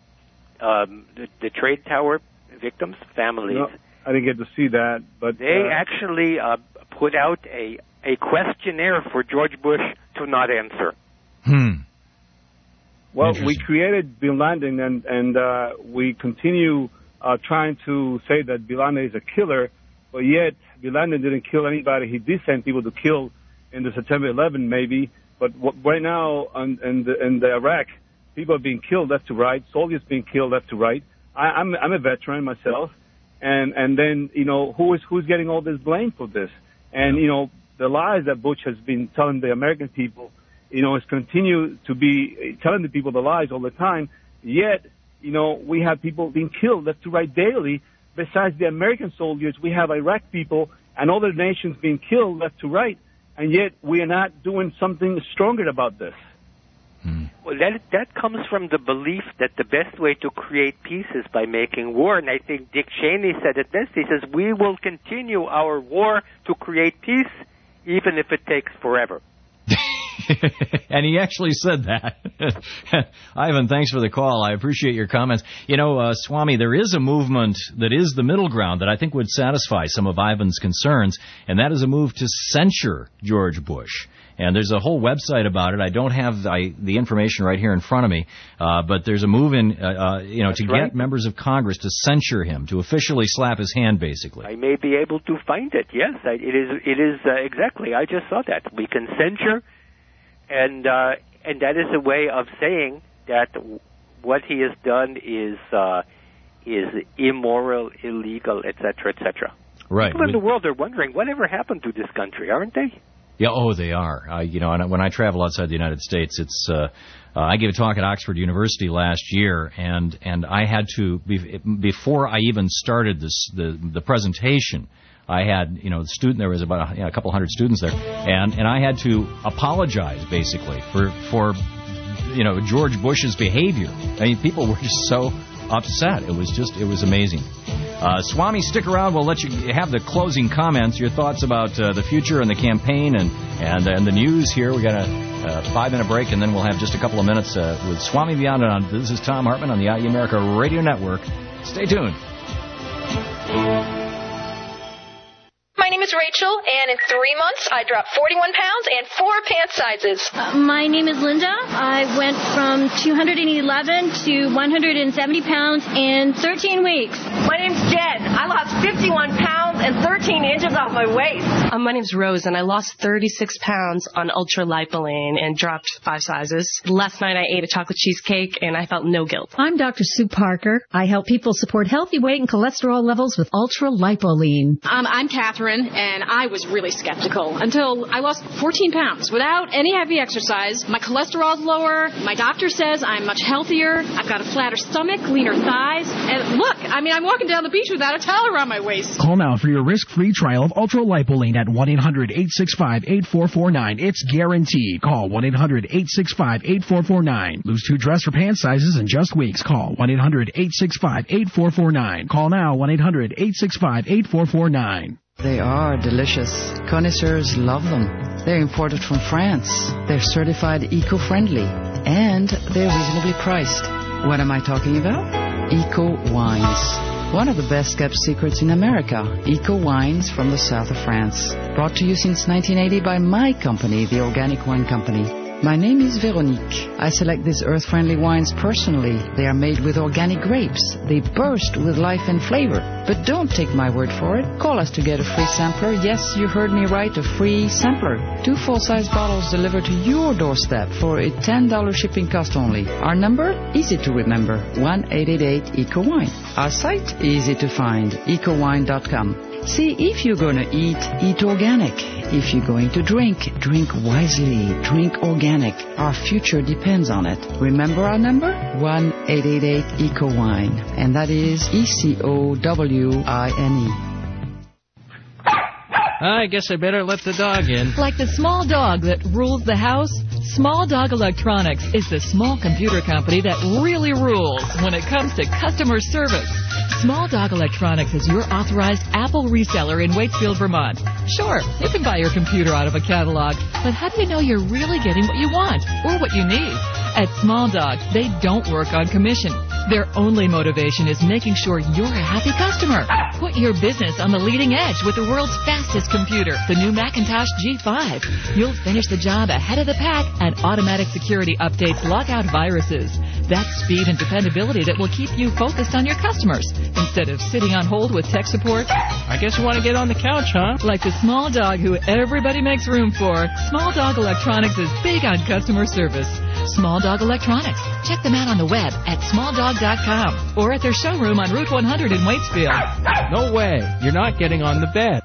um, the, the trade tower victims, families? No, I didn't get to see that, but they uh, actually uh, put out a a questionnaire for George Bush to not answer. Hmm. Well, we created Bin Laden, and and uh, we continue. Uh, trying to say that Bin Laden is a killer, but yet Bin Laden didn't kill anybody. He did send people to kill in the September eleventh, maybe. But what, right now in, in, the, in the Iraq, people are being killed left to right, soldiers being killed left to right. I, I'm I'm a veteran myself, and and then you know who is who's getting all this blame for this? And you know the lies that Bush has been telling the American people, you know, is continue to be telling the people the lies all the time. Yet, you know, we have people being killed left to right daily. Besides the American soldiers, we have Iraq people and other nations being killed left to right, and yet we are not doing something stronger about this. Mm. Well, that that comes from the belief that the best way to create peace is by making war. And I think Dick Cheney said it best. He says, we will continue our war to create peace, even if it takes forever. And he actually said that. Ivan, thanks for the call. I appreciate your comments. You know, uh, Swami, there is a movement that is the middle ground that I think would satisfy some of Ivan's concerns, and that is a move to censure George Bush. And there's a whole website about it. I don't have I, the information right here in front of me, uh, but there's a move in, uh, uh, you know, That's to right. get members of Congress to censure him, to officially slap his hand, basically. I may be able to find it. Yes, I, it is. It is uh, exactly. I just saw that. We can censure, and uh, and that is a way of saying that what he has done is uh, is immoral, illegal, et cetera, et cetera. Right. People in the world are wondering whatever happened to this country, aren't they? Yeah, oh, they are. Uh, you know, and when I travel outside the United States, it's. Uh, uh, I gave a talk at Oxford University last year, and and I had to be, before I even started this the the presentation. I had, you know, the student. There was about a, you know, a couple hundred students there, and and I had to apologize basically for for you know George Bush's behavior. I mean, people were just so upset. It was just it was amazing. Uh, Swami, stick around. We'll let you have the closing comments, your thoughts about uh, the future and the campaign and and, and the news here. We got a uh, five-minute break, and then we'll have just a couple of minutes uh, with Swami Vyandanand. This is Tom Hartman on the I E America Radio Network. Stay tuned. My name is Rachel, and in three months, I dropped forty-one pounds and four pant sizes. Uh, my name is Linda. I went from two hundred eleven to one hundred seventy pounds in thirteen weeks. My name's Jen. I lost fifty-one pounds and thirteen inches off my waist. Um, my name's Rose, and I lost thirty-six pounds on Ultra Lipoline and dropped five sizes. Last night, I ate a chocolate cheesecake, and I felt no guilt. I'm Doctor Sue Parker. I help people support healthy weight and cholesterol levels with Ultra Lipoline. Um, I'm Catherine, and I was really skeptical until I lost fourteen pounds without any heavy exercise. My cholesterol's lower. My doctor says I'm much healthier. I've got a flatter stomach, leaner thighs. And look, I mean, I'm walking down the beach without a towel around my waist. Call now for your risk-free trial of Ultra Lipoline at one eight hundred eight six five eight four four nine. It's guaranteed. Call one eight hundred eight six five eight four four nine. Lose two dress or pant sizes in just weeks. Call one eight hundred eight six five eight four four nine. Call now one eight hundred eight six five eight four four nine. They are delicious. Connoisseurs love them. They're imported from France. They're certified eco-friendly. And they're reasonably priced. What am I talking about? Eco Wines. One of the best-kept secrets in America. Eco Wines from the south of France. Brought to you since nineteen eighty by my company, the Organic Wine Company. My name is Veronique. I select these earth-friendly wines personally. They are made with organic grapes. They burst with life and flavor. But don't take my word for it. Call us to get a free sampler. Yes, you heard me right, a free sampler. Two full-size bottles delivered to your doorstep for a ten dollars shipping cost only. Our number? Easy to remember. one eight eight eight eco wine. Our site? Easy to find. eco wine dot com. See, if you're going to eat, eat organic. If you're going to drink, drink wisely. Drink organic. Our future depends on it. Remember our number? one eight eight eight eco wine. And that is E C O W I N E. I guess I better let the dog in. Like the small dog that rules the house, Small Dog Electronics is the small computer company that really rules when it comes to customer service. Small Dog Electronics is your authorized Apple reseller in Waitsfield, Vermont. Sure, you can buy your computer out of a catalog, but how do you know you're really getting what you want or what you need? At Small Dog, they don't work on commission. Their only motivation is making sure you're a happy customer. Put your business on the leading edge with the world's fastest computer, the new Macintosh G five. You'll finish the job ahead of the pack, and automatic security updates lock out viruses. That's speed and dependability that will keep you focused on your customers instead of sitting on hold with tech support. I guess you want to get on the couch, huh? Like the small dog who everybody makes room for, Small Dog Electronics is big on customer service. Small Dog Electronics. Check them out on the web at small dog dot com or at their showroom on Route one hundred in Waitsfield. No way. You're not getting on the bed.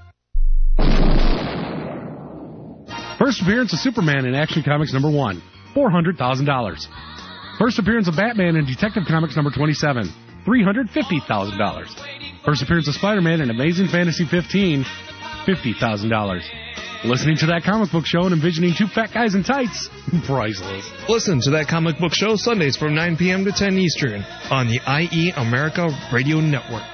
First appearance of Superman in Action Comics number one, four hundred thousand dollars. First appearance of Batman in Detective Comics number twenty-seven, three hundred fifty thousand dollars. First appearance of Spider-Man in Amazing Fantasy fifteen, fifty thousand dollars. Listening to That Comic Book Show and envisioning two fat guys in tights. Priceless. Listen to That Comic Book Show Sundays from nine p.m. to ten Eastern on the I E America Radio Network.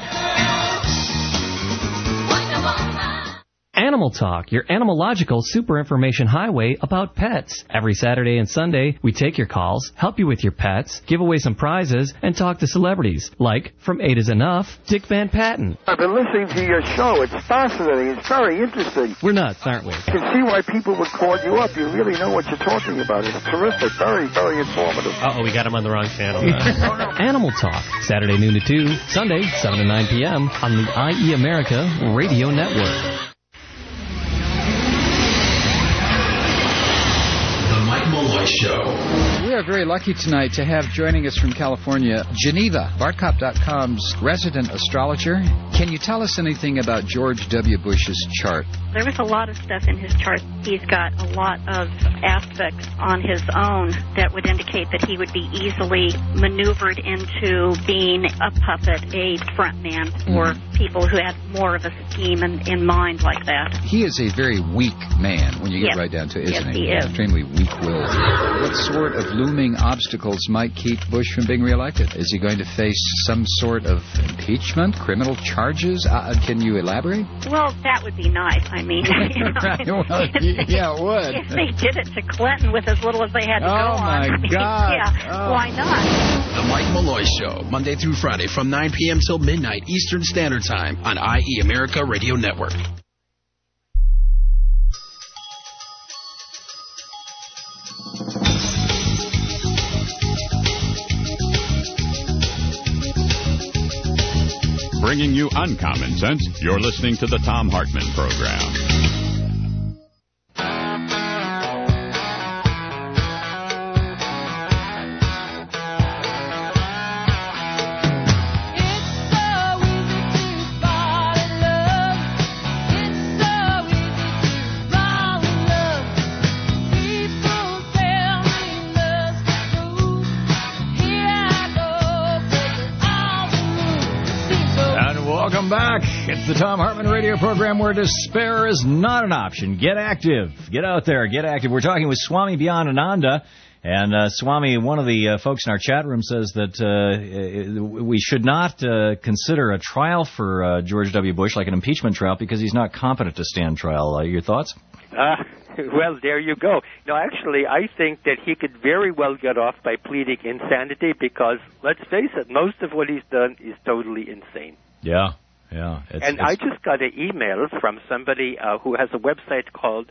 Animal Talk, your animalogical super information highway about pets. Every Saturday and Sunday, we take your calls, help you with your pets, give away some prizes, and talk to celebrities, like From Eight Is Enough, Dick Van Patten. I've been listening to your show. It's fascinating. It's very interesting. We're nuts, aren't we? You can see why people would call you up. You really know what you're talking about. It's terrific. Very, very informative. Uh-oh, we got him on the wrong channel. Animal Talk, Saturday noon to two, Sunday seven to nine p.m. on the I E America Radio Network. Mike Malloy Show. We are very lucky tonight to have joining us from California, Geneva, Bartcop dot com's resident astrologer. Can you tell us anything about George W. Bush's chart? There was a lot of stuff in his chart. He's got a lot of aspects on his own that would indicate that he would be easily maneuvered into being a puppet, a front man for mm. people who had more of a scheme in, in mind like that. He is a very weak man when you get yes. right down to it, isn't yes, he? he is. Extremely weak-willed. What sort of looming obstacles might keep Bush from being reelected? Is he going to face some sort of impeachment, criminal charges? Uh, can you elaborate? Well, that would be nice. I mean, you know, right. well, yeah, it would. If they did it to Clinton with as little as they had to oh go on. Oh, my I mean, God. Yeah, oh. why not? The Mike Malloy Show, Monday through Friday from nine p.m. till midnight Eastern Standard Time on I E America Radio Network. Bringing you uncommon sense, you're listening to the Thom Hartmann Program. Welcome back. It's the Thom Hartmann radio program where despair is not an option. Get active. Get out there. Get active. We're talking with Swami Beyond Ananda. And uh, Swami, one of the uh, folks in our chat room says that uh, we should not uh, consider a trial for uh, George W. Bush, like an impeachment trial, because he's not competent to stand trial. Uh, your thoughts? Uh, well, there you go. No, actually, I think that he could very well get off by pleading insanity because, let's face it, most of what he's done is totally insane. Yeah, yeah. It's, and it's... I just got an email from somebody uh, who has a website called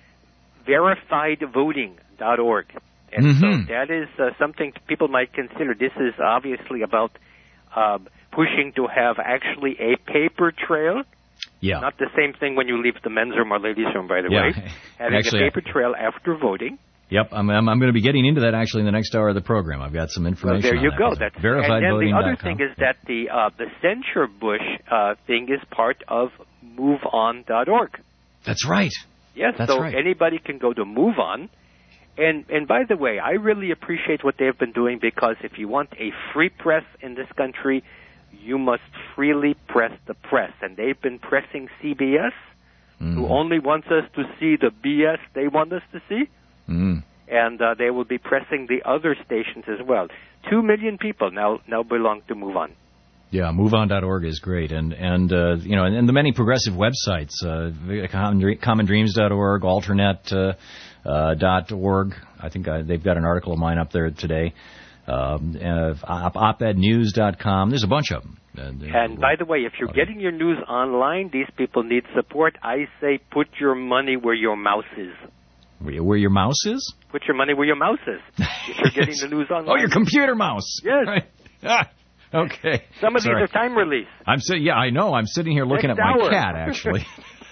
verified voting dot org. And mm-hmm. so that is uh, something people might consider. This is obviously about uh, pushing to have actually a paper trail. Yeah. Not the same thing when you leave the men's room or ladies' room, by the yeah. way. Having actually, a paper trail after voting. Yep, I'm, I'm, I'm going to be getting into that actually in the next hour of the program. I've got some information. Well, there you on go. That. That's verified voting dot com. And then the other thing is that the uh, the censure Bush uh, thing is part of move on dot org. That's right. Yes, That's so right. anybody can go to MoveOn. And and by the way, I really appreciate what they've been doing because if you want a free press in this country, you must freely press the press. And they've been pressing C B S, mm. who only wants us to see the B S they want us to see. Mm. And uh, they will be pressing the other stations as well. Two million people now now belong to MoveOn. Yeah, move on dot org is great, and and uh, you know, and, and the many progressive websites, uh, common dreams dot org, alternet uh, dot org. I think I, they've got an article of mine up there today. Um, uh, op ed news dot com. There's a bunch of them. And, and by the way, if you're getting your news online, these people need support. I say put your money where your mouth is. Where your mouse is? Put your money where your mouse is. If you're getting the news online. Oh, your computer mouse. Yes. Right. Ah, okay. Some of Sorry. these are time release. I'm si- Yeah, I know. I'm sitting here looking Next at my hour. cat, actually.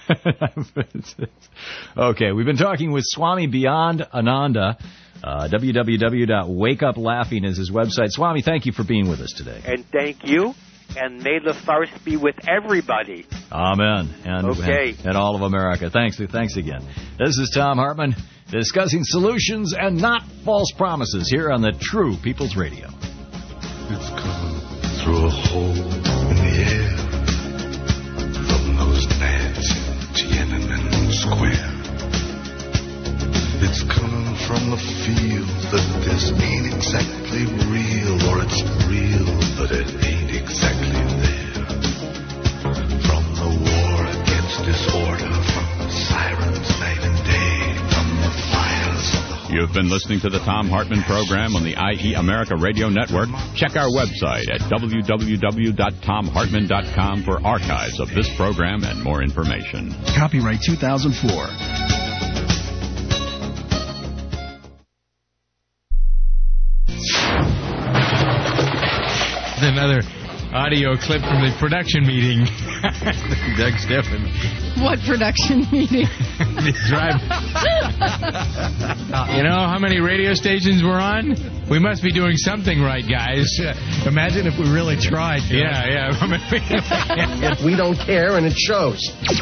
Okay, we've been talking with Swami Beyond Ananda. Uh, w w w dot wake up laughing is his website. Swami, thank you for being with us today. And thank you. And may the farce be with everybody. Amen. And, okay. and, and all of America. Thanks, thanks again. This is Thom Hartmann discussing solutions and not false promises here on the True People's Radio. It's coming through a hole in the air from those nads in Tiananmen Square. it's coming from the field, that this ain't exactly real, or it's real, but it ain't exactly there. From the war against disorder, from the sirens night and day, from the fires of the... You've been listening to the Thom Hartmann program on the I E America Radio Network. Check our website at w w w dot tom hartmann dot com for archives of this program and more information. Copyright two thousand four. Another audio clip from the production meeting. Doug Steffen. What production meeting? Drive. You know how many radio stations we're on? We must be doing something right, guys. Imagine if we really tried. Yeah, yeah. We don't care, and it shows.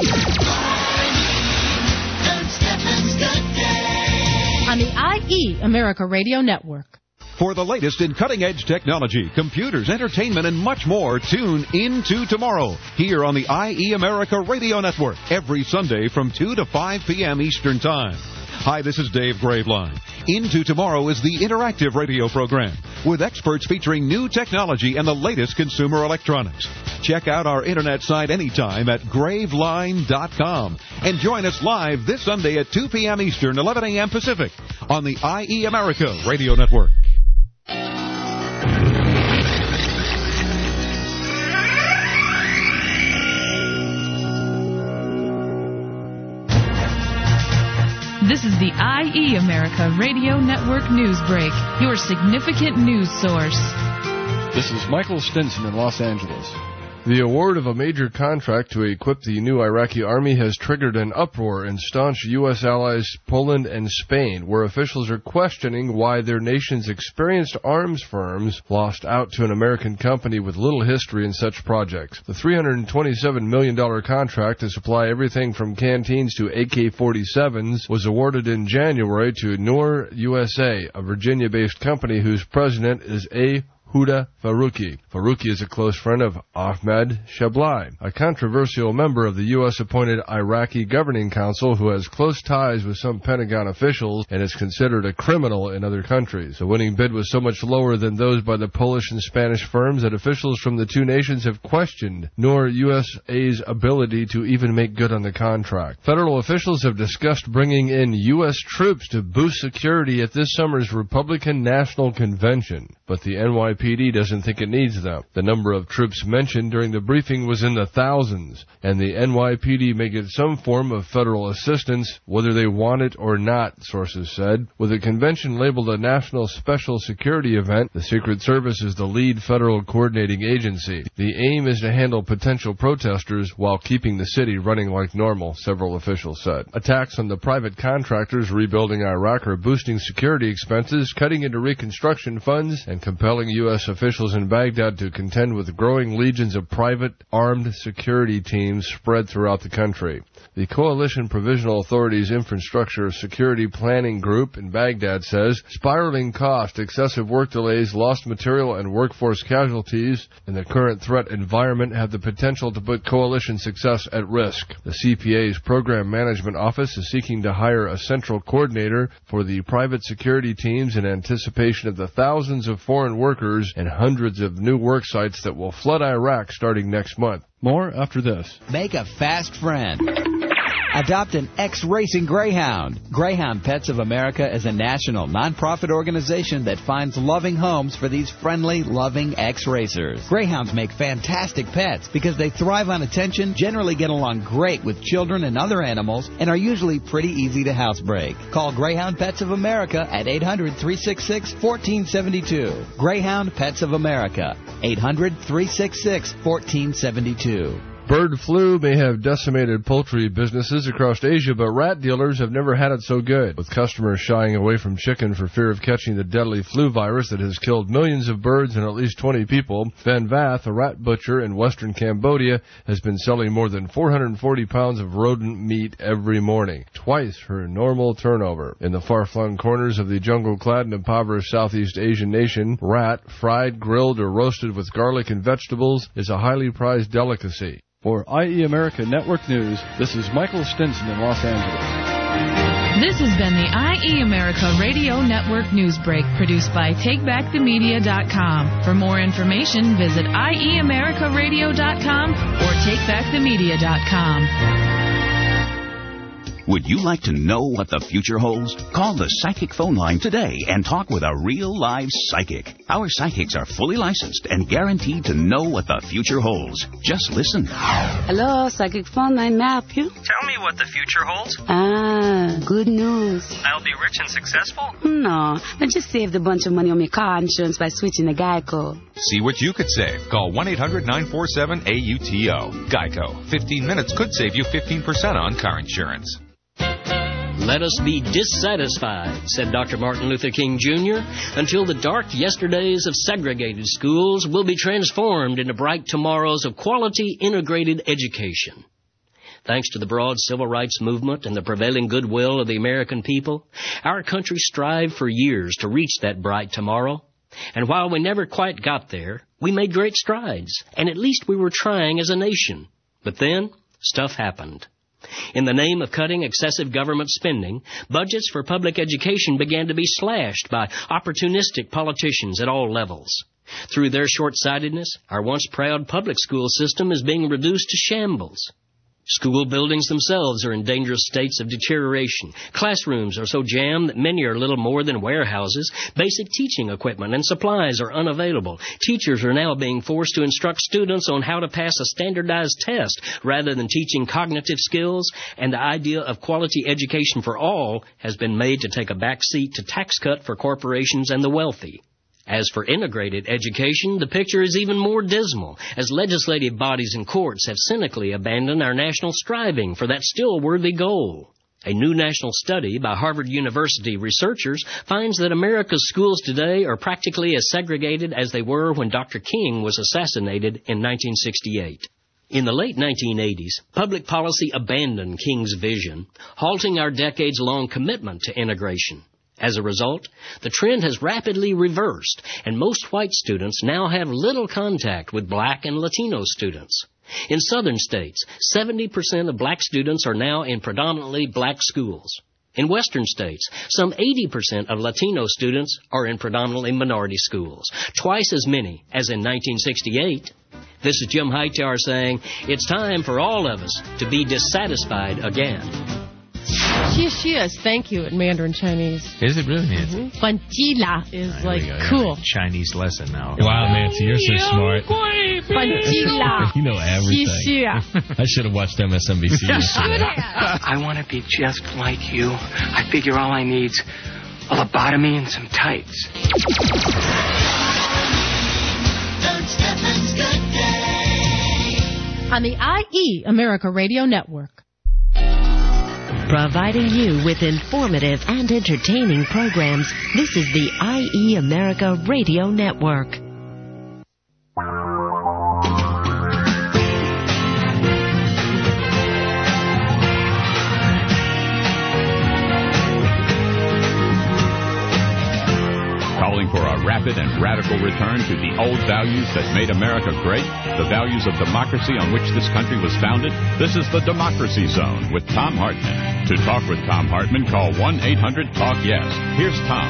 On the I E America Radio Network. For the latest in cutting-edge technology, computers, entertainment, and much more, tune into tomorrow here on the I E America Radio Network every Sunday from two to five p.m. Eastern Time. Hi, this is Dave Graveline. Into Tomorrow is the interactive radio program with experts featuring new technology and the latest consumer electronics. Check out our internet site anytime at graveline dot com and join us live this Sunday at two p.m. Eastern, eleven a.m. Pacific on the I E America Radio Network. This is the I E America Radio Network News Break, your significant news source. This is Michael Stinson in Los Angeles. The award of a major contract to equip the new Iraqi army has triggered an uproar in staunch U S allies Poland and Spain, where officials are questioning why their nation's experienced arms firms lost out to an American company with little history in such projects. The three hundred twenty-seven million dollars contract to supply everything from canteens to A K forty-sevens was awarded in January to Noor U S A, a Virginia-based company whose president is A. Huda Faruqi. Faruqi is a close friend of Ahmed Shablai, a controversial member of the U S-appointed Iraqi Governing Council who has close ties with some Pentagon officials and is considered a criminal in other countries. The winning bid was so much lower than those by the Polish and Spanish firms that officials from the two nations have questioned Noor U S A's ability to even make good on the contract. Federal officials have discussed bringing in U S troops to boost security at this summer's Republican National Convention, but the N Y P D doesn't think it needs them. The number of troops mentioned during the briefing was in the thousands, and the N Y P D may get some form of federal assistance, whether they want it or not, sources said. With the convention labeled a national special security event, the Secret Service is the lead federal coordinating agency. The aim is to handle potential protesters while keeping the city running like normal, several officials said. Attacks on the private contractors rebuilding Iraq are boosting security expenses, cutting into reconstruction funds, and compelling U S officials in Baghdad to contend with growing legions of private armed security teams spread throughout the country. The Coalition Provisional Authority's Infrastructure Security Planning Group in Baghdad says spiraling cost, excessive work delays, lost material, and workforce casualties in the current threat environment have the potential to put coalition success at risk. The C P A's Program Management Office is seeking to hire a central coordinator for the private security teams in anticipation of the thousands of foreign workers and hundreds of new work sites that will flood Iraq starting next month. More after this. Make a fast friend. Adopt an ex-racing greyhound. Greyhound Pets of America is a national nonprofit organization that finds loving homes for these friendly, loving ex-racers. Greyhounds make fantastic pets because they thrive on attention, generally get along great with children and other animals, and are usually pretty easy to housebreak. Call Greyhound Pets of America at eight hundred, three six six, one four seven two. Greyhound Pets of America, eight hundred, three six six, one four seven two. Bird flu may have decimated poultry businesses across Asia, but rat dealers have never had it so good, with customers shying away from chicken for fear of catching the deadly flu virus that has killed millions of birds and at least twenty people. Van Vath, a rat butcher in western Cambodia, has been selling more than four hundred forty pounds of rodent meat every morning, twice her normal turnover. In the far-flung corners of the jungle-clad and impoverished Southeast Asian nation, rat, fried, grilled, or roasted with garlic and vegetables, is a highly prized delicacy. For I E America Network News, this is Michael Stinson in Los Angeles. This has been the I E America Radio Network News Break, produced by take back the media dot com. For more information, visit I E America Radio dot com or take back the media dot com. Would you like to know what the future holds? Call the Psychic phone line today and talk with a real live psychic. Our psychics are fully licensed and guaranteed to know what the future holds. Just listen. Hello, Psychic phone line. May I help you? Tell me what the future holds. Ah, good news. I'll be rich and successful? No, I just saved a bunch of money on my car insurance by switching to Geico. See what you could save. Call one eight hundred nine four seven A U T O. Geico. fifteen minutes could save you fifteen percent on car insurance. Let us be dissatisfied, said Doctor Martin Luther King, Junior, until the dark yesterdays of segregated schools will be transformed into bright tomorrows of quality integrated education. Thanks to the broad civil rights movement and the prevailing goodwill of the American people, our country strived for years to reach that bright tomorrow. And while we never quite got there, we made great strides, and at least we were trying as a nation. But then, stuff happened. In the name of cutting excessive government spending, budgets for public education began to be slashed by opportunistic politicians at all levels. Through their short-sightedness, our once proud public school system is being reduced to shambles. School buildings themselves are in dangerous states of deterioration. Classrooms are so jammed that many are little more than warehouses. Basic teaching equipment and supplies are unavailable. Teachers are now being forced to instruct students on how to pass a standardized test rather than teaching cognitive skills, and the idea of quality education for all has been made to take a back seat to tax cut for corporations and the wealthy. As for integrated education, the picture is even more dismal, as legislative bodies and courts have cynically abandoned our national striving for that still worthy goal. A new national study by Harvard University researchers finds that America's schools today are practically as segregated as they were when Doctor King was assassinated in nineteen sixty-eight. In the late nineteen eighties, public policy abandoned King's vision, halting our decades-long commitment to integration. As a result, the trend has rapidly reversed, and most white students now have little contact with black and Latino students. In southern states, seventy percent of black students are now in predominantly black schools. In western states, some eighty percent of Latino students are in predominantly minority schools, twice as many as in nineteen sixty-eight. This is Jim Hightower saying, it's time for all of us to be dissatisfied again. Cheers, thank you in Mandarin Chinese. Is it really, Nancy? Mm-hmm. Fanjila is right, like go, cool. Chinese lesson now. Wow, Nancy, you're so smart. Fanjila. You know everything. I should have watched M S N B C. I want to be just like you. I figure all I need's a lobotomy and some tights. On the I E America Radio Network. Providing you with informative and entertaining programs, this is the I E America Radio Network. Calling for a rapid and radical return to the old values that made America great, the values of democracy on which this country was founded. This is the Democracy Zone with Thom Hartmann. To talk with Thom Hartmann, call one eight hundred talk yes. Here's Tom.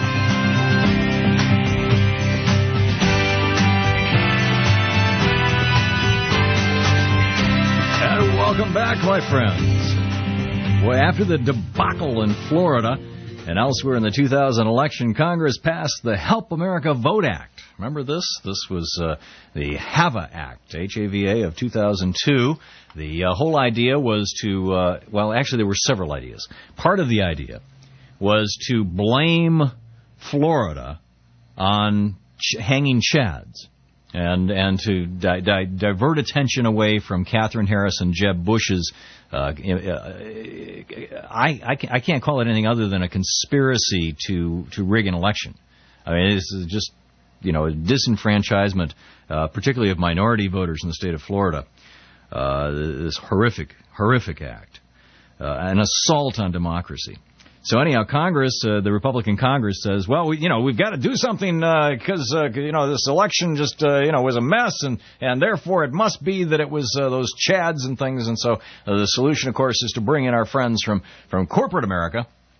And welcome back, my friends. Well, after the debacle in Florida and elsewhere in the two thousand election, Congress passed the Help America Vote Act. Remember this? This was uh, the HAVA Act, H A V A, of two thousand two. The uh, whole idea was to, uh, well, actually there were several ideas. Part of the idea was to blame Florida on ch- hanging chads and and to di- di- divert attention away from Katherine Harris and Jeb Bush's Uh, I, I, I can't call it anything other than a conspiracy to, to rig an election. I mean, this is just, you know, a disenfranchisement, uh, particularly of minority voters in the state of Florida. Uh, this horrific, horrific act, uh, an assault on democracy. So anyhow, Congress, uh, the Republican Congress says, well, we, you know, we've got to do something because, uh, uh, you know, this election just, uh, you know, was a mess, and, and therefore it must be that it was uh, those chads and things. And so uh, the solution, of course, is to bring in our friends from, from corporate America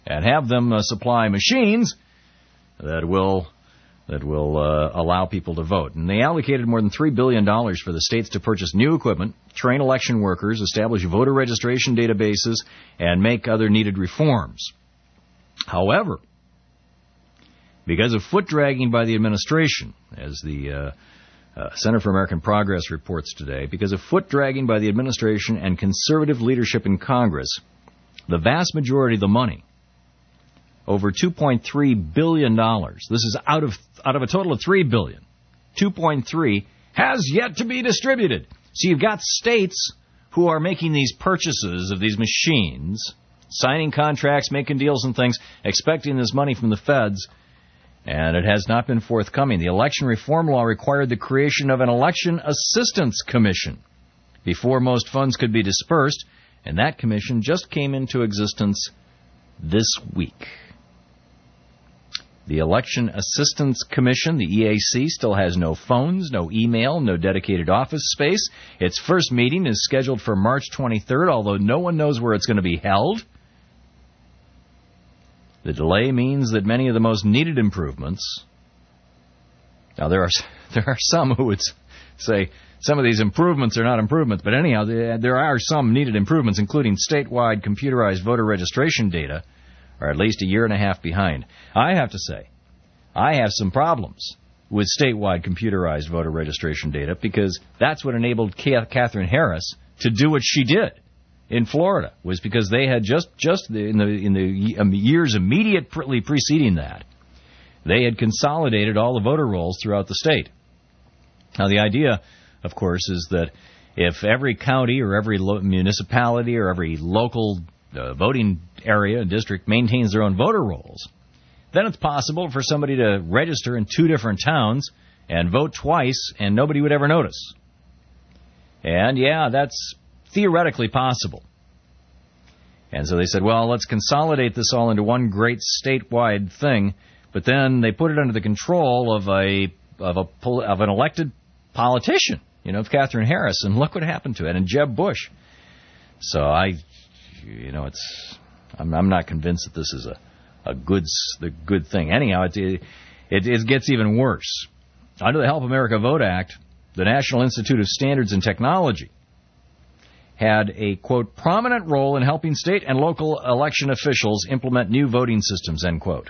and have them uh, supply machines that will that will uh, allow people to vote. And they allocated more than three billion dollars for the states to purchase new equipment, train election workers, establish voter registration databases, and make other needed reforms. However, because of foot-dragging by the administration, as the uh, uh, Center for American Progress reports today, because of foot-dragging by the administration and conservative leadership in Congress, the vast majority of the money, over two point three billion dollars, this is out of out of a total of three billion dollars, two point three has yet to be distributed. So you've got states who are making these purchases of these machines, signing contracts, making deals and things, expecting this money from the feds, and it has not been forthcoming. The election reform law required the creation of an election assistance commission before most funds could be dispersed, and that commission just came into existence this week. The Election Assistance Commission, the E A C, still has no phones, no email, no dedicated office space. Its first meeting is scheduled for March twenty-third, although no one knows where it's going to be held. The delay means that many of the most needed improvements... Now, there are there are some who would say some of these improvements are not improvements, but anyhow, there are some needed improvements, including statewide computerized voter registration data, are at least a year and a half behind. I have to say, I have some problems with statewide computerized voter registration data because that's what enabled Katherine Harris to do what she did in Florida, was because they had just, just in the in the years immediately preceding that, they had consolidated all the voter rolls throughout the state. Now, the idea, of course, is that if every county or every lo- municipality or every local uh, voting area and district maintains their own voter rolls, then it's possible for somebody to register in two different towns and vote twice and nobody would ever notice. And, yeah, that's theoretically possible. And so they said, well, let's consolidate this all into one great statewide thing, but then they put it under the control of a of a of an elected politician, you know, of Katherine Harris, and look what happened to it, and Jeb Bush. So I, you know, it's I'm, I'm not convinced that this is a a good the good thing. Anyhow, it, it it gets even worse. Under the Help America Vote Act, the National Institute of Standards and Technology had a, quote, prominent role in helping state and local election officials implement new voting systems, end quote.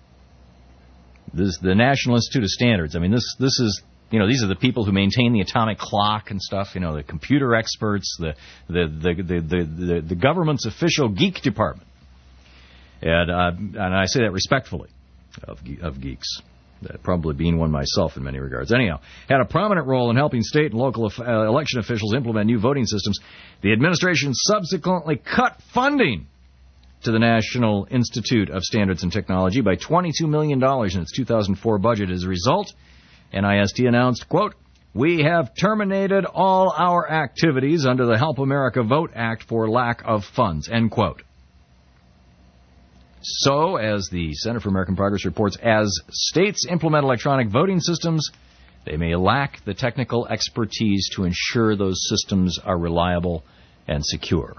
This the National Institute of Standards. I mean, this this is, you know, these are the people who maintain the atomic clock and stuff, you know, the computer experts, the the the the the, the, the government's official geek department. And uh, and I say that respectfully of of geeks. Uh, probably being one myself in many regards. Anyhow, had a prominent role in helping state and local uh, election officials implement new voting systems. The administration subsequently cut funding to the National Institute of Standards and Technology by twenty-two million dollars in its two thousand four budget. As a result, N I S T announced, quote, "We have terminated all our activities under the Help America Vote Act for lack of funds," end quote. So, as the Center for American Progress reports, as states implement electronic voting systems, they may lack the technical expertise to ensure those systems are reliable and secure.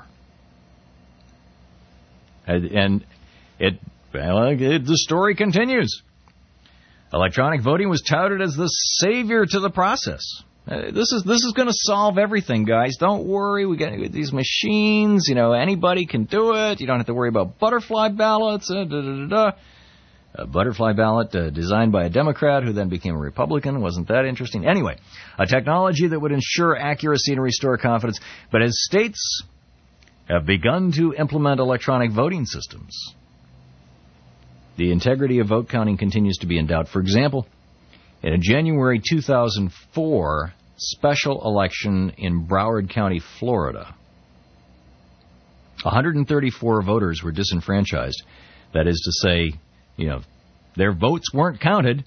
And, and it, well, it, the story continues. Electronic voting was touted as the savior to the process. Uh, this is this is going to solve everything, guys. Don't worry. We got these machines. You know, anybody can do it. You don't have to worry about butterfly ballots. Uh, da, da, da, da. A butterfly ballot uh, designed by a Democrat who then became a Republican. Wasn't that interesting? Anyway, a technology that would ensure accuracy and restore confidence. But as states have begun to implement electronic voting systems, the integrity of vote counting continues to be in doubt. For example, in a January two thousand four special election in Broward County, Florida, one hundred thirty-four voters were disenfranchised. That is to say, you know, their votes weren't counted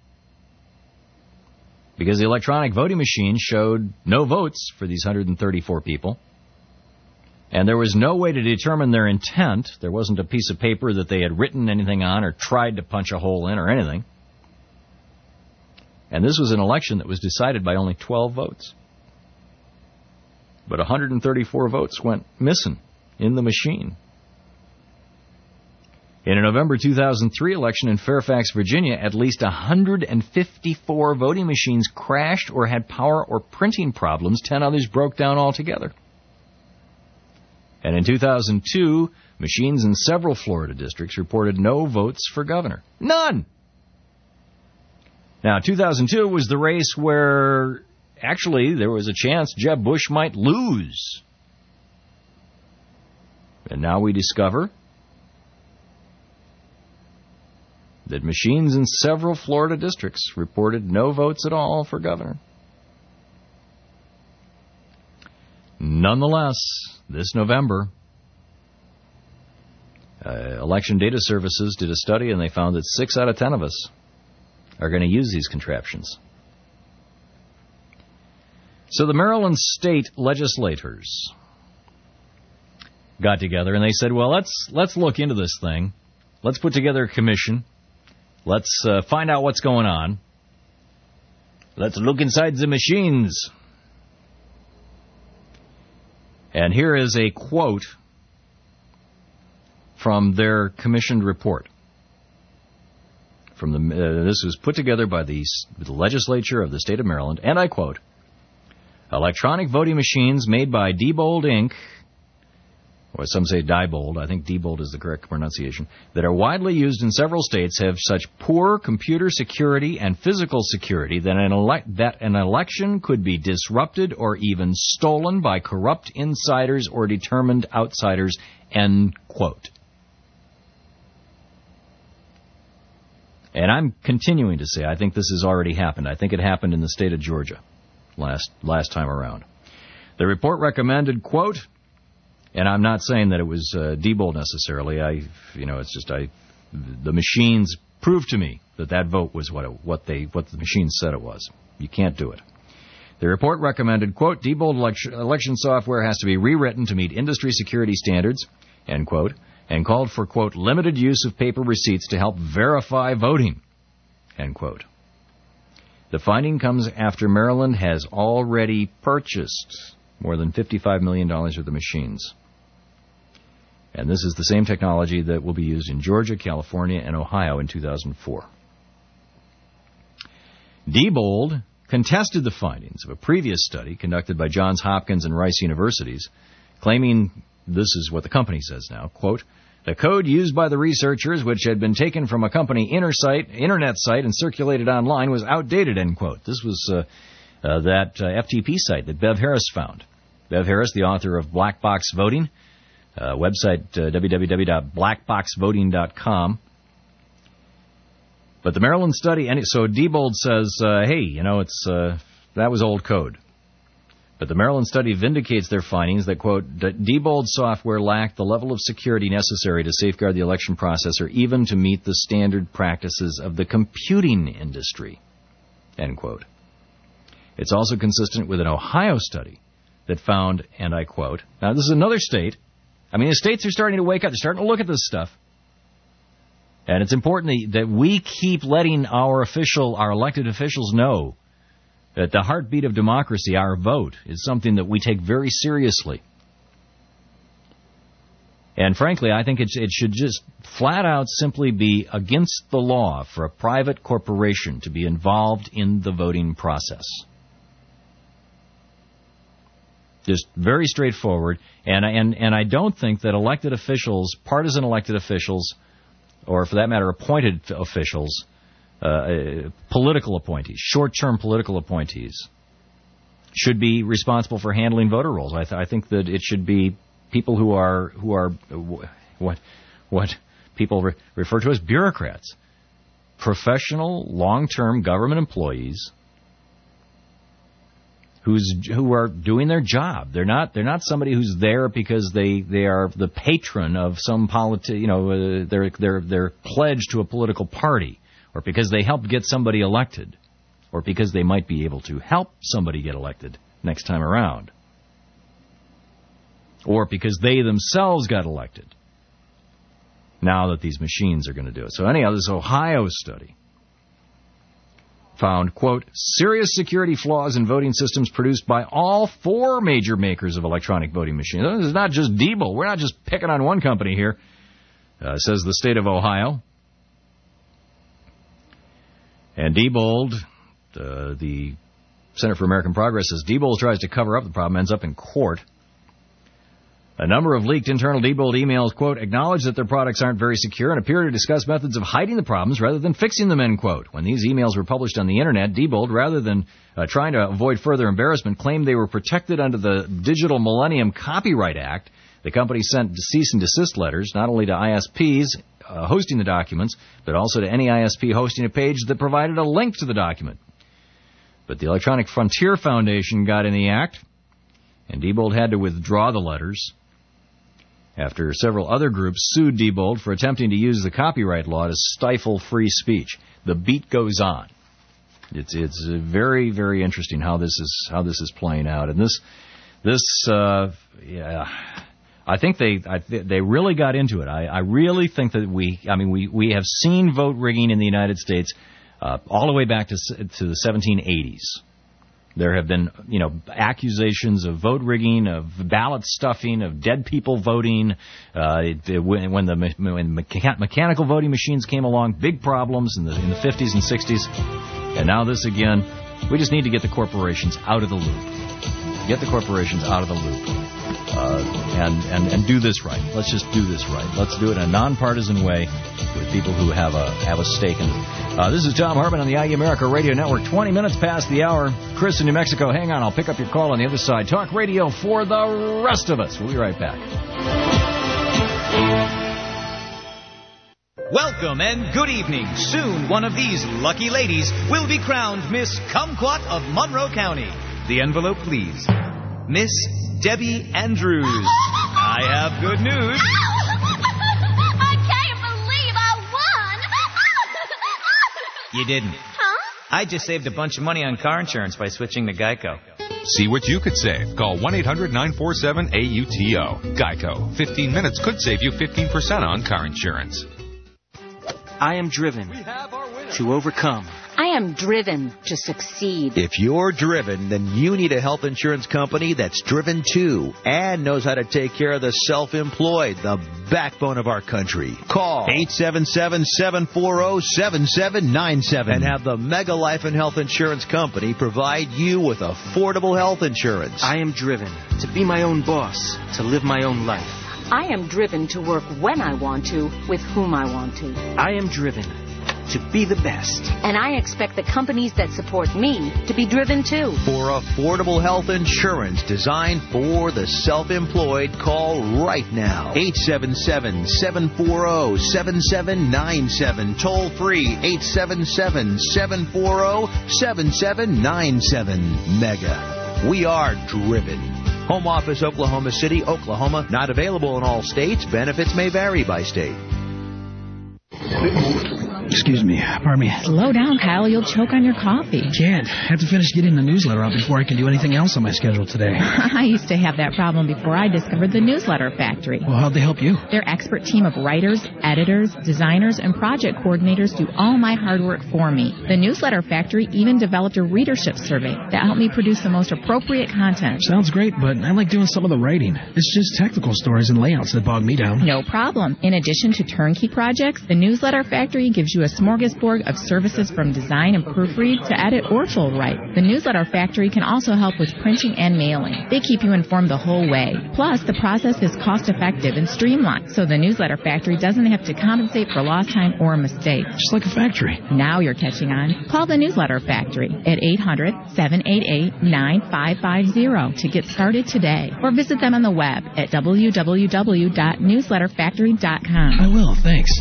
because the electronic voting machine showed no votes for these one hundred thirty-four people. And there was no way to determine their intent. There wasn't a piece of paper that they had written anything on or tried to punch a hole in or anything. And this was an election that was decided by only twelve votes. But one hundred thirty-four votes went missing in the machine. In a November two thousand three election in Fairfax, Virginia, at least one hundred fifty-four voting machines crashed or had power or printing problems. Ten others broke down altogether. And in two thousand two, machines in several Florida districts reported no votes for governor. None! Now, two thousand two was the race where, actually, there was a chance Jeb Bush might lose. And now we discover that machines in several Florida districts reported no votes at all for governor. Nonetheless, this November, uh, Election Data Services did a study, and they found that six out of ten of us are going to use these contraptions. So the Maryland state legislators got together and they said, well, let's let's look into this thing. Let's put together a commission. Let's uh, find out what's going on. Let's look inside the machines. And here is a quote from their commissioned report. From the, uh, this was put together by the, the legislature of the state of Maryland, and I quote, electronic voting machines made by Diebold Incorporated, or some say Diebold, I think Diebold is the correct pronunciation, that are widely used in several states have such poor computer security and physical security that an, ele- that an election could be disrupted or even stolen by corrupt insiders or determined outsiders, end quote. And I'm continuing to say I think this has already happened. I think it happened in the state of Georgia last last time around. The report recommended, quote, and I'm not saying that it was uh, Diebold necessarily. I, you know, it's just I. The machines proved to me that that vote was what it, what they what the machines said it was. You can't do it. The report recommended, quote, Diebold election, election software has to be rewritten to meet industry security standards, end quote, and called for, quote, limited use of paper receipts to help verify voting, end quote. The finding comes after Maryland has already purchased more than fifty-five million dollars worth of machines. And this is the same technology that will be used in Georgia, California, and Ohio in two thousand four. Diebold contested the findings of a previous study conducted by Johns Hopkins and Rice Universities, claiming, this is what the company says now, quote, the code used by the researchers, which had been taken from a company inter site, internet site and circulated online, was outdated, end quote. This was uh, uh, that uh, F T P site that Bev Harris found. Bev Harris, the author of Black Box Voting, uh, website uh, w w w dot black box voting dot com. But the Maryland study, and so Diebold says, uh, hey, you know, it's uh, that was old code. But the Maryland study vindicates their findings that, quote, Diebold software lacked the level of security necessary to safeguard the election process or even to meet the standard practices of the computing industry, end quote. It's also consistent with an Ohio study that found, and I quote, now this is another state. I mean, the states are starting to wake up. They're starting to look at this stuff. And it's important that we keep letting our official, our elected officials know that the heartbeat of democracy, our vote, is something that we take very seriously. And frankly, I think it, it should just flat out simply be against the law for a private corporation to be involved in the voting process. Just very straightforward. And, and, and I don't think that elected officials, partisan elected officials, or for that matter, appointed officials, Uh, political appointees, short-term political appointees, should be responsible for handling voter rolls. I, th- I think that it should be people who are who are uh, what what people re- refer to as bureaucrats, professional, long-term government employees who's who are doing their job. They're not they're not somebody who's there because they, they are the patron of some politi- you know uh, they're they're they're pledged to a political party, or because they helped get somebody elected, or because they might be able to help somebody get elected next time around, or because they themselves got elected now that these machines are going to do it. So anyhow, this Ohio study found, quote, serious security flaws in voting systems produced by all four major makers of electronic voting machines. This is not just Diebold. We're not just picking on one company here. uh, says the state of Ohio. And Diebold, uh, the Center for American Progress, says Diebold tries to cover up the problem, ends up in court. A number of leaked internal Diebold emails, quote, acknowledge that their products aren't very secure and appear to discuss methods of hiding the problems rather than fixing them, end quote. When these emails were published on the Internet, Diebold, rather than uh, trying to avoid further embarrassment, claimed they were protected under the Digital Millennium Copyright Act. The company sent cease and desist letters, not only to I S Ps uh, hosting the documents, but also to any I S P hosting a page that provided a link to the document. But the Electronic Frontier Foundation got in the act, and Diebold had to withdraw the letters after several other groups sued Diebold for attempting to use the copyright law to stifle free speech. The beat goes on. It's it's very, very interesting how this is how this is playing out. And this this uh, yeah, I think they I, they really got into it. I, I really think that we I mean we, we have seen vote rigging in the United States uh, all the way back to to the seventeen eighties. There have been, you know, accusations of vote rigging, of ballot stuffing, of dead people voting. Uh, it, it, when the when mecha- mechanical voting machines came along, big problems in the in the fifties and sixties. And now this again. We just need to get the corporations out of the loop. Get the corporations out of the loop. Uh, and, and, and do this right. Let's just do this right. Let's do it in a nonpartisan way with people who have a have a stake in it. Uh, this is Tom Hartman on the I E America Radio Network. twenty minutes past the hour. Chris in New Mexico, hang on. I'll pick up your call on the other side. Talk radio for the rest of us. We'll be right back. Welcome and good evening. Soon one of these lucky ladies will be crowned Miss Kumquat of Monroe County. The envelope, please. Miss Debbie Andrews. I have good news. I can't believe I won. You didn't. Huh? I just saved a bunch of money on car insurance by switching to Geico. See what you could save. Call one eight hundred nine four seven A U T O. Geico. fifteen minutes could save you fifteen percent on car insurance. I am driven to overcome. I am driven to succeed. If you're driven, then you need a health insurance company that's driven too and knows how to take care of the self-employed, the backbone of our country. Call eight seven seven, seven four zero, seven seven nine seven and have the Mega Life and Health Insurance Company provide you with affordable health insurance. I am driven to be my own boss, to live my own life. I am driven to work when I want to, with whom I want to. I am driven to be the best. And I expect the companies that support me to be driven too. For affordable health insurance designed for the self-employed, call right now. eight seven seven, seven four zero, seven seven nine seven. Toll free eight seven seven, seven four zero, seven seven nine seven. Mega. We are driven. Home office, Oklahoma City, Oklahoma. Not available in all states. Benefits may vary by state. Excuse me. Pardon me. Slow down, Kyle. You'll choke on your coffee. Can't. Have to finish getting the newsletter out before I can do anything else on my schedule today. I used to have that problem before I discovered the Newsletter Factory. Well, how'd they help you? Their expert team of writers, editors, designers, and project coordinators do all my hard work for me. The Newsletter Factory even developed a readership survey that helped me produce the most appropriate content. Sounds great, but I like doing some of the writing. It's just technical stories and layouts that bog me down. No problem. In addition to turnkey projects, the Newsletter Factory gives you a smorgasbord of services from design and proofread to edit or full write. The Newsletter Factory can also help with printing and mailing. They keep you informed the whole way. Plus, the process is cost-effective and streamlined, so the Newsletter Factory doesn't have to compensate for lost time or a mistake. Just like a factory. Now you're catching on. Call the Newsletter Factory at eight hundred, seven eight eight, nine five five zero to get started today, or visit them on the web at w w w dot newsletter factory dot com. I will, thanks.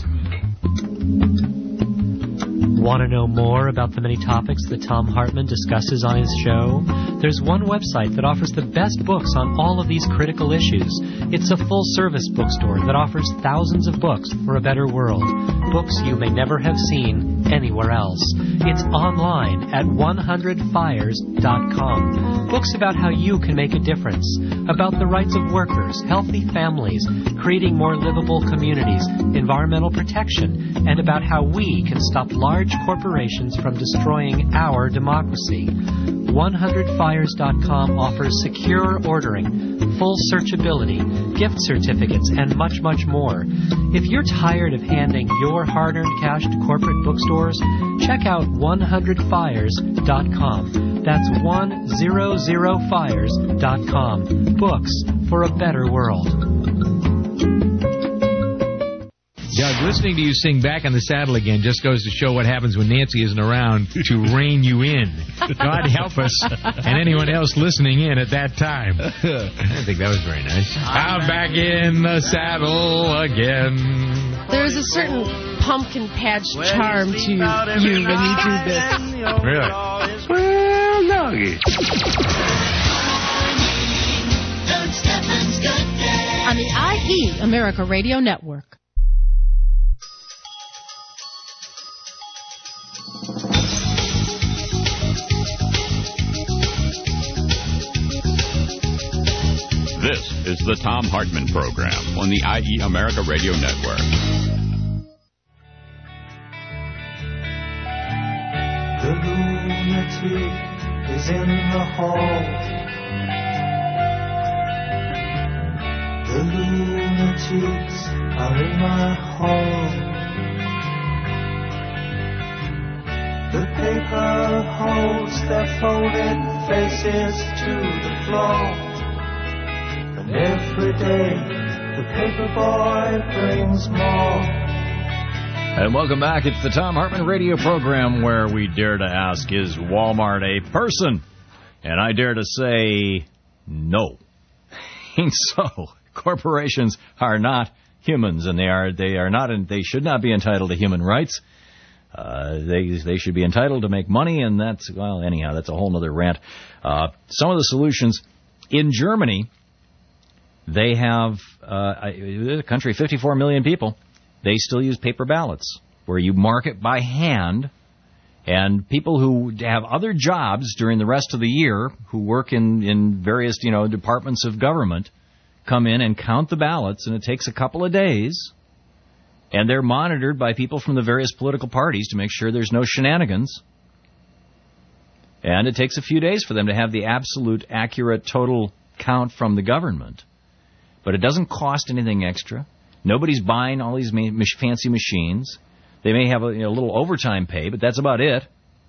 Want to know more about the many topics that Tom Hartman discusses on his show? There's one website that offers the best books on all of these critical issues. It's a full-service bookstore that offers thousands of books for a better world. Books you may never have seen anywhere else. It's online at one hundred fires dot com. Books about how you can make a difference, about the rights of workers, healthy families, creating more livable communities, environmental protection, and about how we can stop large discourage corporations from destroying our democracy. one hundred fires dot com offers secure ordering, full searchability, gift certificates, and much, much more. If you're tired of handing your hard-earned cash to corporate bookstores, check out one hundred fires dot com. That's one hundred fires dot com. Books for a better world. Doug, listening to you sing Back on the Saddle Again just goes to show what happens when Nancy isn't around to rein you in. God help us and anyone else listening in at that time. I think that was very nice. I'm back in the saddle again. There's a certain pumpkin patch charm to you when you do this. Really? Well, doggy. On the I E America Radio Network. This is the Tom Hartman Program on the I E America Radio Network. The lunatic is in the hall. The lunatics are in my hall. The paper holds their folded faces to the floor. And every day the paper boy brings more. And welcome back. It's the Tom Hartman Radio Program where we dare to ask, is Walmart a person? And I dare to say no. And so, corporations are not humans, and they are they are not they should not be entitled to human rights. Uh, they they should be entitled to make money, and that's, well, anyhow, that's a whole other rant. Uh, some of the solutions in Germany, they have uh, a country, fifty-four million people. They still use paper ballots, where you mark it by hand, and people who have other jobs during the rest of the year, who work in, in various, you know, departments of government, come in and count the ballots, and it takes a couple of days, and they're monitored by people from the various political parties to make sure there's no shenanigans. And it takes a few days for them to have the absolute accurate total count from the government. But it doesn't cost anything extra. Nobody's buying all these ma- fancy machines. They may have a, you know, a little overtime pay, but that's about it.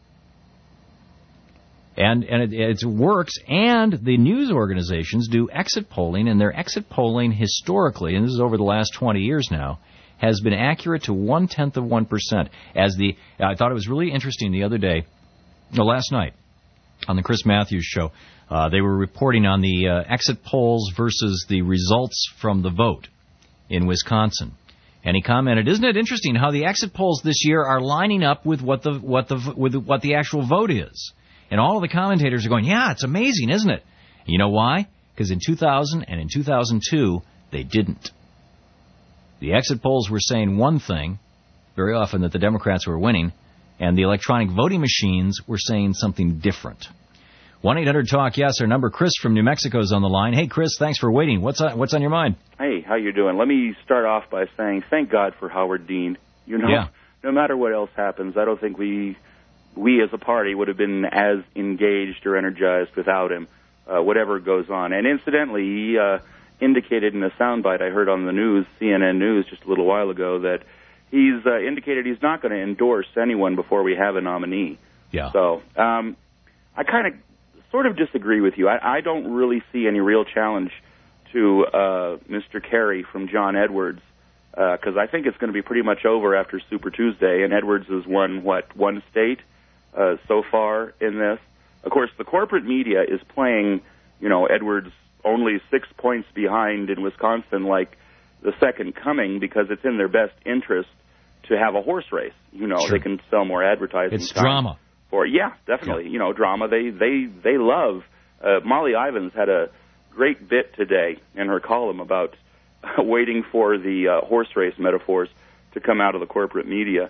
And and it, it works. And the news organizations do exit polling, and their exit polling historically, and this is over the last twenty years now, has been accurate to one-tenth of one percent. As the, I thought it was really interesting the other day, no, last night, on the Chris Matthews show, uh, they were reporting on the uh, exit polls versus the results from the vote in Wisconsin. And he commented, "Isn't it interesting how the exit polls this year are lining up with what the what the with what the actual vote is?" And all of the commentators are going, "Yeah, it's amazing, isn't it?" And you know why? Because in two thousand and in two thousand two, they didn't. The exit polls were saying one thing, very often that the Democrats were winning, and the electronic voting machines were saying something different. one eight hundred talk yes, our number. Chris from New Mexico is on the line. Hey, Chris, thanks for waiting. What's on, what's on your mind? Hey, how you doing? Let me start off by saying thank God for Howard Dean. You know, yeah. No matter what else happens, I don't think we we as a party would have been as engaged or energized without him, uh, whatever goes on. And incidentally, he uh, indicated in a soundbite I heard on the news, C N N News, just a little while ago, that he's uh, indicated he's not going to endorse anyone before we have a nominee. Yeah. So um, I kind of sort of disagree with you. I, I don't really see any real challenge to uh, Mister Kerry from John Edwards, because uh, I think it's going to be pretty much over after Super Tuesday, and Edwards has won, what, one state uh, so far in this. Of course, the corporate media is playing, you know, Edwards only six points behind in Wisconsin like the second coming, because it's in their best interest to have a horse race. You know, Sure. they can sell more advertising. It's time drama. For yeah, definitely. Yeah. You know, drama. They they they love. Uh, Molly Ivins had a great bit today in her column about uh, waiting for the uh, horse race metaphors to come out of the corporate media.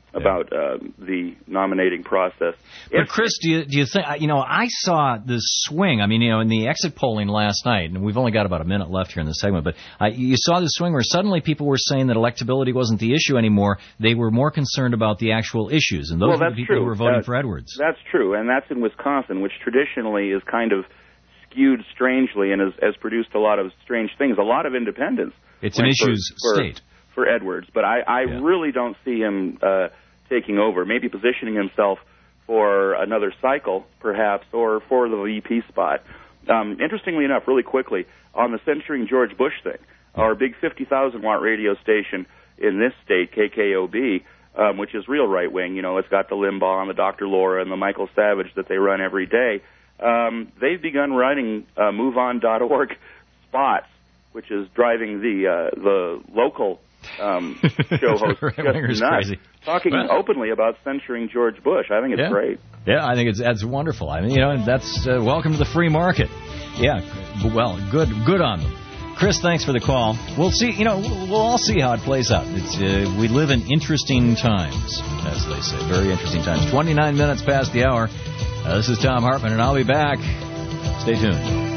about uh, the nominating process. But Chris, do you do you think, you know, I saw this swing, I mean, you know, in the exit polling last night, and we've only got about a minute left here in the segment, but uh, you saw the swing where suddenly people were saying that electability wasn't the issue anymore. They were more concerned about the actual issues, and those well, were the people true. who were voting uh, for Edwards. That's true, and that's in Wisconsin, which traditionally is kind of skewed strangely and has, has produced a lot of strange things. A lot of independents. It's an issues for, state. For Edwards, but I, I yeah. really don't see him uh, taking over, maybe positioning himself for another cycle, perhaps, or for the V P spot. Um, interestingly enough, really quickly, on the censuring George Bush thing, our big fifty thousand watt radio station in this state, K K O B, um, which is real right-wing, you know, it's got the Limbaugh and the Doctor Laura and the Michael Savage that they run every day. Um, they've begun running uh, move on dot org spots, which is driving the uh, the local um, show host just nuts, crazy. talking well, openly about censoring George Bush. I think it's yeah. great. Yeah, I think it's that's wonderful. I mean, you know, that's uh, welcome to the free market. Yeah, well, good, good on them. Chris, thanks for the call. We'll see. You know, we'll, we'll all see how it plays out. It's uh, we live in interesting times, as they say, very interesting times. twenty-nine minutes past the hour. Uh, this is Tom Hartman, and I'll be back. Stay tuned.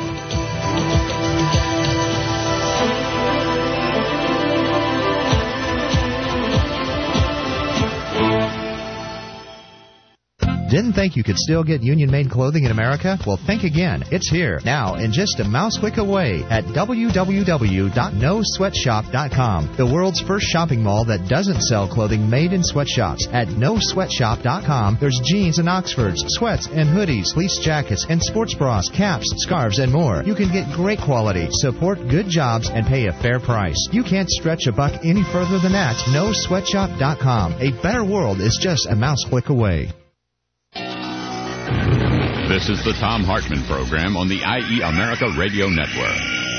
Didn't think you could still get union-made clothing in America? Well, think again. It's here, now, and just a mouse click away at w w w dot no sweatshop dot com, the world's first shopping mall that doesn't sell clothing made in sweatshops. At no sweatshop dot com, there's jeans and Oxfords, sweats and hoodies, fleece jackets, and sports bras, caps, scarves, and more. You can get great quality, support good jobs, and pay a fair price. You can't stretch a buck any further than that. no sweatshop dot com. A better world is just a mouse click away. This is the Tom Hartman Program on the I E America Radio Network.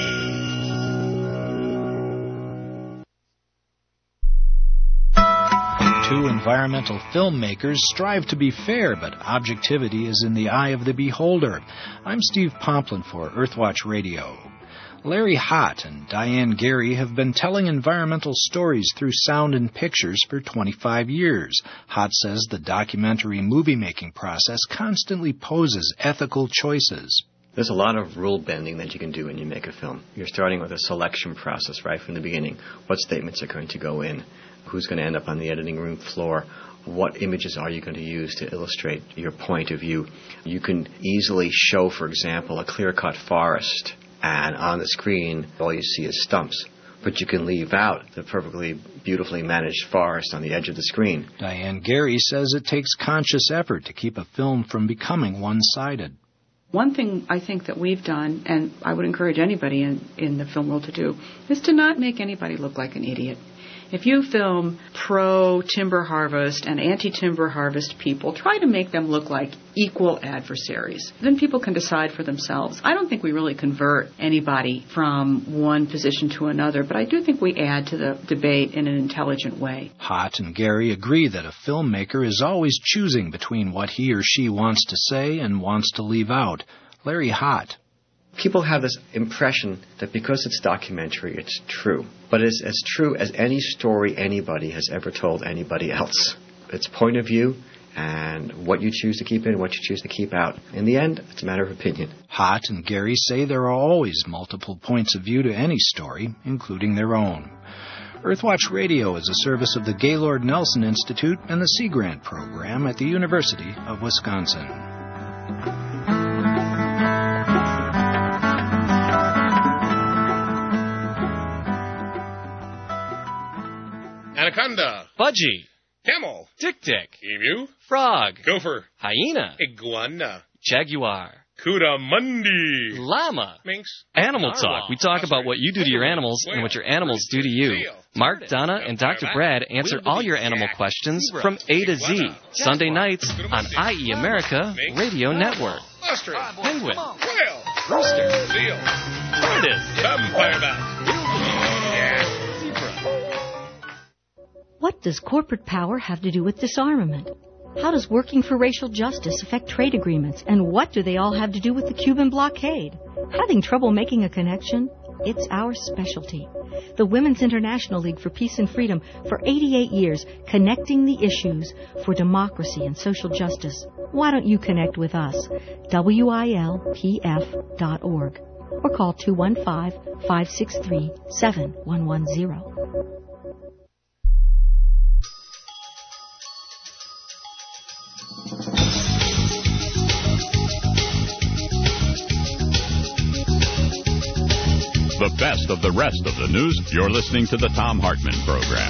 Two environmental filmmakers strive to be fair, but objectivity is in the eye of the beholder. I'm Steve Pomplin for Earthwatch Radio. Larry Hott and Diane Gary have been telling environmental stories through sound and pictures for twenty-five years. Hott says the documentary movie-making process constantly poses ethical choices. There's a lot of rule bending that you can do when you make a film. You're starting with a selection process right from the beginning. What statements are going to go in? Who's going to end up on the editing room floor? What images are you going to use to illustrate your point of view? You can easily show, for example, a clear-cut forest, and on the screen, all you see is stumps. But you can leave out the perfectly beautifully managed forest on the edge of the screen. Diane Gary says it takes conscious effort to keep a film from becoming one-sided. One thing I think that we've done, and I would encourage anybody in, in the film world to do, is to not make anybody look like an idiot. If you film pro-timber harvest and anti-timber harvest people, try to make them look like equal adversaries. Then people can decide for themselves. I don't think we really convert anybody from one position to another, but I do think we add to the debate in an intelligent way. Hott and Gary agree that a filmmaker is always choosing between what he or she wants to say and wants to leave out. Larry Hott. People have this impression that because it's documentary, it's true. But it's as true as any story anybody has ever told anybody else. It's point of view and what you choose to keep in and what you choose to keep out. In the end, it's a matter of opinion. Hott and Gary say there are always multiple points of view to any story, including their own. Earthwatch Radio is a service of the Gaylord Nelson Institute and the Sea Grant Program at the University of Wisconsin. Anaconda. Budgie. Camel. Dick-dick. Emu. Frog. Gopher. Hyena. Iguana. Jaguar. Coatimundi. Llama. Minx. Animal Narwhal. Talk. We talk about what you do to your animals and what your animals do to you. Mark, Donna, and Doctor Brad answer all your animal questions from A to Z. Sunday nights on I E America Radio Network. Ostrich. Penguin. Whale. Rooster. Seal. Tortoise. Vampire bat. Yeah. What does corporate power have to do with disarmament? How does working for racial justice affect trade agreements? And what do they all have to do with the Cuban blockade? Having trouble making a connection? It's our specialty. The Women's International League for Peace and Freedom for eighty-eight years, connecting the issues for democracy and social justice. Why don't you connect with us? W I L P F dot org or call two one five, five six three, seven one one zero. The best of the rest of the news. You're listening to the Thom Hartmann Program.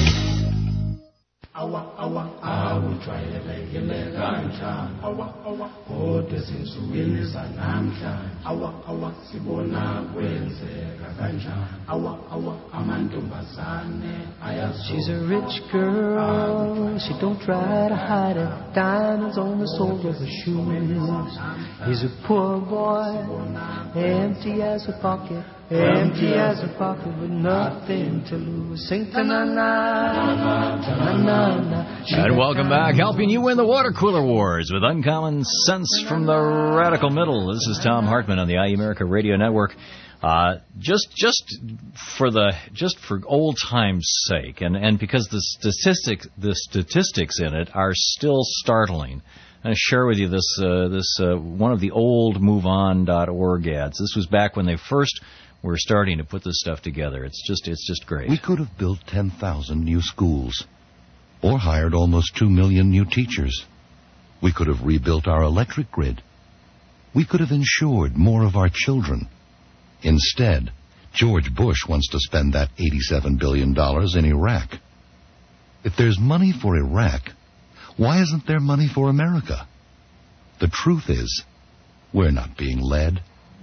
Awa, awa, awu jwayelekile kanjani awa awa kodwa sinsukwini sanamhlanje awa awa sibona kwenzeka kanjani awa awa amantombazane ayazo. She's a rich girl, she don't try to hide it. Diamonds on the soles of her shoes. He's a poor boy, empty as a pocket, empty as a pocket with nothing to lose. Sing ta-na-na, ta-na-na. And welcome back, helping you win the water cooler wars with uncommon sense from the radical middle. This is Thom Hartmann on the I E America Radio Network. Uh, just, just for the, just for old times' sake, and, and because the statistics, the statistics in it are still startling. I'm going to share with you this, uh, this uh, one of the old move on dot org ads. This was back when they first were starting to put this stuff together. It's just, it's just great. We could have built ten thousand new schools, or hired almost two million new teachers. We could have rebuilt our electric grid. We could have insured more of our children. Instead, George Bush wants to spend that eighty-seven billion dollars in Iraq. If there's money for Iraq, why isn't there money for America? The truth is, we're not being led.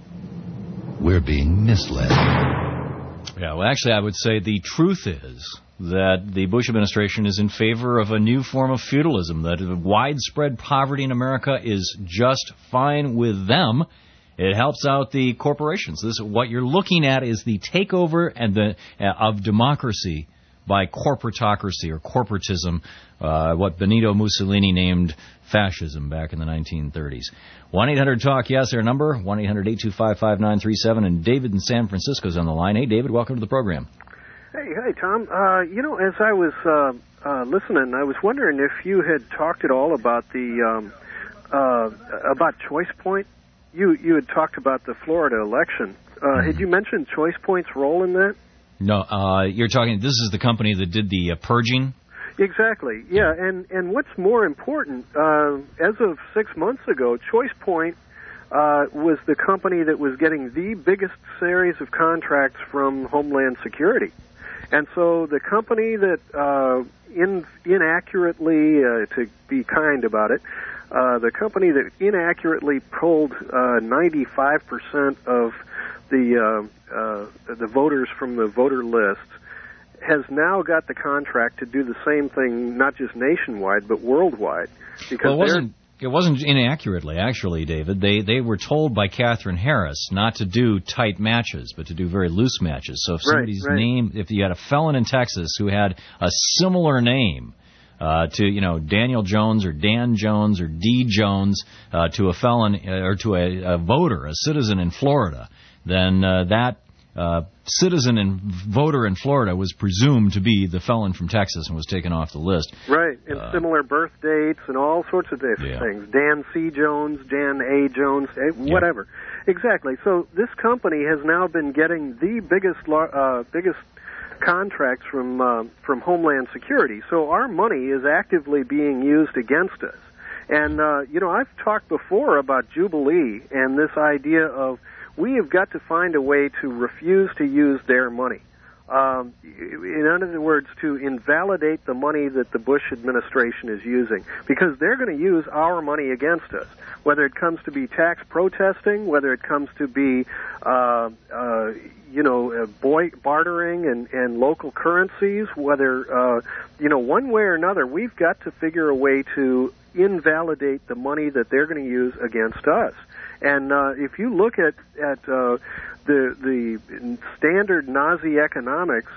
We're being misled. Yeah, well, actually, I would say the truth is that the Bush administration is in favor of a new form of feudalism, that widespread poverty in America is just fine with them. It helps out the corporations. This, what you're looking at is the takeover and the uh, of democracy by corporatocracy or corporatism, uh, what Benito Mussolini named fascism back in the nineteen thirties. one eight hundred talk yes, our number, one eight hundred eight two five five nine three seven, and David in San Francisco is on the line. Hey, David, welcome to the program. Hey, hey, Tom. Uh, you know, as I was uh, uh, listening, I was wondering if you had talked at all about the um, uh, about Choice Point. You you had talked about the Florida election. Uh, mm-hmm. Had you mentioned Choice Point's role in that? No, uh, you're talking. This is the company that did the uh, purging. Exactly. Yeah, and and what's more important, uh, as of six months ago, Choice Point uh, was the company that was getting the biggest series of contracts from Homeland Security. And so the company that uh, in, inaccurately, uh, to be kind about it, uh, the company that inaccurately pulled uh, ninety-five percent of the uh, uh, the voters from the voter list has now got the contract to do the same thing, not just nationwide, but worldwide. Because well, it wasn't, it wasn't inaccurately, actually, David. They they were told by Catherine Harris not to do tight matches, but to do very loose matches. So if somebody's right, right. name, if you had a felon in Texas who had a similar name uh, to, you know, Daniel Jones or Dan Jones or D. Jones, uh, to a felon uh, or to a, a voter, a citizen in Florida, then uh, that uh, citizen and voter in Florida was presumed to be the felon from Texas and was taken off the list. Right, and uh, similar birth dates and all sorts of different yeah. things. Dan C. Jones, Dan A. Jones, whatever. Yeah. Exactly. So this company has now been getting the biggest uh, biggest contracts from uh, from Homeland Security. So our money is actively being used against us. And, uh, you know, I've talked before about Jubilee and this idea of we have got to find a way to refuse to use their money. Um, in other words, to invalidate the money that the Bush administration is using, because they're going to use our money against us, whether it comes to be tax protesting, whether it comes to be, uh, uh, you know, uh, boy, bartering and, and local currencies, whether, uh, you know, one way or another, we've got to figure a way to invalidate the money that they're going to use against us. And uh, if you look at at uh, the the standard Nazi economics,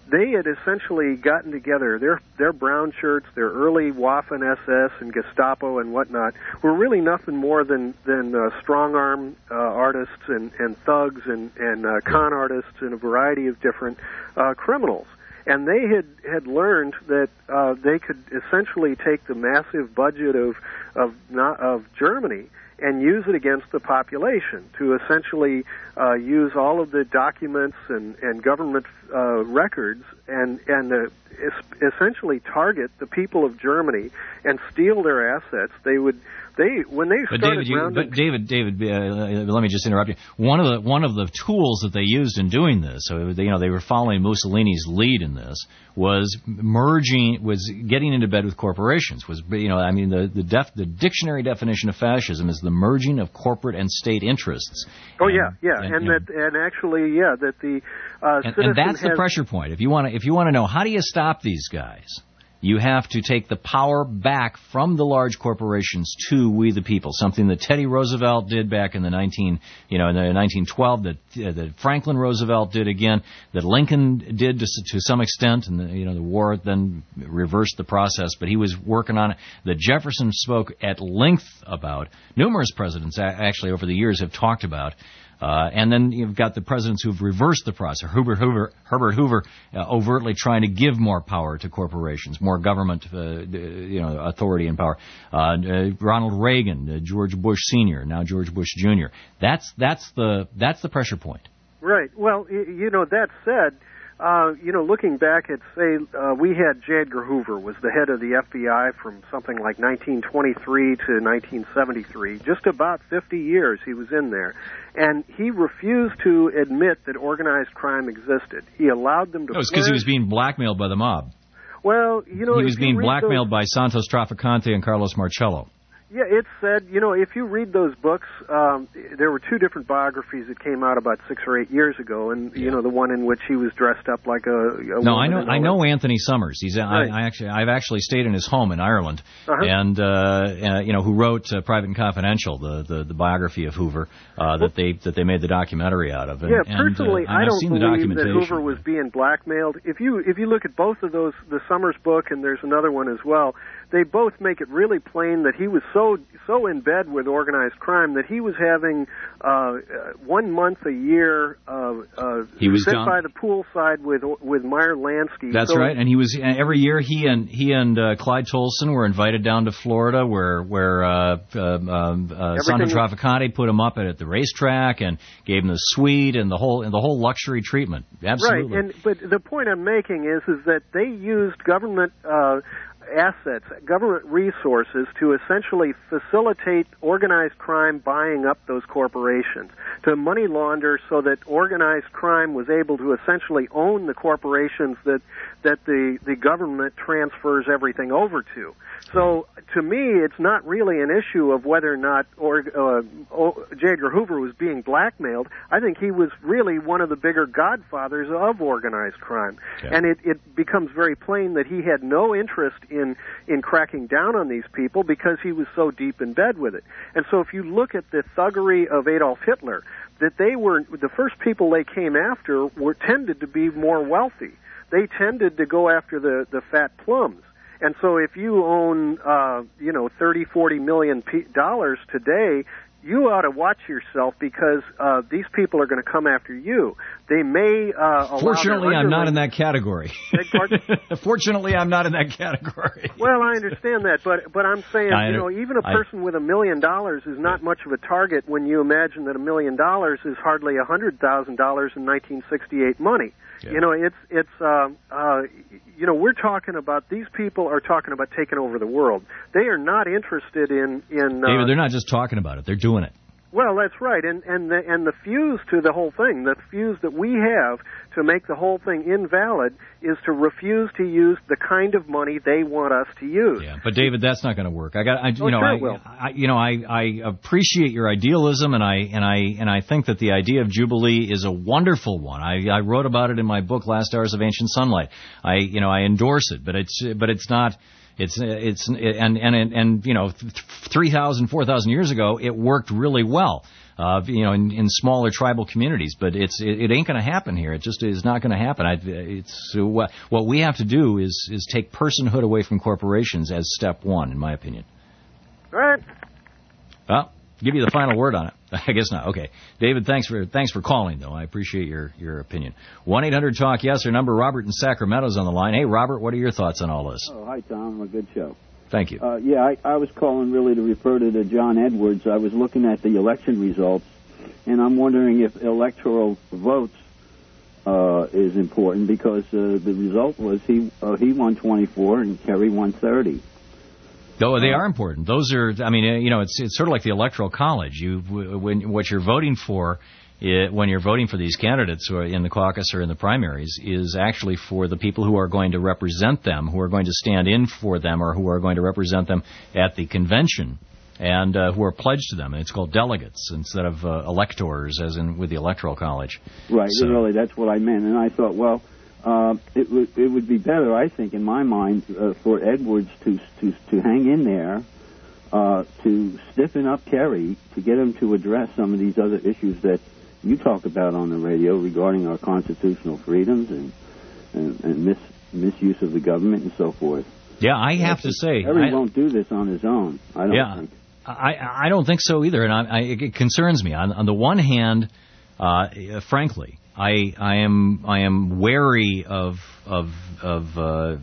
they had essentially gotten together. Their their brown shirts, their early Waffen S S and Gestapo and whatnot, were really nothing more than than uh, strong arm uh, artists and, and thugs and and uh, con artists and a variety of different uh, criminals. And they had had learned that uh, they could essentially take the massive budget of of not, of Germany and use it against the population to essentially uh, use all of the documents and, and government uh, records and, and uh, es- essentially target the people of Germany and steal their assets. They would, they when they but started David, you, rounding... But David, David, uh, let me just interrupt you. One of the one of the tools that they used in doing this, so they, you know, they were following Mussolini's lead in this, was merging, was getting into bed with corporations. Was you know, I mean, the the, def, the dictionary definition of fascism is the merging of corporate and state interests. Oh and, yeah, yeah, and, and you know, that, and actually, yeah, that the uh, and, citizen and that's has, the pressure point. If you want to, if you want to know how do you stop these guys, you have to take the power back from the large corporations to we the people. Something that Teddy Roosevelt did back in the nineteen, you know, in the nineteen twelve. That uh, that Franklin Roosevelt did again. That Lincoln did to, to some extent, and the, you know the war then reversed the process. But he was working on it. That Jefferson spoke at length about. Numerous presidents actually over the years have talked about. Uh, and then you've got the presidents who've reversed the process. Herbert Hoover, Herbert Hoover, uh, overtly trying to give more power to corporations, more government, uh, you know, authority and power. Uh, uh, Ronald Reagan, uh, George Bush Senior, now George Bush Junior That's that's the that's the pressure point. Right. Well, you know, that said, uh, you know, looking back at, say, uh, we had J. Edgar Hoover was the head of the F B I from something like nineteen twenty-three to nineteen seventy-three. Just about fifty years he was in there. And he refused to admit that organized crime existed. He allowed them to... No, it's because he was being blackmailed by the mob. Well, you know... He was being blackmailed those... by Santos Trafficante and Carlos Marcello. Yeah, it said, you know, if you read those books, um, there were two different biographies that came out about six or eight years ago, and you know, the one in which he was dressed up like a, a no, woman I know, and all I know that. Anthony Summers. He's, Right. I, I actually, I've actually stayed in his home in Ireland, Uh-huh. and uh, uh, you know, who wrote uh, Private and Confidential, the, the, the biography of Hoover uh, that they that they made the documentary out of. And, Yeah, and, personally, uh, I I've don't seen the believe that documentation. Hoover was being blackmailed. If you if you look at both of those, the Summers book and there's another one as well, they both make it really plain that he was so so in bed with organized crime that he was having uh, uh, one month a year uh, uh, He was sit down- by the poolside with with Meyer Lansky. That's So- right, and he was and every year. He and he and uh, Clyde Tolson were invited down to Florida, where where uh, uh, um, uh, Santos Everything- Trafficante put him up at, at the racetrack and gave him the suite and the whole and the whole luxury treatment. Absolutely. Right, and but the point I'm making is is that they used government uh, assets, government resources to essentially facilitate organized crime buying up those corporations, to money launder so that organized crime was able to essentially own the corporations that that the, the government transfers everything over to. So to me, it's not really an issue of whether or not or, uh, J. Edgar Hoover was being blackmailed. I think he was really one of the bigger godfathers of organized crime. Okay. And it, it becomes very plain that he had no interest in, in cracking down on these people because he was so deep in bed with it. And so if you look at the thuggery of Adolf Hitler, that they were, the first people they came after were tended to be more wealthy. They tended to go after the, the fat plums. And so if you own, uh, you know, thirty, forty million p- dollars today, you ought to watch yourself because uh, these people are going to come after you. They may uh, allow Fortunately, their I'm not in underlings- that category. Beg pardon? Fortunately, I'm not in that category. Well, I understand that, but but I'm saying, I you under- know, even a I- person with a million dollars is not much of a target when you imagine that a million dollars is hardly a hundred thousand dollars in nineteen sixty-eight money. Yeah. You know, it's it's uh, uh, you know, we're talking about these people are talking about taking over the world. They are not interested in in. Uh, David, they're not just talking about it; they're doing it. Well, that's right, and and the and the fuse to the whole thing, the fuse that we have to make the whole thing invalid is to refuse to use the kind of money they want us to use. Yeah, but David, that's not going to work. I got, I, you Oh, know, sure I, it will. I, you know, I, I appreciate your idealism, and I, and I, and I think that the idea of Jubilee is a wonderful one. I, I wrote about it in my book, Last Hours of Ancient Sunlight. I, you know, I endorse it, but it's, but it's not. It's it's and and and you know, three thousand, four thousand years ago, it worked really well. uh, you know, in, in smaller tribal communities. But it's it, it ain't going to happen here. It just is not going to happen. I, it's uh, what what we have to do is is take personhood away from corporations as step one, in my opinion. Right. Well, give you the final word on it. I guess not. Okay, David, thanks for thanks for calling, though. I appreciate your your opinion. one eight hundred talk yes or number. Robert in Sacramento's on the line. Hey, Robert, what are your thoughts on all this? Oh, hi, Tom. A good show. Thank you. Uh, yeah, I, I was calling really to refer to the John Edwards. I was looking at the election results, and I'm wondering if electoral votes uh, is important because uh, the result was he uh, he won twenty-four and Kerry won thirty. Oh, they are important. Those are, I mean, you know, it's it's sort of like the Electoral College. You when what you're voting for. It, when you're voting for these candidates or in the caucus or in the primaries is actually for the people who are going to represent them, who are going to stand in for them, or who are going to represent them at the convention, and uh, who are pledged to them. And it's called delegates instead of uh, electors, as in with the Electoral College. Right, so, really, that's what I meant. And I thought, well, uh, it, w- it would be better, I think, in my mind, uh, for Edwards to, to, to hang in there, uh, to stiffen up Kerry, to get him to address some of these other issues that you talk about on the radio regarding our constitutional freedoms and, and, and mis, misuse of the government and so forth. Yeah, I have to say... Kerry I, won't do this on his own, I don't yeah, think. I, I don't think so either, and I, I, it concerns me. On, on the one hand, uh, frankly, I, I am I am wary of of of uh,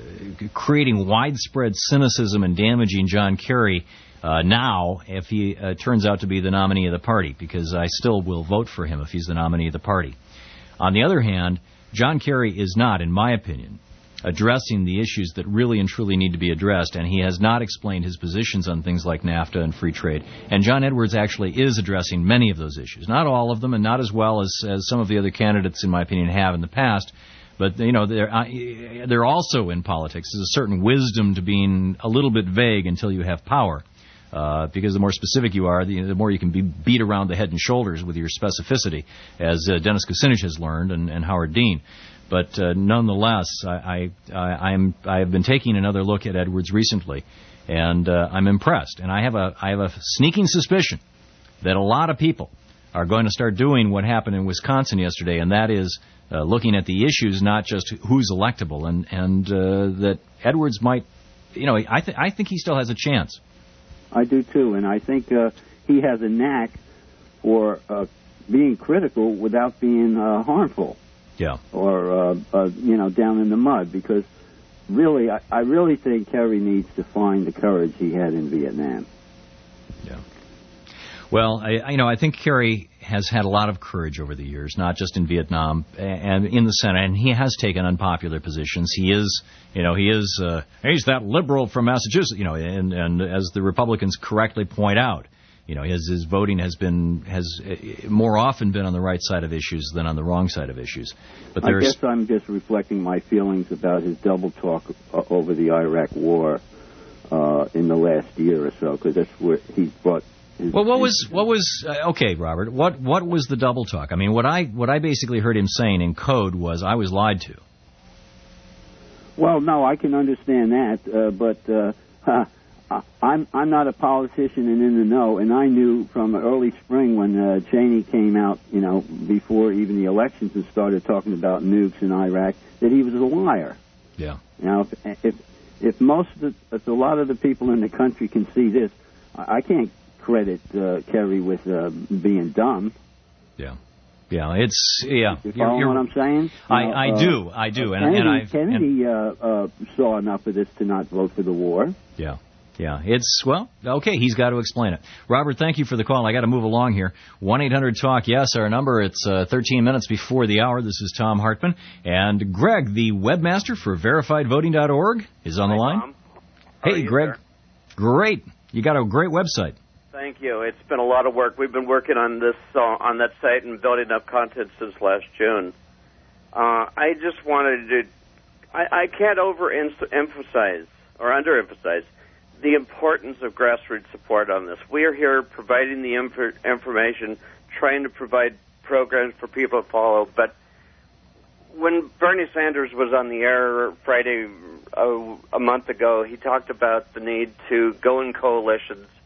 creating widespread cynicism and damaging John Kerry Uh, now, if he uh, turns out to be the nominee of the party, because I still will vote for him if he's the nominee of the party. On the other hand, John Kerry is not, in my opinion, addressing the issues that really and truly need to be addressed, and he has not explained his positions on things like NAFTA and free trade. And John Edwards actually is addressing many of those issues. Not all of them, and not as well as, as some of the other candidates, in my opinion, have in the past. But, you know, there, uh, there also in politics is a certain wisdom to being a little bit vague until you have power. Uh, because the more specific you are, the, the more you can be beat around the head and shoulders with your specificity, as uh, Dennis Kucinich has learned and, and Howard Dean. But uh, nonetheless, I, I, I, I'm, I have been taking another look at Edwards recently, and uh, I'm impressed. And I have a I have a sneaking suspicion that a lot of people are going to start doing what happened in Wisconsin yesterday, and that is uh, looking at the issues, not just who's electable, and and uh, that Edwards might, you know, I th- I think he still has a chance. I do too, and I think uh, he has a knack for uh, being critical without being uh, harmful. Yeah. Or uh, uh, you know, down in the mud. Because really, I, I really think Kerry needs to find the courage he had in Vietnam. Yeah. Well, I, you know, I think Kerry has had a lot of courage over the years, not just in Vietnam and in the Senate, and he has taken unpopular positions. He is, you know, he is, uh, he's that liberal from Massachusetts, you know, and, and as the Republicans correctly point out, you know, his, his voting has been, has more often been on the right side of issues than on the wrong side of issues. But I guess I'm just reflecting my feelings about his double talk over the Iraq war uh, in the last year or so, because that's where he's brought. Well, what was what was uh, okay, Robert? What what was the double talk? I mean, what I what I basically heard him saying in code was, "I was lied to." Well, no, I can understand that, uh, but uh, huh, I'm I'm not a politician and in the know, and I knew from early spring when uh, Cheney came out, you know, before even the elections and started talking about nukes in Iraq, that he was a liar. Yeah. Now, if if, if most of the, if a lot of the people in the country can see this, I can't credit uh, Kerry with uh, being dumb. Yeah, yeah, it's yeah. You follow you're, you're, what I'm saying? I, uh, I do, I do, and, Kennedy, and I Kennedy and, uh, uh, saw enough of this to not vote for the war. Yeah, yeah. It's well, okay. He's got to explain it. Robert, thank you for the call. I got to move along here. One eight hundred talk yes, our number. It's uh, thirteen minutes before the hour. This is Tom Hartman, and Greg, the webmaster for verified voting dot org, is on Hi, the line. Tom. How Hey, are you, Greg. sir? Great. You got a great website. Thank you. It's been a lot of work. We've been working on this uh, on that site and building up content since last June. Uh, I just wanted to. I, I can't overemphasize or underemphasize the importance of grassroots support on this. We are here providing the inf- information, trying to provide programs for people to follow. But when Bernie Sanders was on the air Friday uh, a month ago, he talked about the need to go in coalitions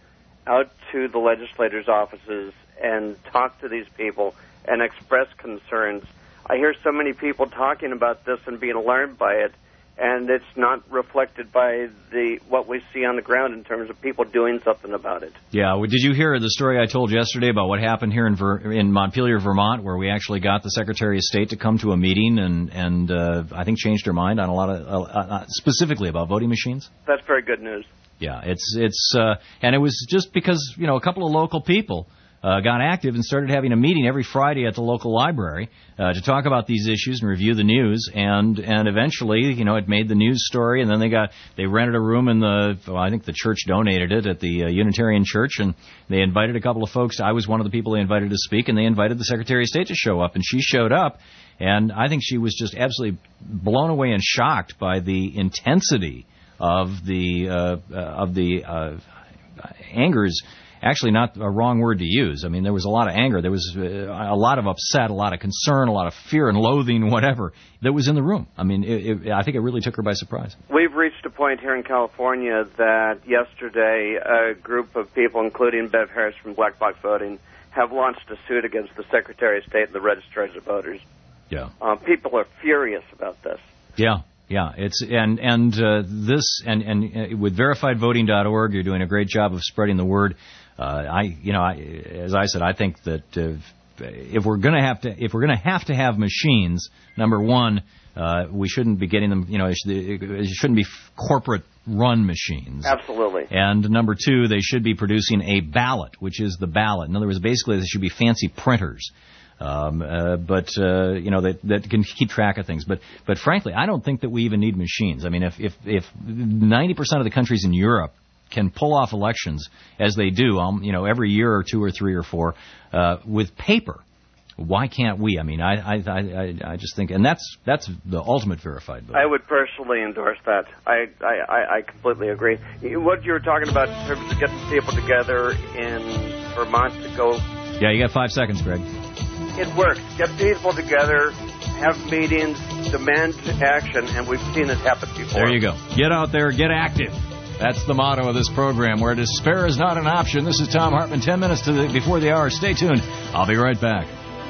out to the legislators' offices and talk to these people and express concerns. I hear so many people talking about this and being alarmed by it, and it's not reflected by the what we see on the ground in terms of people doing something about it. Yeah, well, did you hear the story I told yesterday about what happened here in Ver- in Montpelier, Vermont, where we actually got the Secretary of State to come to a meeting and and uh, I think changed her mind on a lot of uh, uh, specifically about voting machines? That's very good news. Yeah, it's it's uh, and it was just because, you know, a couple of local people Uh, got active and started having a meeting every Friday at the local library uh, to talk about these issues and review the news. And and eventually, you know, it made the news story. And then they got they rented a room in the well, I think the church donated it at the uh, Unitarian Church, and they invited a couple of folks. I was one of the people they invited to speak, and they invited the Secretary of State to show up, and she showed up. And I think she was just absolutely blown away and shocked by the intensity of the uh, uh, of the uh, angers. Actually, not a wrong word to use. I mean, there was a lot of anger. There was uh, a lot of upset, a lot of concern, a lot of fear and loathing, whatever, that was in the room. I mean, it, it, I think it really took her by surprise. We've reached a point here in California that yesterday a group of people, including Bev Harris from Black Box Voting, have launched a suit against the Secretary of State and the registrars of voters. Yeah. Uh, people are furious about this. Yeah. Yeah, it's and and uh, this and and uh, with verified voting dot org, you're doing a great job of spreading the word. Uh, I, you know, I, as I said, I think that uh, if we're going to have to, if we're going to have to have machines, number one, uh, we shouldn't be getting them. You know, it shouldn't be corporate-run machines. Absolutely. And number two, they should be producing a ballot, which is the ballot. In other words, basically, they should be fancy printers. Um, uh, but uh, you know that that can keep track of things. But but frankly, I don't think that we even need machines. I mean, if if if ninety percent of the countries in Europe can pull off elections as they do, um, you know, every year or two or three or four uh, with paper, why can't we? I mean, I I I, I just think, and that's that's the ultimate verified vote. I would personally endorse that. I I, I completely agree. What you were talking about in terms of getting people together in Vermont to go. Yeah, you got five seconds, Greg. It works. Get people together, have meetings, demand action, and we've seen it happen before. There you go. Get out there, get active. That's the motto of this program, where despair is not an option. This is Tom Hartman, ten minutes to the, before the hour. Stay tuned. I'll be right back.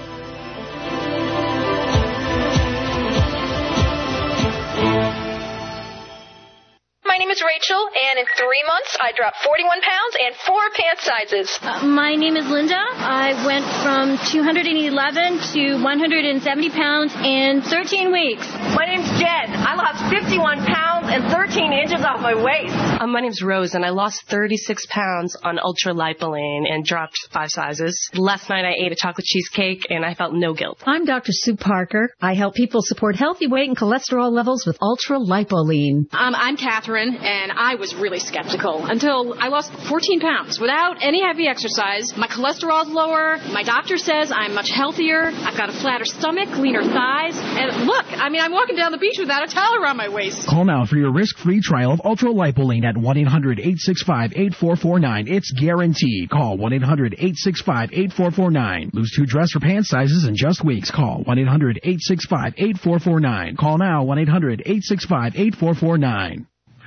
My name is Rachel, and in three months, I dropped forty-one pounds and four pant sizes. Uh, my name is Linda. I went from two hundred eleven to one hundred seventy pounds in thirteen weeks. My name's Jen. I lost fifty-one pounds and thirteen inches off my waist. Um, my name's Rose, and I lost thirty-six pounds on Ultra Lipoline and dropped five sizes. Last night, I ate a chocolate cheesecake, and I felt no guilt. I'm Doctor Sue Parker. I help people support healthy weight and cholesterol levels with Ultra Lipoline. Um, I'm Catherine. And I was really skeptical until I lost fourteen pounds without any heavy exercise. My cholesterol's lower. My doctor says I'm much healthier. I've got a flatter stomach, leaner thighs. And look, I mean, I'm walking down the beach without a towel around my waist. Call now for your risk-free trial of Ultra Lipoline at one eight hundred eight six five eight four four nine. It's guaranteed. Call one eight hundred eight six five eight four four nine. Lose two dress or pant sizes in just weeks. Call one eight hundred eight six five eight four four nine. Call now one eight hundred eight six five eight four four nine.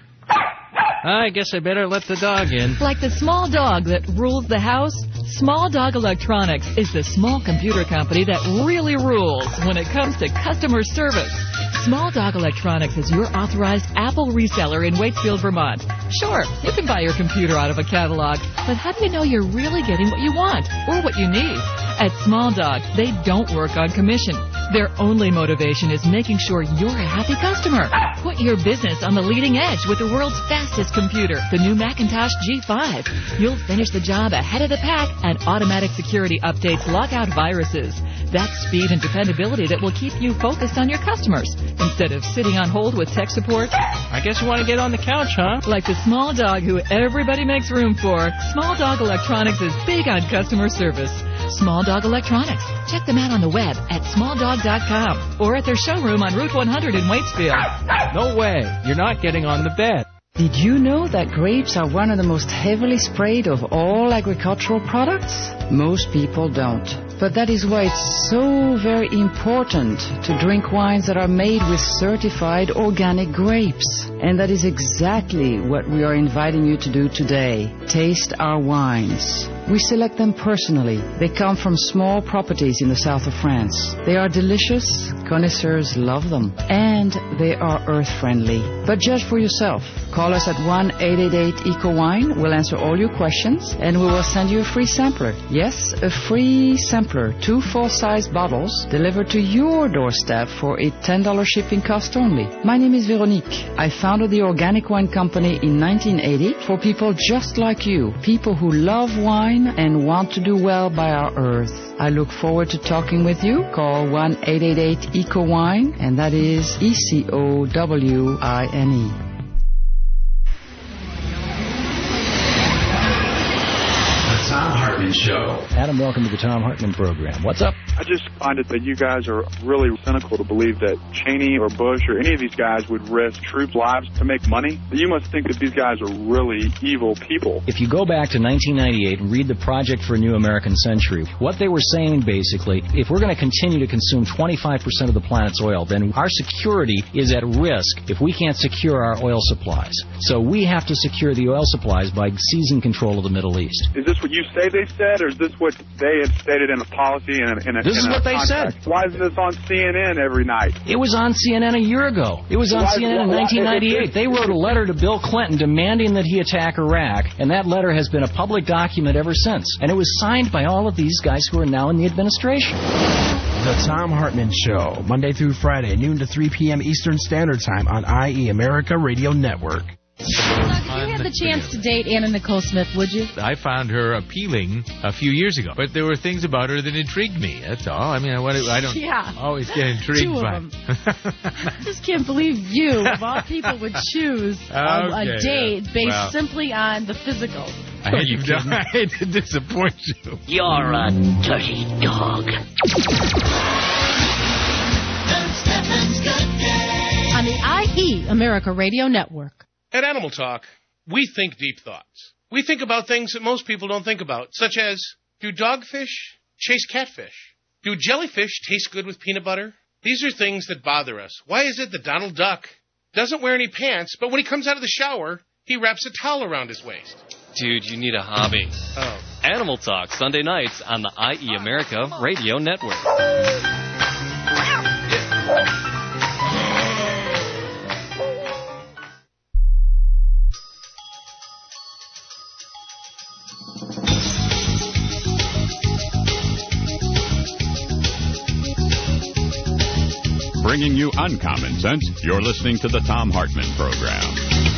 I guess I better let the dog in. Like the small dog that rules the house, Small Dog Electronics is the small computer company that really rules when it comes to customer service. Small Dog Electronics is your authorized Apple reseller in Waitsfield, Vermont. Sure, you can buy your computer out of a catalog, but how do you know you're really getting what you want or what you need? At Small Dog, they don't work on commission. Their only motivation is making sure you're a happy customer. Put your business on the leading edge with the world's fastest computer, the new Macintosh G five. You'll finish the job ahead of the pack, and automatic security updates lock out viruses. That's speed and dependability that will keep you focused on your customers instead of sitting on hold with tech support. I guess you want to get on the couch, huh? Like the small dog who everybody makes room for, Small Dog Electronics is big on customer service. Small Dog Electronics. Check them out on the web at small dog dot com or at their showroom on Route one hundred in Waitsfield. No way. You're not getting on the bed. Did you know that grapes are one of the most heavily sprayed of all agricultural products? Most people don't. But that is why it's so very important to drink wines that are made with certified organic grapes. And that is exactly what we are inviting you to do today. Taste our wines. We select them personally. They come from small properties in the south of France. They are delicious. Connoisseurs love them. And they are earth-friendly. But judge for yourself. Call us at one eight eight eight eco wine. We'll answer all your questions, and we will send you a free sampler. Yes, a free sampler. Two full-size bottles delivered to your doorstep for a ten dollars shipping cost only. My name is Veronique. I founded the Organic Wine Company in nineteen eighty for people just like you. People who love wine and want to do well by our earth. I look forward to talking with you. Call one eight eight eight eco wine, and that is E C O W I N E. Tom Hartman Show. Adam, welcome to the Tom Hartman program. What's up? I just find it that you guys are really cynical to believe that Cheney or Bush or any of these guys would risk troops' lives to make money. You must think that these guys are really evil people. If you go back to nineteen ninety-eight and read the Project for a New American Century, what they were saying basically, if we're going to continue to consume twenty-five percent of the planet's oil, then our security is at risk if we can't secure our oil supplies. So we have to secure the oil supplies by seizing control of the Middle East. Is this what you say they said, or is this what they had stated in a policy and in a, This in is a what they contract? said. Why isn't this on C N N every night? It was on C N N a year ago. It was on Why- C N N in why- nineteen ninety-eight. They wrote a letter to Bill Clinton demanding that he attack Iraq, and that letter has been a public document ever since. And it was signed by all of these guys who are now in the administration. The Tom Hartman Show, Monday through Friday, noon to three p.m. Eastern Standard Time on I E America Radio Network. If you had the chance to date Anna Nicole Smith, would you? I found her appealing a few years ago, but there were things about her that intrigued me. That's all. I mean, I, I don't Yeah. always get intrigued Two of by. them. I just can't believe you, of all people, would choose a, a Okay, date yeah. based Well. simply on the physical. I hate, you I hate to disappoint you. You're a dirty dog. On the I E America Radio Network. At Animal Talk, we think deep thoughts. We think about things that most people don't think about, such as, do dogfish chase catfish? Do jellyfish taste good with peanut butter? These are things that bother us. Why is it that Donald Duck doesn't wear any pants, but when he comes out of the shower, he wraps a towel around his waist? Dude, you need a hobby. Oh. Animal Talk, Sunday nights on the I E America Radio Network. Bringing you uncommon sense, you're listening to the Tom Hartman Program.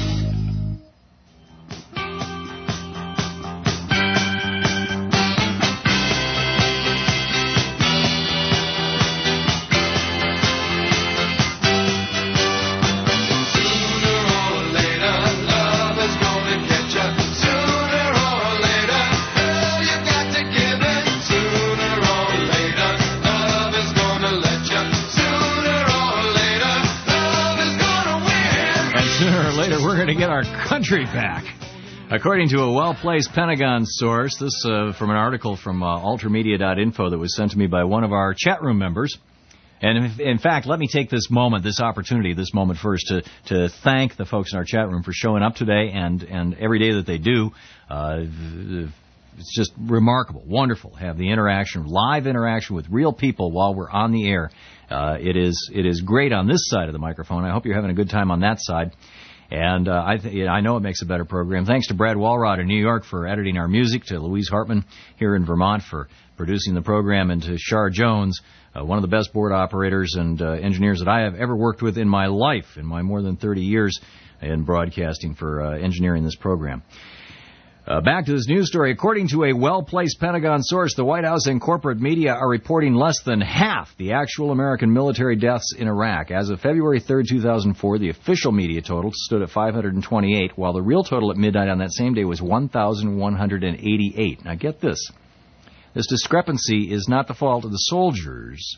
To get our country back. According to a well-placed Pentagon source, this uh, from an article from uh, ultramedia dot info that was sent to me by one of our chat room members. And in, in fact, let me take this moment, this opportunity, this moment first to, to thank the folks in our chat room for showing up today and, and every day that they do. Uh, it's just remarkable, wonderful to have the interaction, live interaction with real people while we're on the air. Uh, it is it is great on this side of the microphone. I hope you're having a good time on that side. And uh, I, th- yeah, I know it makes a better program. Thanks to Brad Walrod in New York for editing our music, to Louise Hartman here in Vermont for producing the program, and to Shar Jones, uh, one of the best board operators and uh, engineers that I have ever worked with in my life, in my more than thirty years in broadcasting, for uh, engineering this program. Uh, back to this news story. According to a well-placed Pentagon source, the White House and corporate media are reporting less than half the actual American military deaths in Iraq. As of February third, two thousand four, the official media total stood at five hundred twenty-eight, while the real total at midnight on that same day was one thousand one hundred eighty-eight. Now get this. This discrepancy is not the fault of the soldiers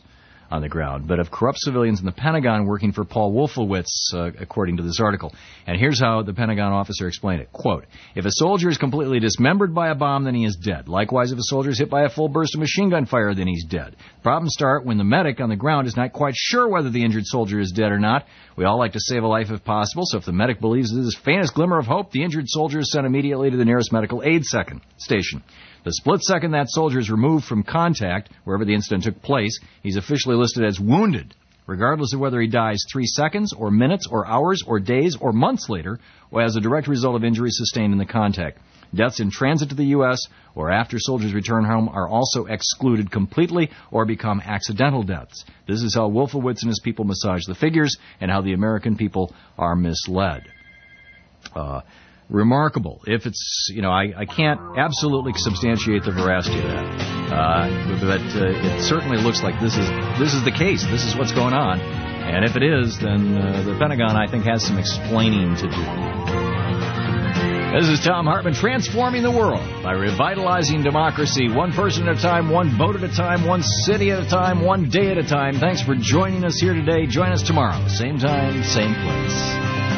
on the ground, but of corrupt civilians in the Pentagon working for Paul Wolfowitz, uh, according to this article. And here's how the Pentagon officer explained it. Quote, if a soldier is completely dismembered by a bomb, then he is dead. Likewise, if a soldier is hit by a full burst of machine gun fire, then he's dead. Problems start when the medic on the ground is not quite sure whether the injured soldier is dead or not. We all like to save a life if possible, so if the medic believes there's this faintest glimmer of hope, the injured soldier is sent immediately to the nearest medical aid second station. The split second that soldier is removed from contact, wherever the incident took place, he's officially listed as wounded, regardless of whether he dies three seconds or minutes or hours or days or months later, or as a direct result of injuries sustained in the contact. Deaths in transit to the U S or after soldiers return home are also excluded completely or become accidental deaths. This is how Wolfowitz and his people massage the figures and how the American people are misled. Uh, remarkable. If it's, you know, I, I can't absolutely substantiate the veracity of that, uh, but uh, it certainly looks like this is this is the case. This is what's going on, and if it is, then uh, the Pentagon, I think, has some explaining to do. This is Thom Hartmann, transforming the world by revitalizing democracy, one person at a time, one vote at a time, one city at a time, one day at a time. Thanks for joining us here today. Join us tomorrow, same time, same place.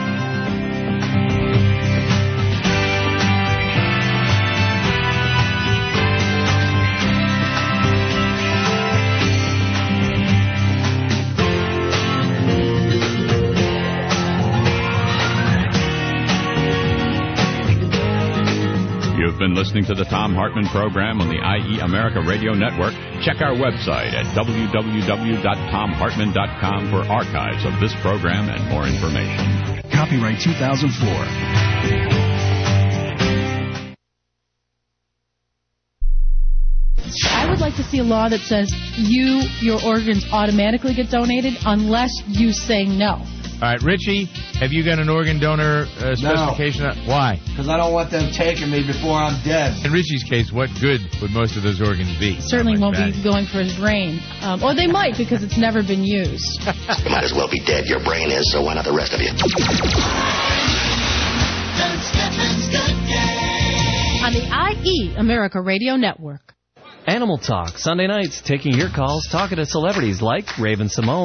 You've been listening to the Thom Hartmann program on the I E America Radio Network. Check our website at w w w dot tom hartmann dot com for archives of this program and more information. Copyright two thousand four. I would like to see a law that says you, your organs automatically get donated unless you say no. All right, Richie, have you got an organ donor uh, specification? No. Why? Because I don't want them taking me before I'm dead. In Richie's case, what good would most of those organs be? Certainly Not won't much be going for his brain. Um, or they might because it's never been used. You might as well be dead. Your brain is, so why not the rest of you? On the I E America Radio Network. Animal Talk, Sunday nights, taking your calls, talking to celebrities like Raven Simone.